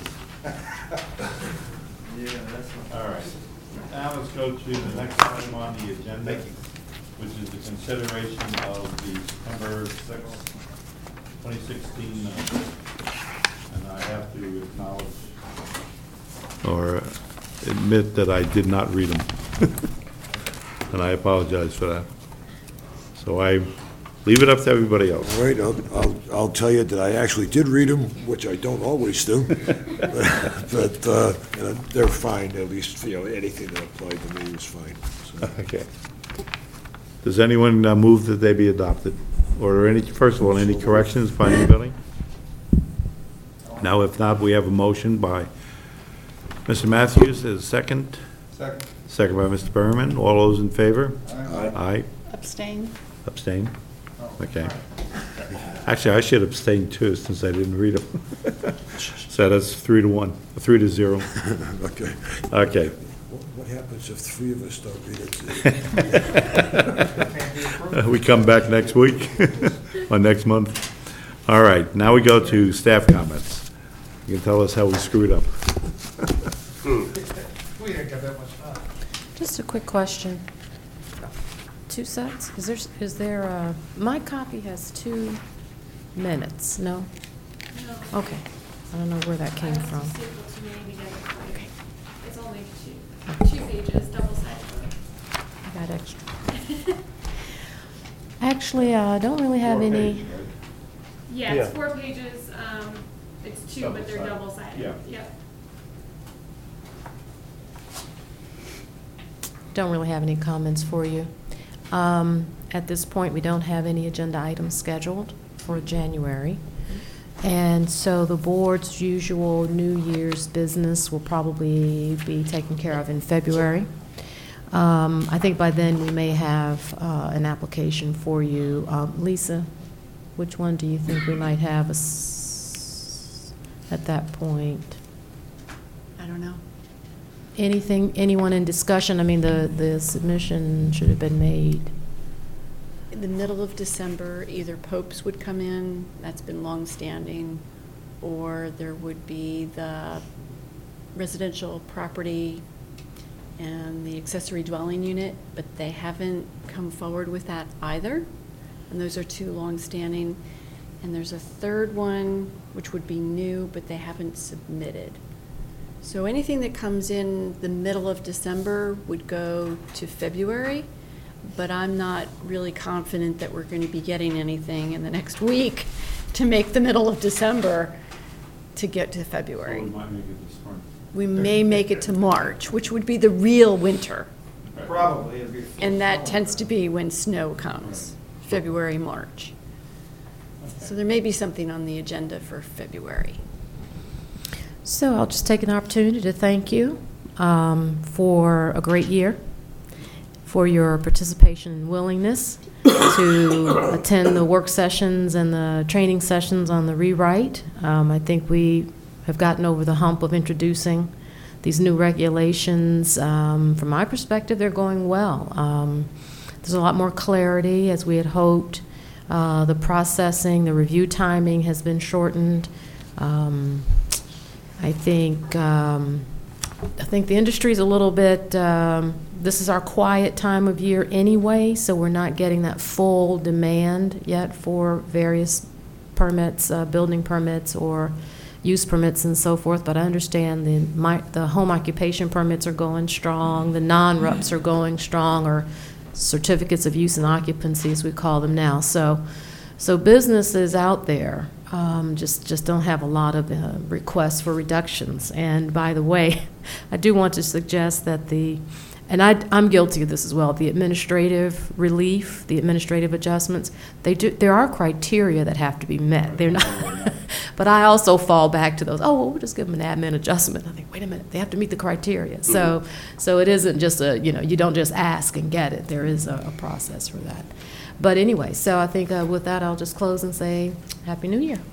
[SPEAKER 1] All right. Now let's go to the next item on the agenda, which is the consideration of the September sixth, twenty sixteen minutes. And I have to acknowledge or admit that I did not read them. And I apologize for that. So I leave it up to everybody else.
[SPEAKER 10] All right, I'll, I'll, I'll tell you that I actually did read them, which I don't always do. But, uh, you know, they're fine, at least, you know, anything that applied to me was fine. So,
[SPEAKER 1] Okay. Does anyone uh, move that they be adopted? Or are any, first of all, any corrections by anybody? Now, if not, we have a motion by Mister Matthews, as second.
[SPEAKER 2] Second.
[SPEAKER 1] Second by Mister Berman. All those in favor?
[SPEAKER 10] Aye.
[SPEAKER 1] Aye.
[SPEAKER 4] Abstain?
[SPEAKER 1] Abstain? Okay. Actually, I should abstain too, since I didn't read them. So that's three to one, three to zero.
[SPEAKER 10] Okay.
[SPEAKER 1] Okay.
[SPEAKER 10] What what happens if three of us don't read it?
[SPEAKER 1] We come back next week, or next month. All right, now we go to staff comments. You can tell us how we screwed up.
[SPEAKER 2] We didn't get that much time.
[SPEAKER 6] Just a quick question. Two sets? Is there, is there, uh, my copy has two minutes, no?
[SPEAKER 9] No.
[SPEAKER 6] Okay. I don't know where that came from.
[SPEAKER 9] It's stapled to me together for you. It's only two, two pages, double-sided.
[SPEAKER 6] I got extra. Actually, I don't really have any,
[SPEAKER 9] Yeah, it's four pages, um, it's two, but they're
[SPEAKER 1] Double-sided.
[SPEAKER 9] double-sided.
[SPEAKER 1] Yeah.
[SPEAKER 9] Yep.
[SPEAKER 6] don't really have any comments for you. Um, At this point, we don't have any agenda items scheduled for January. And so the board's usual New Year's business will probably be taken care of in February. Um, I think by then we may have uh, an application for you. Um, Lisa, which one do you think we might have a s- at that point?
[SPEAKER 3] I don't know.
[SPEAKER 6] Anything, anyone in discussion? I mean, the, the submission should have been made.
[SPEAKER 3] In the middle of December, either Pope's would come in, that's been longstanding, or there would be the residential property and the accessory dwelling unit, but they haven't come forward with that either. And those are two longstanding. And there's a third one, which would be new, but they haven't submitted. So anything that comes in the middle of December would go to February, but I'm not really confident that we're going to be getting anything in the next week to make the middle of December to get to February.
[SPEAKER 1] might make it this spring.
[SPEAKER 3] We may make it to March, which would be the real winter.
[SPEAKER 2] Probably. it'd be-
[SPEAKER 3] And that tends to be when snow comes, February, March. So there may be something on the agenda for February.
[SPEAKER 6] So I'll just take an opportunity to thank you um, for a great year, for your participation and willingness to attend the work sessions and the training sessions on the rewrite. Um, I think we have gotten over the hump of introducing these new regulations. Um, from my perspective, they're going well. Um, there's a lot more clarity, as we had hoped. Uh, the processing, the review timing has been shortened. Um, I think um, I think the industry's a little bit. Um, this is our quiet time of year anyway, so we're not getting that full demand yet for various permits, uh, building permits, or use permits and so forth. But I understand the my, the home occupation permits are going strong. The non-RUPs are going strong, or certificates of use and occupancy, as we call them now. So, so businesses out there um, just just don't have a lot of uh, requests for reductions. And by the way, I do want to suggest that the, and I, I'm guilty of this as well, the administrative relief, the administrative adjustments, they do, there are criteria that have to be met. They're not, but I also fall back to those, oh, well, we'll just give them an admin adjustment. I think, wait a minute, they have to meet the criteria. So, so it isn't just a, you know, you don't just ask and get it. There is a, a process for that. But anyway, so I think uh, with that, I'll just close and say, Happy New Year.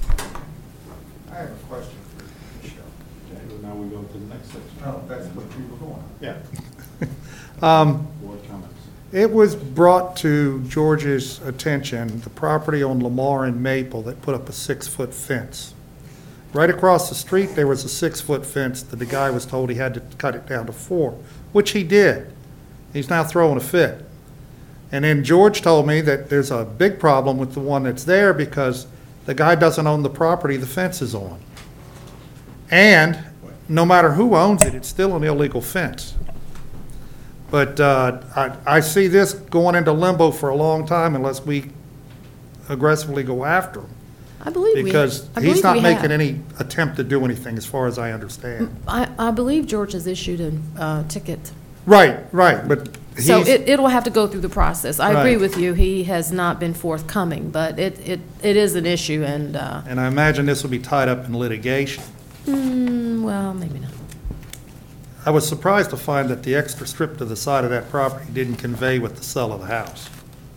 [SPEAKER 2] I have a question for Michelle.
[SPEAKER 1] Okay, well, now we go to the next section.
[SPEAKER 2] Oh, that's what you were going on.
[SPEAKER 1] Yeah,
[SPEAKER 2] Um,
[SPEAKER 1] board comments.
[SPEAKER 2] It was brought to George's attention, the property on Lamar and Maple that put up a six-foot fence. Right across the street, there was a six-foot fence that the guy was told he had to cut it down to four, which he did. He's now throwing a fit. And then George told me that there's a big problem with the one that's there because the guy doesn't own the property the fence is on. And no matter who owns it, it's still an illegal fence. But uh, I, I see this going into limbo for a long time unless we aggressively go after him.
[SPEAKER 6] I believe we
[SPEAKER 2] Because
[SPEAKER 6] I
[SPEAKER 2] he's
[SPEAKER 6] believe
[SPEAKER 2] not
[SPEAKER 6] we
[SPEAKER 2] making
[SPEAKER 6] have.
[SPEAKER 2] any attempt to do anything, as far as I understand.
[SPEAKER 6] I, I believe George has issued a uh, ticket.
[SPEAKER 2] Right, right, but
[SPEAKER 6] So
[SPEAKER 2] he's,
[SPEAKER 6] it, it'll have to go through the process. I agree
[SPEAKER 2] Right.
[SPEAKER 6] with you, he has not been forthcoming, but it, it, it is an issue, and, uh,
[SPEAKER 2] and I imagine this will be tied up in litigation.
[SPEAKER 6] mm, well, maybe not.
[SPEAKER 2] I was surprised to find that the extra strip to the side of that property didn't convey with the sale of the house.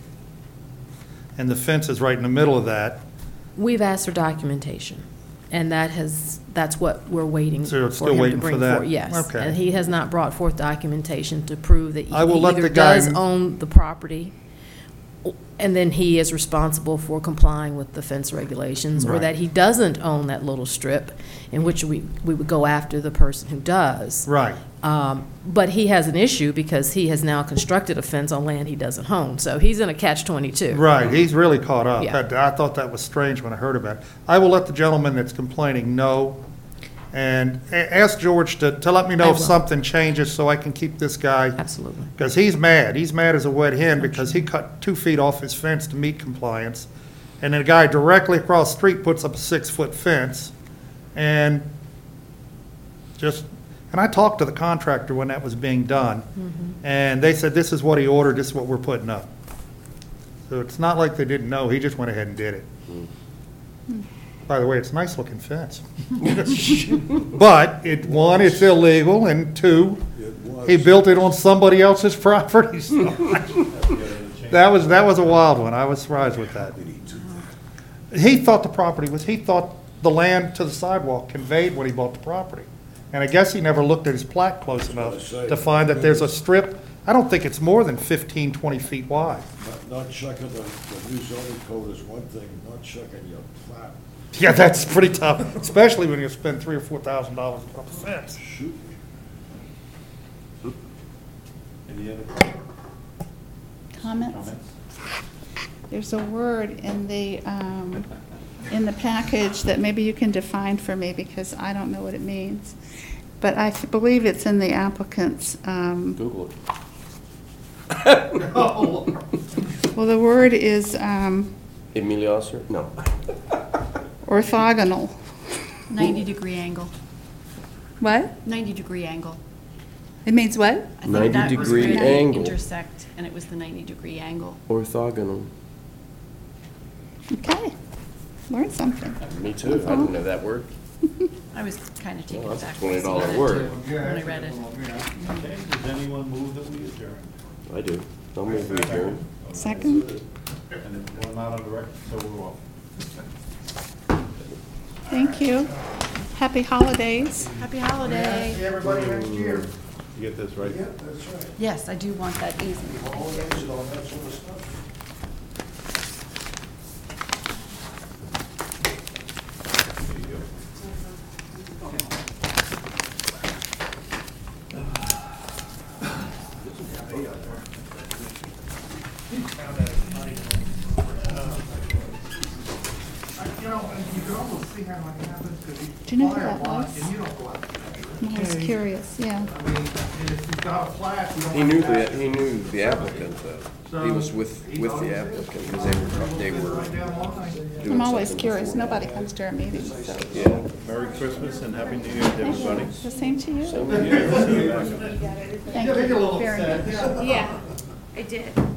[SPEAKER 2] And the fence is right in the middle of that.
[SPEAKER 6] We've asked for documentation, and that has, that's what we're waiting
[SPEAKER 2] So
[SPEAKER 6] for
[SPEAKER 2] it's still
[SPEAKER 6] him to
[SPEAKER 2] waiting for
[SPEAKER 6] bring
[SPEAKER 2] that?
[SPEAKER 6] forward. Yes.
[SPEAKER 2] Okay.
[SPEAKER 6] And he has not brought forth documentation to prove that he
[SPEAKER 2] I will let
[SPEAKER 6] either
[SPEAKER 2] the guy
[SPEAKER 6] does
[SPEAKER 2] kn-
[SPEAKER 6] own the property, and then he is responsible for complying with the fence regulations, or
[SPEAKER 2] Right.
[SPEAKER 6] that he doesn't own that little strip, in which we, we would go after the person who does.
[SPEAKER 2] Right.
[SPEAKER 6] Um, But he has an issue because he has now constructed a fence on land he doesn't own, so he's in a catch twenty-two.
[SPEAKER 2] Right, he's really caught up.
[SPEAKER 6] Yeah.
[SPEAKER 2] I I thought that was strange when I heard about it. I will let the gentleman that's complaining know, and a- ask George to, to let me know
[SPEAKER 6] I
[SPEAKER 2] if
[SPEAKER 6] will.
[SPEAKER 2] something changes so I can keep this guy,
[SPEAKER 6] Absolutely.
[SPEAKER 2] because he's mad. He's mad as a wet hen because he cut two feet off his fence to meet compliance. And then a guy directly across the street puts up a six-foot fence and just, and I talked to the contractor when that was being done. And they said, this is what he ordered, this is what we're putting up. So it's not like they didn't know, he just went ahead and did it. By the way, it's a nice-looking fence. But it, one, it's illegal, and two, he built it on somebody else's property. So That was, that was a wild one, I was surprised with that. He thought the property was, he thought the land to the sidewalk conveyed when he bought the property. And I guess he never looked at his plat close enough to find that there's a strip, I don't think it's more than fifteen, twenty feet wide.
[SPEAKER 10] Not- Not checking the, the new zoning code is one thing, not checking your plat.
[SPEAKER 2] Yeah, that's pretty tough, especially when you spend three or four thousand dollars on a fence.
[SPEAKER 10] Shoot.
[SPEAKER 1] Any other
[SPEAKER 4] Comments?
[SPEAKER 1] comments?
[SPEAKER 4] There's a word in the, um, in the package that maybe you can define for me because I don't know what it means. But I f- believe it's in the applicant's, um,
[SPEAKER 5] Google it.
[SPEAKER 4] well, the word is um,
[SPEAKER 5] Emilio Osser? No.
[SPEAKER 4] orthogonal.
[SPEAKER 3] ninety-degree angle,
[SPEAKER 4] What?
[SPEAKER 3] ninety-degree angle.
[SPEAKER 4] It means what?
[SPEAKER 3] I think that was where
[SPEAKER 5] ninety-degree
[SPEAKER 3] they
[SPEAKER 5] angle.
[SPEAKER 3] intersect, and it was the ninety-degree angle.
[SPEAKER 5] Orthogonal.
[SPEAKER 4] Okay. Learned something.
[SPEAKER 5] Me too, I didn't know that word.
[SPEAKER 3] I was kind of taken
[SPEAKER 5] Well, that's
[SPEAKER 3] aback.
[SPEAKER 5] a twenty dollar
[SPEAKER 3] when I
[SPEAKER 5] word.
[SPEAKER 3] read it, When I read it.
[SPEAKER 1] Okay, does anyone move that we adjourn?
[SPEAKER 5] I do. I'll move we adjourn.
[SPEAKER 4] Second?
[SPEAKER 1] And if we're not on the record, so we're off.
[SPEAKER 4] Thank you. Happy holidays.
[SPEAKER 3] Happy holiday.
[SPEAKER 2] See everybody next year.
[SPEAKER 1] You get this right?
[SPEAKER 10] That's right.
[SPEAKER 3] Yes, I do want that easement.
[SPEAKER 10] All that sort of stuff.
[SPEAKER 1] There you go.
[SPEAKER 2] You know, you can almost see how it happens, because you
[SPEAKER 4] Do you know who
[SPEAKER 2] buy a
[SPEAKER 4] that
[SPEAKER 2] lot
[SPEAKER 4] was?
[SPEAKER 2] and you don't go out to measure.
[SPEAKER 4] I was curious, yeah.
[SPEAKER 2] I mean, and if you've got a flat, you don't.
[SPEAKER 5] He
[SPEAKER 2] want
[SPEAKER 5] knew
[SPEAKER 2] to
[SPEAKER 5] the,
[SPEAKER 2] pass
[SPEAKER 5] he
[SPEAKER 2] it.
[SPEAKER 5] knew the applicant, though. He was with, with the applicant, because they were, they were
[SPEAKER 2] Right down line.
[SPEAKER 5] doing
[SPEAKER 4] I'm always
[SPEAKER 5] something
[SPEAKER 4] curious.
[SPEAKER 5] before.
[SPEAKER 4] Nobody comes to our meetings, so.
[SPEAKER 5] Yeah.
[SPEAKER 1] Merry Christmas and Happy New Year to everybody.
[SPEAKER 4] The same to you.
[SPEAKER 5] So, yeah.
[SPEAKER 4] Thank
[SPEAKER 2] Yeah, they get a
[SPEAKER 4] you
[SPEAKER 2] little
[SPEAKER 4] very
[SPEAKER 2] upset,
[SPEAKER 4] much.
[SPEAKER 2] yeah.
[SPEAKER 4] Yeah, I did.